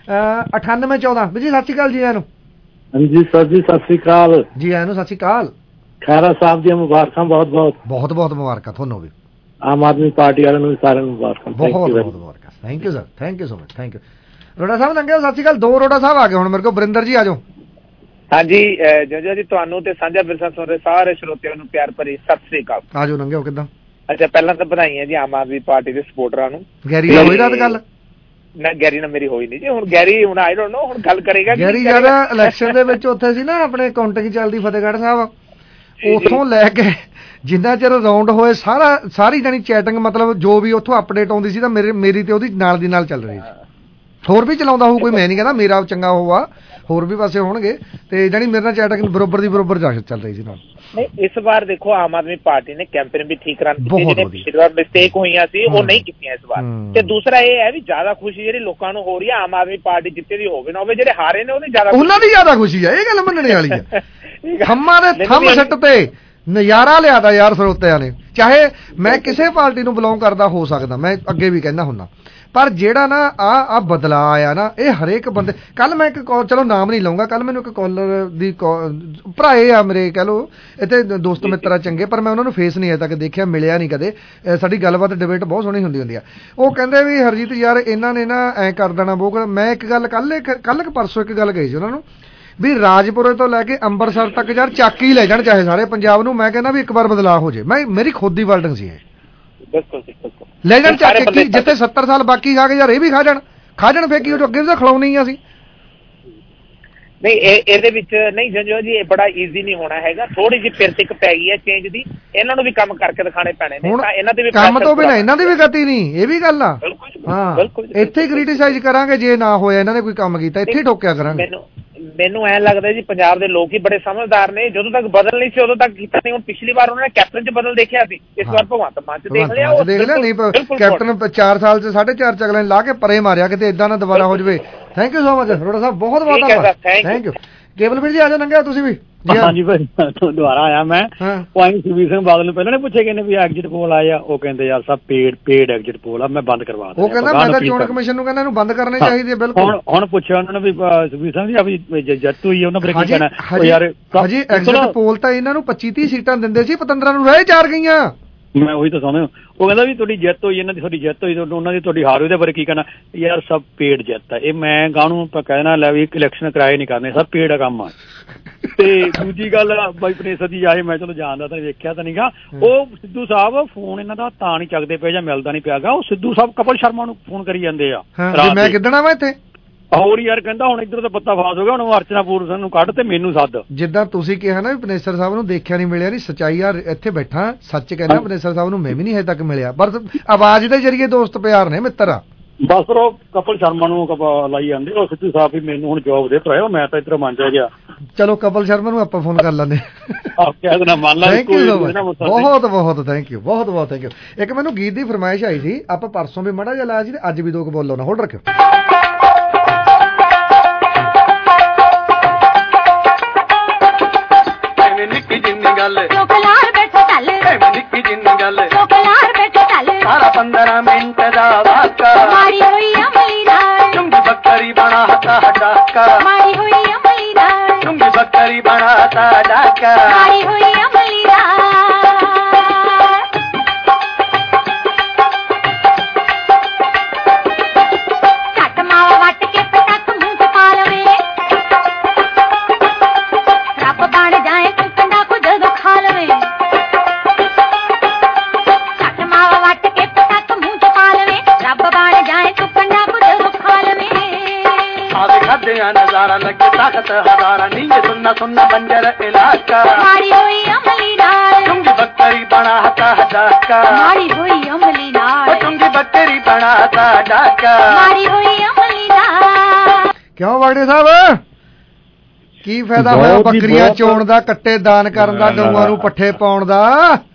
9814 ਜੀ ਸਤਿ ਸ਼੍ਰੀ ਅਕਾਲ ਜੀ। ਆਇਆਂ ਨੂੰ। ਹਾਂਜੀ ਸਰ ਜੀ ਸਤਿ ਸ਼੍ਰੀ ਅਕਾਲ ਜੀ। ਆਇਆਂ ਨੂੰ ਸਤਿ ਸ਼੍ਰੀ ਅਕਾਲ। ਖਹਿਰਾ ਸਾਹਿਬ ਦੀਆਂ ਮੁਬਾਰਕਾਂ, ਬਹੁਤ ਬਹੁਤ ਮੁਬਾਰਕਾਂ ਤੁਹਾਨੂੰ ਵੀ। ਆਮ ਆਦਮੀ ਪਾਰਟੀ ਵਾਲਿਆਂ ਨੂੰ ਵੀ ਸਾਰਿਆਂ ਨੂੰ ਮੁਬਾਰਕਾਂ, ਬਹੁਤ ਮੁਬਾਰਕਾਂ। Thank you sir, thank you so much, thank you. Rora ਸਾਹਿਬ ਲੰਘਿਆ, ਸਤਿ ਸ਼੍ਰੀ ਅਕਾਲ। 2 ਰੋੜਾ ਸਾਹਿਬ ਆ ਗਏ ਹੁਣ ਮੇਰੇ ਕੋਲ। ਵਰਿੰਦਰ ਜੀ ਆ ਜਾਓ। ਹਾਂਜੀ ਜੀ, ਤੁਹਾਨੂੰ ਤੇ ਸਾਂਝਾ ਵਿਰਸਾ ਸੁਣ ਰਹੇ ਸਾਰੇ ਸਰੋਤਿਆਂ ਨੂੰ ਪਿਆਰ ਭਰੀ ਸਤਿ ਸ਼੍ਰੀ ਅਕਾਲ। ਆ ਜਾਓ। ਲੰਘਿਆ ਕਿੱਦਾਂ? ਅੱਛਾ, ਪਹਿਲਾਂ ਤਾਂ ਵਧਾਈਆਂ ਜੀ ਆਮ ਆਦਮੀ ਪਾਰਟੀ ਦੇ ਸਪੋਰਟਰਾਂ ਨੂੰ। ਗੈਰੀ ਨਾਲ ਹੋਈ ਰਾਤ ਗੱਲ? ਨਾ ਗੈਰੀ ਨਾਲ ਮੇਰੀ ਹੋਈ ਨਹੀਂ ਜੀ। ਹੁਣ ਗੈਰੀ ਹੁਣ ਆਈ ਡੋਂਟ ਨੋ ਹੁਣ ਗੱਲ ਕਰੇਗਾ। ਗੈਰੀ ਯਾਰ ਇਲੈਕਸ਼ਨ ਦੇ ਵਿੱਚ ਉੱਥੇ ਸੀ ਨਾ ਆਪਣੇ ਕਾਊਂਟਿੰਗ ਚੱਲਦੀ ਫਤਿਹਗੜ੍ਹ ਸਾਹਿਬ, ਉੱਥੋਂ ਲੈ ਕੇ ਜਿੰਨਾ ਚਿਰ ਰਾਉਂਡ ਹੋਏ ਸਾਰੀ ਜਾਨੀ ਚੈਟਿੰਗ, ਮਤਲਬ ਜੋ ਵੀ ਉੱਥੋਂ ਅਪਡੇਟ ਆਉਂਦੀ ਸੀ ਤਾਂ ਮੇਰੀ ਤੇ ਉਹਦੀ ਨਾਲ ਦੀ ਨਾਲ ਚੱਲ ਰਹੀ ਸੀ। ਹੋਰ ਵੀ ਚਲਾਉਂਦਾ ਹੋਊ ਕੋਈ, ਮੈਂ ਨਹੀਂ ਕਹਿੰਦਾ ਮੇਰਾ ਚੰਗਾ ਹੋਊਗਾ, ਹੋਰ ਵੀ ਪਾਸੇ ਹੋਣਗੇ। ਤੇ ਜਾਨੀ ਮੇਰੇ ਨਾਲ ਚੈਟਿੰਗ ਬਰੋਬਰ ਦੀ ਬਰੋਬਰ ਚੱਲ ਰਹੀ ਸੀ ਨਾਲ। ਨਹੀਂ, ਇਸ ਵਾਰ ਦੇਖੋ ਆਮ ਆਦਮੀ ਪਾਰਟੀ ਨੇ ਕੈਂਪੇਨ ਵੀ ਠੀਕ ਰਨ ਕੀਤੀ, ਜਿਹੜੇ ਪਿਛਲੀ ਵਾਰ ਮਿਸਟੇਕ ਹੋਈਆਂ ਸੀ ਉਹ ਨਹੀਂ ਕੀਤੀਆਂ ਇਸ ਵਾਰ। ਤੇ ਦੂਸਰਾ ਇਹ ਹੈ ਵੀ ਜ਼ਿਆਦਾ ਖੁਸ਼ੀ ਜਿਹੜੀ ਲੋਕਾਂ ਨੂੰ ਹੋ ਰਹੀ ਹੈ ਆਮ ਆਦਮੀ ਪਾਰਟੀ ਜਿੱਤੇ ਦੀ ਹੋਵੇ ਨਾ ਹੋਵੇ, ਜਿਹੜੇ ਹਾਰੇ ਨੇ ਉਹਦੀ ਜ਼ਿਆਦਾ, ਉਹਨਾਂ ਦੀ ਜ਼ਿਆਦਾ ਖੁਸ਼ੀ ਹੈ। ਇਹ ਗੱਲ ਮੰਨਣੇ ਵਾਲੀ ਹੈ। ਥੰਮਾਂ ਦੇ ਥੰਮ ਸੱਟ ਤੇ ਨਜ਼ਾਰਾ ਲਿਆਦਾ ਯਾਰ ਸਰੋਤਿਆਂ ਨੇ। ਚਾਹੇ ਮੈਂ ਕਿਸੇ ਪਾਰਟੀ ਨੂੰ ਬਿਲੋਂਗ ਕਰਦਾ ਹੋ ਸਕਦਾ, ਮੈਂ ਅੱਗੇ ਵੀ ਕਹਿੰਦਾ ਹੁੰਦਾ, ਪਰ ਜਿਹੜਾ ਨਾ ਆ ਬਦਲਾ ਆਇਆ ਨਾ, ਇਹ ਹਰੇਕ ਬੰਦੇ। ਕੱਲ ਮੈਂ ਇੱਕ ਚਲੋ ਨਾਮ ਨਹੀਂ ਲਊਂਗਾ, ਕੱਲ ਮੈਨੂੰ ਇੱਕ ਕਾਲਰ ਦੀ ਭਰਾਏ ਆ ਮੇਰੇ, ਕਹਿ ਲਓ ਇੱਥੇ ਦੋਸਤ ਮਿੱਤਰ ਚੰਗੇ, ਪਰ ਮੈਂ ਉਹਨਾਂ ਨੂੰ ਫੇਸ ਨਹੀਂ ਅਜੇ ਤੱਕ ਦੇਖਿਆ, ਮਿਲਿਆ ਨਹੀਂ ਕਦੇ। ਸਾਡੀ ਗੱਲਬਾਤ ਡਿਬੇਟ ਬਹੁਤ ਸੋਹਣੀ ਹੁੰਦੀ ਆ। ਉਹ ਕਹਿੰਦੇ ਵੀ ਹਰਜੀਤ ਯਾਰ ਇਹਨਾਂ ਨੇ ਨਾ ਐਂ ਕਰ ਦੇਣਾ। ਮੈਂ ਇੱਕ ਗੱਲ ਕੱਲ ਪਰਸੋਂ ਇੱਕ ਗੱਲ ਕਹੀ ਸੀ ਉਹਨਾਂ ਨੂੰ ਵੀ ਰਾਜਪੁਰੇ ਤੋਂ ਲੈ ਕੇ ਅੰਮ੍ਰਿਤਸਰ ਤੱਕ ਯਾਰ ਚੱਕ ਹੀ ਲੈ ਜਾਣ ਚਾਹੇ ਸਾਰੇ ਪੰਜਾਬ ਨੂੰ, ਮੈਂ ਕਹਿੰਦਾ ਵੀ ਇੱਕ ਵਾਰ ਬਦਲਾਅ ਹੋ ਜੇ। ਮੇਰੀ ਖੁਦ ਦੀ ਵਰਡਿੰਗ ਸੀ ਇਹ, ਬਿਲਕੁਲ ਬਿਲਕੁਲ ਲੈ ਜਾਣ ਚੱਕ ਕੇ, ਜਿੱਥੇ 70 ਸਾਲ ਬਾਕੀ ਖਾ ਕੇ ਯਾਰ ਇਹ ਵੀ ਖਾ ਜਾਣ ਫੇਕੀ, ਉਹ ਅੱਗੇ ਵੀ ਤਾਂ ਖਿਲਾਉਣੀ ਹੀ ਅਸੀਂ। ਨਹੀਂ ਇਹਦੇ ਵਿੱਚ ਨਹੀਂ ਸੰਜੋ ਜੀ, ਇਹ ਬੜਾ ਈਜ਼ੀ ਨਹੀਂ ਹੋਣਾ ਹੈਗਾ, ਥੋੜੀ ਜਿਹੀ ਪਿਰਤਿਕ ਪੈ ਗਈ ਹੈ ਚੇਂਜ ਦੀ, ਇਹਨਾਂ ਨੂੰ ਵੀ ਕੰਮ ਕਰਕੇ ਦਿਖਾਣੇ ਪੈਣੇ ਨੇ, ਤਾਂ ਇਹਨਾਂ ਦੇ ਵੀ ਕੰਮ ਤੋਂ ਬਿਨਾਂ ਇਹਨਾਂ ਦੀ ਵੀ ਗਤੀ ਨਹੀਂ, ਇਹ ਵੀ ਗੱਲ ਆ। ਹਾਂ, ਇੱਥੇ ਹੀ ਕ੍ਰਿਟੀਸਾਈਜ਼ ਕਰਾਂਗੇ, ਜੇ ਨਾ ਹੋਇਆ ਇਹਨਾਂ ਨੇ ਕੋਈ ਕੰਮ ਕੀਤਾ ਇੱਥੇ ਹੀ ਠੋਕਿਆ ਕਰਾਂਗੇ। ਮੈਨੂੰ ਐਂ ਲੱਗਦਾ ਜੀ ਪੰਜਾਬ ਦੇ ਲੋਕ ਹੀ ਬੜੇ ਸਮਝਦਾਰ ਨੇ, ਜਦੋਂ ਤੱਕ ਬਦਲ ਨਹੀਂ ਸੀ ਉਦੋਂ ਤੱਕ ਕੀਤਾ ਨਹੀਂ। ਹੁਣ ਪਿਛਲੀ ਵਾਰ ਉਹਨਾਂ ਨੇ ਕੈਪਟਨ 'ਚ ਬਦਲ ਦੇਖਿਆ ਸੀ, ਇਸ ਵਾਰ ਭਗਵੰਤ ਮਾਨ 'ਚ ਦੇਖ ਲਿਆ। ਨਹੀਂ ਕੈਪਟਨ 4 ਸਾਲ 'ਚ 4.5 ਚ ਅਗਲੇ ਲਾ ਕੇ ਪਰੇ ਮਾਰਿਆ, ਕਿਤੇ ਏਦਾਂ ਨਾ ਦੁਬਾਰਾ ਹੋ ਜਾਵੇ। Thank you so much Rora ਸਾਹਿਬ, ਬਹੁਤ ਬਹੁਤ ਧੰਨਵਾਦ, ਥੈਂਕ ਯੂ। ਕੇਵਲ ਵੀਰ ਜੀ ਆ ਜਾਓ, ਲੰਘਿਆ ਤੁਸੀਂ ਵੀ। ਹਾਂਜੀ ਭਾਈ, ਦੁਬਾਰਾ ਆਇਆ ਮੈਂ। ਪੁਆਇੰਟ ਸੁਖਬੀਰ ਸਿੰਘ ਬਾਦਲ ਨੂੰ ਪਹਿਲਾਂ ਨੇ ਪੁੱਛੇ ਕਹਿੰਦੇ ਵੀ ਐਗਜ਼ਿਟ ਪੋਲ ਆਏ ਆ, ਉਹ ਕਹਿੰਦੇ ਯਾਰ ਸਭ ਪੇਡ ਐਗਜ਼ਿਟ ਪੋਲ ਆ, ਮੈਂ ਬੰਦ ਕਰਵਾ ਦਿੰਦਾ। ਉਹ ਕਹਿੰਦਾ ਮੈਂ ਤਾਂ ਚੋਣ ਕਮਿਸ਼ਨ ਨੂੰ ਕਹਿੰਦਾ ਇਹਨੂੰ ਬੰਦ ਕਰਨੇ ਚਾਹੀਦੇ। ਬਿਲਕੁਲ। ਹੁਣ ਪੁੱਛਿਆ ਉਹਨਾਂ ਨੇ ਵੀ ਸੁਖਬੀਰ ਸਿੰਘ ਜੀ ਆ ਵੀ ਜੱਟ ਹੋਈ ਉਹਨਾਂ ਬਾਰੇ ਕੀ ਕਹਿਣਾ ਯਾਰ? ਹਜੇ ਐਗਜ਼ਿਟ ਪੋਲ ਤਾਂ ਇਹਨਾਂ ਨੂੰ 25-30 ਸੀਟਾਂ ਦਿੰਦੇ ਸੀ, ਪਤੰਦਰਾਂ ਨੂੰ ਰਹਿ 4 ਗਈਆਂ। ਮੈਂ ਉਹੀ ਤਾਂ ਸਮਝਦਾ। ਉਹ ਕਹਿੰਦਾ ਵੀ ਤੁਹਾਡੀ ਜਿੱਤ ਹੋਈ, ਇਹਨਾਂ ਦੀ ਤੁਹਾਡੀ ਜਿੱਤ ਹੋਈ, ਉਹਨਾਂ ਦੀ ਤੁਹਾਡੀ ਹਾਰ ਹੋਈ, ਉਹਦੇ ਬਾਰੇ ਕੀ ਕਹਿਣਾ? ਯਾਰ ਸਭ ਪੇਡ ਜਿੱਤ ਆ, ਇਹ ਮੈਂ ਗਾਣੂ ਕਹਿਣਾ ਲੈ ਵੀ ਇਲੈਕਸ਼ਨ ਕਰਾਏ ਨਹੀਂ ਕਰਨੇ, ਸਭ ਪੇਡ ਆ ਕੰਮ ਆ। ਤੇ ਦੂਜੀ ਗੱਲ ਬਾਈ ਪ੍ਰੇਸਰ ਜੀ ਆਏ, ਮੈਂ ਚਲੋ ਜਾਣਦਾ ਤਾਂ ਵੇਖਿਆ ਤਾਂ ਨਹੀਂਗਾ, ਉਹ ਸਿੱਧੂ ਸਾਹਿਬ ਫੋਨ ਇਹਨਾਂ ਦਾ ਤਾਂ ਨਹੀਂ ਚੱਕਦੇ ਪਏ ਜਾਂ ਮਿਲਦਾ ਨਹੀਂ ਪਿਆਗਾ, ਉਹ ਸਿੱਧੂ ਸਾਹਿਬ ਕਪਲ ਸ਼ਰਮਾ ਨੂੰ ਫੋਨ ਕਰੀ ਜਾਂਦੇ ਆ। ਮੈਂ ਕਿੱਦਣ ਆਵਾਂ ਇੱਥੇ? ਹੋਰ ਯਾਰ ਕਹਿੰਦਾ ਹੁਣ ਇੱਧਰ ਤਾਂ ਪੱਤਾ ਫਾਸ ਹੋ ਗਿਆ, ਹੁਣ ਅਰਚਨਾ ਪੂਰਨ ਨੂੰ ਕੱਢ ਤੇ ਮੈਨੂੰ ਸੱਦ। ਜਿੱਦਾਂ ਤੁਸੀਂ ਕਿਹਾ ਨਾ ਵੀ ਪਨੇਸਰ ਸਾਹਿਬ ਨੂੰ ਦੇਖਿਆ ਨਹੀਂ ਮਿਲਿਆ, ਨਹੀਂ ਸੱਚਾਈ ਯਾਰ, ਇੱਥੇ ਬੈਠਾ ਸੱਚ ਕਹਿੰਦਾ, ਪਨੇਸਰ ਸਾਹਿਬ ਨੂੰ ਮੈਂ ਵੀ ਨਹੀਂ ਹਜੇ ਤੱਕ ਮਿਲਿਆ, ਪਰ ਆਵਾਜ਼ ਦੇ ਜਰੀਏ ਦੋਸਤ ਪਿਆਰ ਨੇ, ਮਿੱਤਰ ਆ। ਬਸ ਫਿਰ ਉਹ ਕਪਲ ਸ਼ਰਮਾ ਨੂੰ ਲਾਈ ਜਾਂਦੇ, ਉਹ ਸਿੱਧੂ ਸਾਹਿਬ ਵੀ ਮੈਨੂੰ ਹੁਣ ਜੋਬ ਦੇ ਭਰਾਇਓ, ਮੈਂ ਤਾਂ ਇੱਧਰ ਮੰਨ ਗਿਆ। ਚਲੋ ਕਪਲ ਸ਼ਰਮਾ ਨੂੰ ਆਪਾਂ ਫੋਨ ਕਰ ਲੈਂਦੇ। ਬਹੁਤ ਬਹੁਤ ਥੈਂਕ ਯੂ, ਬਹੁਤ ਬਹੁਤ ਥੈਂਕ ਯੂ। ਇੱਕ ਮੈਨੂੰ ਗੀਤ ਦੀ ਫਰਮਾਇਸ਼ ਆਈ ਸੀ, ਆਪਾਂ ਪਰਸੋਂ ਵੀ ਮਾੜਾ ਜਿਹਾ ਲਾਇਆ ਸੀ ਤੇ ਅੱਜ ਵੀ 2 ਬੋਲ ਲਾਉਣਾ, ਹੋਲਡ ਰੱਖਿਓ। ਸਾਰਾ 15 ਮਿੰਟ ਦਾ ਵਾਕਾ ਮਾਰੀ ਹੋਈ ਅਮਲੀ ਨਾਲ, ਚੁੰਗੀ ਬੱਕਰੀ ਬਣਾਤਾ ਡਾਕਾ ਮਾਰੀ ਹੋਈ ਅਮਲੀ ਨਾਲ, ਚੁੰਗੀ ਬੱਕਰੀ ਬਣਾਤਾ ਡਾਕਾ ਮਾਰੀ ਹੋਈ ਅਮਲੀ ਨਾਲ। ਛੱਟ ਮਾਵਾ ਵੱਟ ਕੇ ਪਟਕ ਮੂੰਹ ਚ ਪਾ ਲਵੇ, ਰੱਬ ਬਣ ਜਾਏ ਤੂੰ ਕੰਡਾ ਕੋ ਜਦੋਂ ਖਾ ਲਵੇ। नजारा लगे ताकत हजारा, नीचे सुनना सुनना बंजर इलाका मारी हुई अमली नाल, चुंगी बकरी बनाता डाका मारी हुई अमली नाल, चुंगी बकरी बनाता डाका मारी हुई अमली नाल। क्यों वाड़े साहब की फायदा होया बकरियां चोण दा, कट्टे दान करन दा, गऊआं नूं पट्ठे पाउण दा?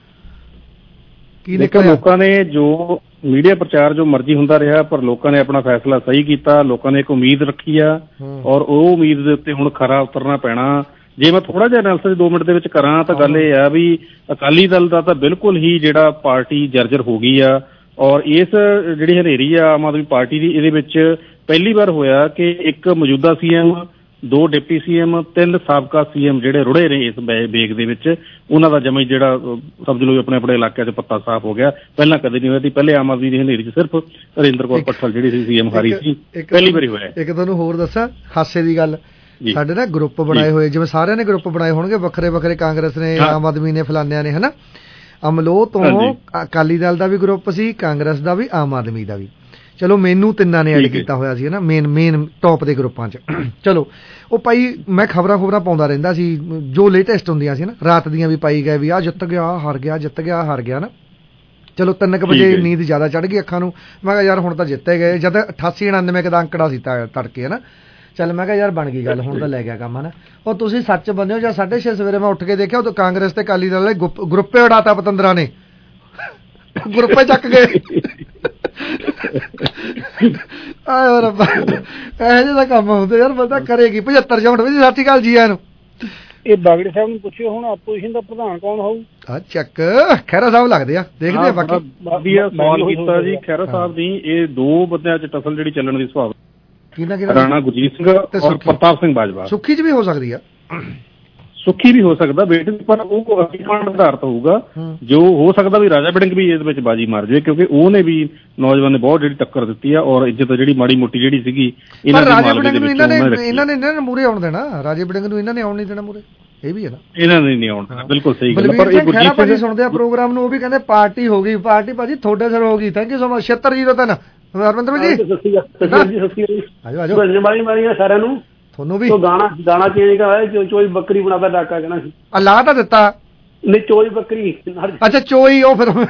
ਦੇਖੋ ਲੋਕਾਂ ਨੇ ਜੋ ਮੀਡੀਆ ਪ੍ਰਚਾਰ ਜੋ ਮਰਜ਼ੀ ਹੁੰਦਾ ਰਿਹਾ, ਪਰ ਲੋਕਾਂ ਨੇ ਆਪਣਾ ਫੈਸਲਾ ਸਹੀ ਕੀਤਾ। ਲੋਕਾਂ ਨੇ ਇੱਕ ਉਮੀਦ ਰੱਖੀ ਆ ਔਰ ਉਹ ਉਮੀਦ ਦੇ ਉੱਤੇ ਹੁਣ ਖਰਾ ਉਤਰਨਾ ਪੈਣਾ। ਜੇ ਮੈਂ ਥੋੜਾ ਜਿਹਾ ਐਨਾਲਿਸਿਸ 2 ਮਿੰਟ ਦੇ ਵਿੱਚ ਕਰਾਂ ਤਾਂ ਗੱਲ ਇਹ ਆ ਵੀ ਅਕਾਲੀ ਦਲ ਦਾ ਤਾਂ ਬਿਲਕੁਲ ਹੀ ਜਿਹੜਾ ਪਾਰਟੀ ਜਰਜਰ ਹੋ ਗਈ ਆ, ਔਰ ਇਸ ਜਿਹੜੀ ਹਨੇਰੀ ਆ ਆਮ ਆਦਮੀ ਪਾਰਟੀ ਦੀ, ਇਹਦੇ ਵਿੱਚ ਪਹਿਲੀ ਵਾਰ ਹੋਇਆ ਕਿ ਇੱਕ ਮੌਜੂਦਾ CM, 2 ਡਿਪਟੀ CM, 3 ਸਾਬਕਾ CM ਜਿਹੜੇ ਰੁੜੇ ਨੇ ਇਸ ਬੇਗ ਦੇ ਵਿੱਚ, ਉਹਨਾਂ ਦਾ ਜਮਾ ਜਿਹੜਾ ਸਮਝ ਲਓ ਆਪਣੇ ਆਪਣੇ ਇਲਾਕਿਆਂ 'ਚ ਪੱਤਾ ਸਾਫ਼ ਹੋ ਗਿਆ। ਪਹਿਲਾਂ ਕਦੇ ਨਹੀਂ ਹੋਇਆ ਸੀ। ਪਹਿਲੇ ਆਮ ਆਦਮੀ ਦੀ ਹਨੇਰੀ 'ਚ ਸਿਰਫ ਹਰਿੰਦਰ ਕੌਰ ਪੱਠਲ ਜਿਹੜੀ ਸੀ CM ਹਾਰੀ ਸੀ, ਪਹਿਲੀ ਵਾਰੀ ਹੋਇਆ। ਇੱਕ ਤੁਹਾਨੂੰ ਹੋਰ ਦੱਸਾਂ ਹਾਸੇ ਦੀ ਗੱਲ, ਸਾਡੇ ਨਾ ਗਰੁੱਪ ਬਣਾਏ ਹੋਏ, ਜਿਵੇਂ ਸਾਰਿਆਂ ਨੇ ਗਰੁੱਪ ਬਣਾਏ ਹੋਣਗੇ ਵੱਖਰੇ ਵੱਖਰੇ, ਕਾਂਗਰਸ ਨੇ, ਆਮ ਆਦਮੀ ਨੇ, ਫਲਾਨਿਆਂ ਨੇ, ਹਨਾ। ਅਮਲੋ ਤੋਂ ਅਕਾਲੀ ਦਲ ਦਾ ਵੀ ਗਰੁੱਪ ਸੀ, ਕਾਂਗਰਸ ਦਾ ਵੀ, ਆਮ ਆਦਮੀ ਦਾ ਵੀ। ਚਲੋ ਮੈਨੂੰ ਤਿੰਨਾਂ ਨੇ ਐਡ ਕੀਤਾ ਹੋਇਆ ਸੀ ਨਾ, ਮੇਨ ਟੌਪ ਦੇ ਗਰੁੱਪਾਂ 'ਚ। ਚਲੋ ਉਹ ਭਾਈ ਮੈਂ ਖਬਰਾਂ ਪਾਉਂਦਾ ਰਹਿੰਦਾ ਸੀ, ਜੋ ਲੇਟੈਸਟ ਹੁੰਦੀਆਂ ਸੀ ਨਾ, ਰਾਤ ਦੀਆਂ ਵੀ ਪਾਈ ਗਏ ਵੀ ਆਹ ਜਿੱਤ ਗਿਆ, ਹਾਰ ਗਿਆ, ਜਿੱਤ ਗਿਆ, ਹਾਰ ਗਿਆ ਨਾ। ਚਲੋ 3 ਵਜੇ ਨੀਂਦ ਜ਼ਿਆਦਾ ਚੜ੍ਹ ਗਈ ਅੱਖਾਂ ਨੂੰ, ਮੈਂ ਕਿਹਾ ਯਾਰ ਹੁਣ ਤਾਂ ਜਿੱਤੇ ਗਏ। ਜਦ 88-99 ਦਾ ਅੰਕੜਾ ਸੀ ਤੜਕੇ, ਹੈ ਨਾ। ਚੱਲ ਮੈਂ ਕਿਹਾ ਯਾਰ ਬਣ ਗਈ ਗੱਲ, ਹੁਣ ਤਾਂ ਲੈ ਗਿਆ ਕੰਮ, ਹੈ ਨਾ। ਉਹ ਤੁਸੀਂ ਸੱਚ ਬੰਦੇ ਹੋ ਜਾਂ 6:30 ਸਵੇਰੇ ਮੈਂ ਉੱਠ ਕੇ ਦੇਖਿਆ, ਉਦੋਂ ਕਾਂਗਰਸ ਤੇ ਅਕਾਲੀ ਦਲ ਦੇ ਗਰੁੱਪੇ ਉਡਾਤਾ ਪਤੰਦਰਾਂ ਨੇ, ਗਰੁੱਪੇ ਚੱਕ ਗਏ। ਆਏ ਰੱਬਾ, ਇਹੋ ਜਿਹੇ ਦਾ ਕੰਮ ਹੁੰਦਾ ਯਾਰ, ਬੰਦਾ ਕਰੇਗੀ। 75 ਵਜੇ। ਸਤਿ ਸ਼੍ਰੀ ਅਕਾਲ ਜੀ ਆਇਆਂ ਨੂੰ। ਇਹ ਬਾਗੜੀ ਸਾਹਿਬ ਨੂੰ ਪੁੱਛਿਓ ਹੁਣ ਆਪੋਜੀਸ਼ਨ ਦਾ ਪ੍ਰਧਾਨ ਕੌਣ ਹੋਊ? ਆ ਚੱਕ ਖਹਿਰਾ ਸਾਹਿਬ ਲੱਗਦੇ ਆ, ਦੇਖਦੇ ਆ। ਬਾਕੀ ਸਵਾਲ ਕੀਤਾ ਜੀ ਖਹਿਰਾ ਸਾਹਿਬ ਦੀ, ਇਹ 2 ਬੰਦਿਆਂ 'ਚ ਟਸਲ ਜਿਹੜੀ ਚੱਲਣ ਦੀ ਸੁਭਾਵਨਾ, ਰਾਣਾ ਗੁਰਜੀਤ ਸਿੰਘ ਔਰ ਪ੍ਰਤਾਪ ਸਿੰਘ ਬਾਜਵਾ। ਸੁੱਖੀ 'ਚ ਵੀ ਹੋ ਸਕਦੀ ਆ। ਸੁੱਖੀ ਵੀ ਹੋ ਸਕਦਾ ਬੇਟੇ, ਪਰ ਉਹ ਹਕੀਕਤ ਆਧਾਰਿਤ ਹੋਊਗਾ। ਜੋ ਹੋ ਸਕਦਾ ਵੀ ਰਾਜਾ ਵੜਿੰਗ ਵੀ ਇਸ ਵਿੱਚ ਬਾਜੀ ਮਾਰ ਜਾਵੇ, ਕਿਉਂਕਿ ਉਹਨੇ ਵੀ ਨੌਜਵਾਨ ਨੇ ਬਹੁਤ ਜਿਹੜੀ ਟੱਕਰ ਦਿੱਤੀ ਆ, ਔਰ ਇੱਜ਼ਤ ਜਿਹੜੀ ਮਾੜੀ ਮੋਟੀ ਜਿਹੜੀ ਸੀਗੀ ਇਹਨਾਂ ਨੇ ਮੂਰੇ ਆਉਣ ਦੇਣਾ। ਰਾਜੇ ਵੜਿੰਗ ਨੂੰ ਇਹਨਾਂ ਨੇ ਆਉਣ ਨਹੀਂ ਦੇਣਾ ਮੂਰੇ, ਇਹ ਵੀ ਹੈ ਨਾ, ਇਹਨਾਂ ਨੇ ਨਹੀਂ ਆਉਣ ਦੇਣਾ। ਬਿਲਕੁਲ ਸਹੀ ਗੱਲ। ਪਰ ਇਹ ਗੁਰਜੀਤ ਭਾਜੀ ਸੁਣਦੇ ਆ ਪ੍ਰੋਗਰਾਮ ਨੂੰ, ਉਹ ਵੀ ਕਹਿੰਦੇ ਪਾਰਟੀ ਹੋ ਗਈ, ਪਾਰਟੀ ਭਾਜੀ ਤੁਹਾਡੇ ਸਿਰ ਹੋ ਗਈ। Thank you so much. 7603 Harminder ji ਆਜੋ ਸਾਰਿਆਂ ਨੂੰ। ਤੁਹਾਨੂੰ ਵੀ ਗਾਣਾ ਚੇਂਜ ਕਰਾਇਆ, ਚੋਈ ਬੱਕਰੀ ਬਣਾਦਾ ਡਾਕਾ ਕਹਿਣਾ ਸੀ, ਲਾ ਤਾਂ ਦਿੱਤਾ ਨਹੀਂ, ਚੋਈ ਬੱਕਰੀ। ਅੱਛਾ ਚੋਈ, ਉਹ ਫਿਰ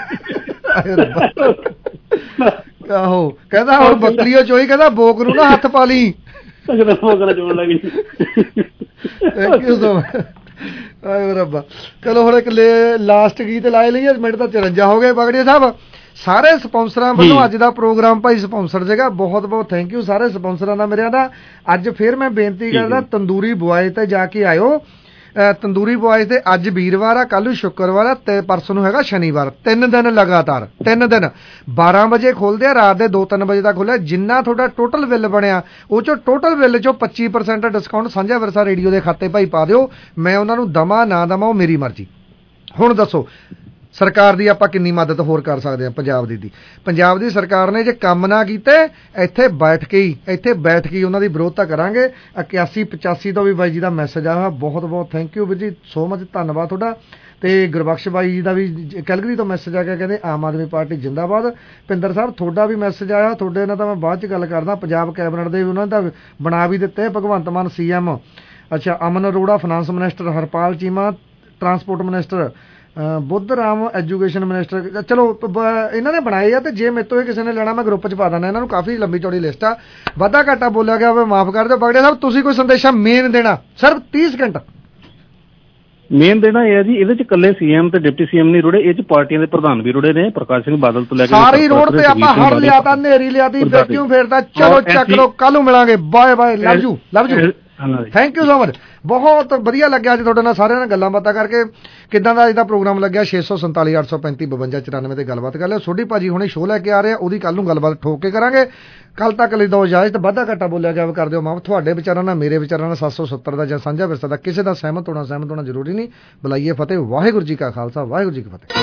ਆਹੋ ਕਹਿੰਦਾ ਹੁਣ ਬੱਕਰੀ ਉਹ ਚੋਈ, ਕਹਿੰਦਾ ਬੋਕ ਨੂੰ ਨਾ ਹੱਥ ਪਾ ਲਈ। ਚੋਣ ਲੱਗੀ। Thank you so much. ਆਏ ਰੱਬਾ। ਚਲੋ ਹੁਣ ਇੱਕ ਲਾਸਟ ਗੀਤ ਲਾਏ ਲਈਏ, ਮਿੰਟ ਤਾਂ 54 ਹੋ ਗਏ। ਬਗੜੀਆ ਸਾਹਿਬ ਸਾਰੇ ਸਪਾਂਸਰਾਂ ਵੱਲੋਂ ਅੱਜ ਦਾ ਪ੍ਰੋਗਰਾਮ ਭਾਈ ਸਪਾਂਸਰ ਜਗ੍ਹਾ ਬਹੁਤ ਬਹੁਤ ਥੈਂਕ ਯੂ ਸਾਰੇ ਸਪਾਂਸਰਾਂ ਦਾ ਮੇਰਿਆਂ ਦਾ। ਅੱਜ ਫਿਰ ਮੈਂ ਬੇਨਤੀ ਕਰਦਾ, ਤੰਦੂਰੀ ਬੁਆਏ ਤੇ ਜਾ ਕੇ ਆਇਓ। ਤੰਦੂਰੀ ਬੁਆਏ ਤੇ ਅੱਜ ਵੀਰਵਾਰ ਆ, ਕੱਲ੍ਹ ਨੂੰ ਸ਼ੁੱਕਰਵਾਰ ਆ ਤੇ ਪਰਸੋਂ ਨੂੰ ਹੈਗਾ ਸ਼ਨੀਵਾਰ। 3 ਦਿਨ ਲਗਾਤਾਰ, 3 ਦਿਨ 12 ਵਜੇ ਖੋਲਦੇ ਆ, ਰਾਤ ਦੇ 2-3 ਵਜੇ ਤੱਕ ਖੋਲਿਆ। ਜਿੰਨਾ ਤੁਹਾਡਾ ਟੋਟਲ ਬਿੱਲ ਬਣਿਆ ਉਹ ਚੋਂ ਟੋਟਲ ਬਿੱਲ ਚੋਂ 25% ਡਿਸਕਾਊਂਟ ਸਾਂਝਾ ਵਿਰਸਾ ਰੇਡੀਓ ਦੇ ਖਾਤੇ ਭਾਈ ਪਾ ਦਿਓ। ਮੈਂ ਉਹਨਾਂ ਨੂੰ ਦਵਾਂ ਨਾ ਦਵਾਂ ਉਹ ਮੇਰੀ ਮਰਜ਼ੀ। ਹੁਣ ਦੱਸੋ ਸਰਕਾਰ ਦੀ ਆਪਾਂ ਕਿੰਨੀ ਮਦਦ ਹੋਰ ਕਰ ਸਕਦੇ ਹਾਂ? ਪੰਜਾਬ ਦੀ ਸਰਕਾਰ ਨੇ ਜੇ ਕੰਮ ਨਾ ਕੀਤੇ, ਇੱਥੇ ਬੈਠ ਕੇ ਹੀ ਉਹਨਾਂ ਦੀ ਵਿਰੋਧਤਾ ਕਰਾਂਗੇ। 8185 ਤੋਂ ਵੀ ਬਾਈ ਜੀ ਦਾ ਮੈਸੇਜ ਆਇਆ, ਬਹੁਤ ਬਹੁਤ ਥੈਂਕ ਯੂ ਵੀਰ ਜੀ, ਸੋ ਮਚ ਧੰਨਵਾਦ ਤੁਹਾਡਾ। ਤੇ ਗੁਰਬਖਸ਼ ਬਾਈ ਜੀ ਦਾ ਵੀ ਕੈਲਗਰੀ ਤੋਂ ਮੈਸੇਜ ਆ ਗਿਆ, ਕਹਿੰਦੇ ਆਮ ਆਦਮੀ ਪਾਰਟੀ ਜਿੰਦਾਬਾਦ। ਪਿੰਦਰ ਸਾਹਿਬ ਤੁਹਾਡਾ ਵੀ ਮੈਸੇਜ ਆਇਆ, ਤੁਹਾਡੇ ਨਾਲ ਤਾਂ ਮੈਂ ਬਾਅਦ 'ਚ ਗੱਲ ਕਰਦਾ। ਪੰਜਾਬ ਕੈਬਨਿਟ ਦੇ ਉਹਨਾਂ ਦਾ ਬਣਾ ਵੀ ਦਿੱਤੇ, ਭਗਵੰਤ ਮਾਨ CM, ਅੱਛਾ Aman Arora finance minister, Harpal Cheema transport minister, Budh Ram education minister. ਚਲੋ ਇਹਨਾਂ ਨੇ ਬਣਾਏ ਆ, ਤੇ ਜੇ ਮੇਰੇ ਤੋਂ ਕਿਸੇ ਨੇ ਲੈਣਾ ਮੈਂ ਗਰੁੱਪ 'ਚ ਪਾ ਦੇਣਾ। ਇਹਨਾਂ ਨੂੰ ਕਾਫੀ ਲੰਬੀ ਚੌੜੀ ਲਿਸਟ ਆ, ਵਾਧਾ ਘਾਟਾ ਬੋਲਿਆ ਗਿਆ ਹੋਵੇ ਮਾਫ ਕਰ ਦਿਓ। ਬਗੜੇ ਸਾਹਿਬ ਤੁਸੀਂ ਕੋਈ ਸੰਦੇਸ਼ਾ ਮੇਨ ਦੇਣਾ, ਸਿਰਫ 30 ਸਕਿੰਟ। ਮੇਨ ਦੇਣਾ ਇਹ ਹੈ ਜੀ, ਇਹਦੇ 'ਚ ਇਕੱਲੇ CM ਤੇ ਡਿਪਟੀ CM ਨਹੀਂ ਰੁੜੇ, ਇਹ 'ਚ ਪਾਰਟੀਆਂ ਦੇ ਪ੍ਰਧਾਨ ਵੀ ਰੁੜੇ ਨੇ। ਪ੍ਰਕਾਸ਼ ਸਿੰਘ ਬਾਦਲ ਤੋਂ ਲੈ ਕੇ ਸਾਰੀ ਰੋਡ ਤੇ ਆਪਾਂ ਹੜ ਲਿਆਤਾ, ਹਨੇਰੀ ਲਿਆਤੀ, ਬੇਟੀਆਂ ਫੇਰਦਾ। ਚਲੋ ਚੱਕ ਲੋ, ਕੱਲ ਨੂੰ ਮਿਲਾਂਗੇ। Bye bye, love you thank you so much. ਬਹੁਤ ਵਧੀਆ ਲੱਗਿਆ ਅੱਜ ਤੁਹਾਡੇ ਨਾਲ ਸਾਰਿਆਂ ਨਾਲ ਗੱਲਾਂ ਬਾਤਾਂ ਕਰਕੇ। ਕਿੱਦਾਂ ਦਾ ਅੱਜ ਦਾ ਪ੍ਰੋਗਰਾਮ ਲੱਗਿਆ? 647 835 52 94 ਤੇ ਗੱਲਬਾਤ ਕਰ ਲਿਓ। ਸੋਢੀ ਭਾਜੀ ਹੁਣੇ ਸ਼ੋਅ ਲੈ ਕੇ ਆ ਰਹੇ ਆ, ਉਹਦੀ ਕੱਲ ਨੂੰ ਗੱਲਬਾਤ ਠੋਕ ਕੇ ਕਰਾਂਗੇ। ਕੱਲ ਤੱਕ ਲਈ ਦੋ ਇਜਾਜ਼ਤ। ਵਾਧਾ ਘਾਟਾ ਬੋਲਿਆ ਗਿਆ ਕਰ ਦਿਓ ਮਾਫ। ਤੁਹਾਡੇ ਵਿਚਾਰਾਂ ਨਾਲ ਮੇਰੇ ਵਿਚਾਰਾਂ ਨਾਲ 770 ਦਾ ਜਾਂ ਸਾਂਝਾ ਵਿਰਸਾ ਦਾ ਕਿਸੇ ਦਾ ਸਹਿਮਤ ਹੋਣਾ ਜ਼ਰੂਰੀ ਨਹੀਂ। ਬੁਲਾਈਏ ਫਤਿਹ। ਵਾਹਿਗੁਰੂ ਜੀ ਕਾ ਖਾਲਸਾ, ਵਾਹਿਗੁਰੂ ਜੀ ਕੀ ਫਤਿਹ।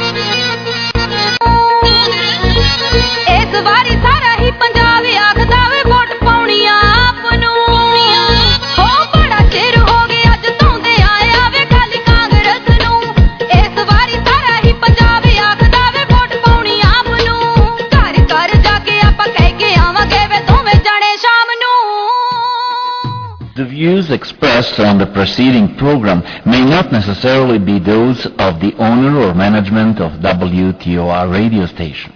ਇਸ ਵਾਰੀ ਸਾਰਾ ਹੀ ਪੰਜਾਬ ਆਖਦਾ ਵੇ ਵੋਟ ਪਾਉਣੀ ਆਪ ਨੂੰ। The views expressed on the preceding program may not necessarily be those of the owner or management of WTOR radio station.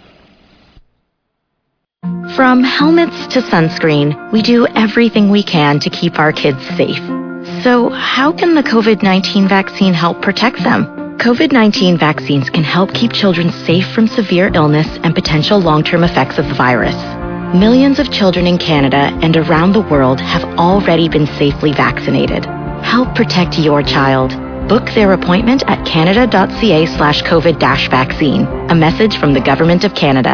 From helmets to sunscreen, we do everything we can to keep our kids safe. So how can the COVID-19 vaccine help protect them? COVID-19 vaccines can help keep children safe from severe illness and potential long-term effects of the virus. Millions of children in Canada and around the world have already been safely vaccinated. Help protect your child. Book their appointment at canada.ca/covid-vaccine. A message from the Government of Canada.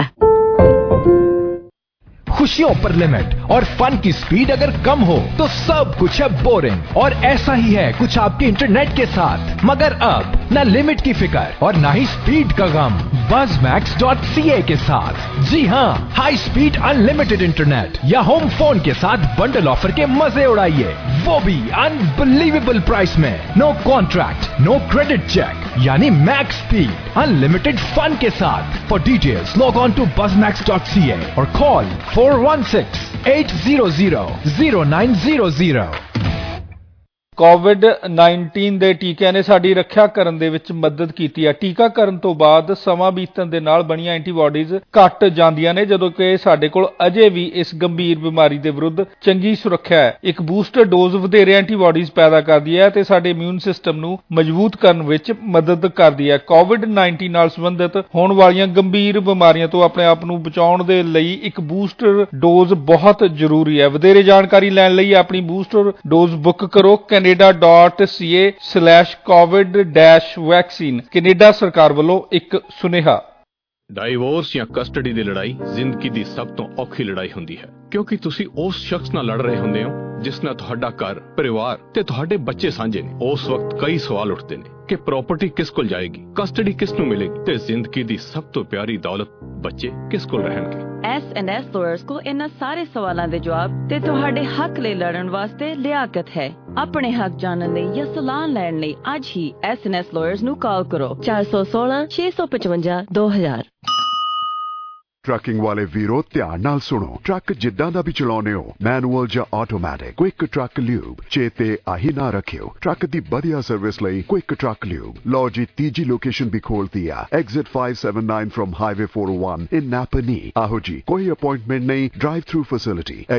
खुशियों पर limit और fun की speed अगर कम हो तो सब कुछ है बोरिंग। और ऐसा ही है कुछ आपके इंटरनेट के साथ। मगर अब न लिमिट की फिक्र और न ही स्पीड का गम buzzmax.ca के साथ। जी हाँ, हाई स्पीड अनलिमिटेड इंटरनेट या होम फोन के साथ बंडल ऑफर के मजे उड़ाइए, वो भी अनबिलीवेबल प्राइस में। No contract, no credit check, यानी मैक्स स्पीड अनलिमिटेड फन के साथ। For details log on to buzzmax.ca और कॉल 416-800-0900। ਕੋਵਿਡ-19 ਦੇ ਟੀਕਿਆਂ ਨੇ ਸਾਡੀ ਰੱਖਿਆ ਕਰਨ ਦੇ ਵਿੱਚ ਮਦਦ ਕੀਤੀ ਹੈ। ਟੀਕਾਕਰਨ ਤੋਂ ਬਾਅਦ ਸਮਾਂ ਬੀਤਣ ਦੇ ਨਾਲ ਬਣੀਆਂ ਐਂਟੀਬਾਡੀਜ਼ ਘਟ ਜਾਂਦੀਆਂ ਨੇ, ਜਦੋਂ ਕਿ ਸਾਡੇ ਕੋਲ ਅਜੇ ਵੀ ਇਸ ਗੰਭੀਰ ਬਿਮਾਰੀ ਦੇ ਵਿਰੁੱਧ ਚੰਗੀ ਸੁਰੱਖਿਆ ਹੈ। ਇੱਕ ਬੂਸਟਰ ਡੋਜ਼ ਵਧੇਰੇ ਐਂਟੀਬਾਡੀਜ਼ ਪੈਦਾ ਕਰਦੀ ਹੈ ਤੇ ਸਾਡੇ ਇਮਿਊਨ ਸਿਸਟਮ ਨੂੰ ਮਜ਼ਬੂਤ ਕਰਨ ਵਿੱਚ ਮਦਦ ਕਰਦੀ ਹੈ। ਕੋਵਿਡ-19 ਨਾਲ ਸੰਬੰਧਿਤ ਹੋਣ ਵਾਲੀਆਂ ਗੰਭੀਰ ਬਿਮਾਰੀਆਂ ਤੋਂ ਆਪਣੇ ਆਪ ਨੂੰ ਬਚਾਉਣ ਦੇ ਲਈ ਇੱਕ ਬੂਸਟਰ ਡੋਜ਼ ਬਹੁਤ ਜ਼ਰੂਰੀ ਹੈ। ਵਧੇਰੇ ਜਾਣਕਾਰੀ ਲੈਣ ਲਈ ਆਪਣੀ ਬੂਸਟਰ ਡੋਜ਼ ਬੁੱਕ ਕਰੋ canada.ca/covid-vaccine। ਕੈਨੇਡਾ ਸਰਕਾਰ ਵੱਲੋਂ ਇੱਕ ਸੁਨੇਹਾ। ਡਾਈਵੋਰਸ ਜਾਂ ਕਸਟਡੀ ਦੀ ਲੜਾਈ ਜ਼ਿੰਦਗੀ ਦੀ ਸਭ ਤੋਂ ਔਖੀ ਲੜਾਈ ਹੁੰਦੀ ਹੈ, ਕਿਉਂਕਿ ਤੁਸੀਂ ਉਸ ਸ਼ਖਸ ਨਾਲ ਲੜ ਰਹੇ ਹੁੰਦੇ ਹੋ ਜਿਸ ਨਾਲ ਤੁਹਾਡਾ ਘਰ, ਪਰਿਵਾਰ ਤੇ ਤੁਹਾਡੇ ਬੱਚੇ ਸਾਂਝੇ ਨੇ। ਉਸ ਵਕਤ ਕਈ ਸਵਾਲ ਉੱਠਦੇ ਨੇ ਕਿ ਪ੍ਰਾਪਰਟੀ ਕਿਸ ਕੋਲ ਜਾਏਗੀ, ਕਸਟਡੀ ਕਿਸ ਨੂੰ ਮਿਲੇਗੀ ਤੇ ਜ਼ਿੰਦਗੀ ਦੀ ਸਭ ਤੋਂ ਪਿਆਰੀ ਦੌਲਤ ਬੱਚੇ ਕਿਸ ਕੋਲ ਰਹਿਣਗੇ। S&S ਲਾਇਰਸ ਕੋਲ ਇਹਨਾਂ ਸਾਰੇ ਸਵਾਲਾਂ ਦੇ ਜਵਾਬ ਤੇ ਤੁਹਾਡੇ ਹੱਕ ਲਈ ਲੜਨ ਵਾਸਤੇ ਲਿਆਕਤ ਹੈ। ਆਪਣੇ ਹੱਕ ਜਾਣਨ ਲਈ ਜਾਂ ਸਲਾਹ ਲੈਣ ਲਈ ਅੱਜ ਹੀ S&S ਲਾਇਰਸ ਨੂੰ ਕਾਲ ਕਰੋ 416 655 2000। ਟਰੱਕਿੰਗ ਵਾਲੇ ਵੀਰੋ ਧਿਆਨ ਨਾਲ ਸੁਣੋ। ਟਰੱਕ ਜਿੱਦਾਂ ਦਾ ਵੀ ਚਲਾਉਨੇ ਹੋ, ਮੈਨੂਅਲ ਜਾਂ ਆਟੋਮੈਟਿਕ, ਕੁਇਕ ਟਰੱਕ ਲਿਊਬ ਚੇਤੇ ਆਹੀ ਨਾ ਰੱਖਿਓ। ਟਰੱਕ ਦੀ ਵਧੀਆ ਸਰਵਿਸ ਲਈ ਕੁਇਕ ਟਰੱਕ ਲਿਊਬ। ਲਓ ਜੀ, ਤੀਜੀ ਲੋਕੇਸ਼ਨ ਵੀ ਖੋਲਤੀ ਆ, exit 579 from highway 401 in Napanee. ਆਹੋ ਜੀ, ਕੋਈ ਅਪਾਇੰਟਮੈਂਟ ਨਹੀਂ, ਡਰਾਈਵ ਥਰੂ ਫੈਸਿਲਿਟੀ।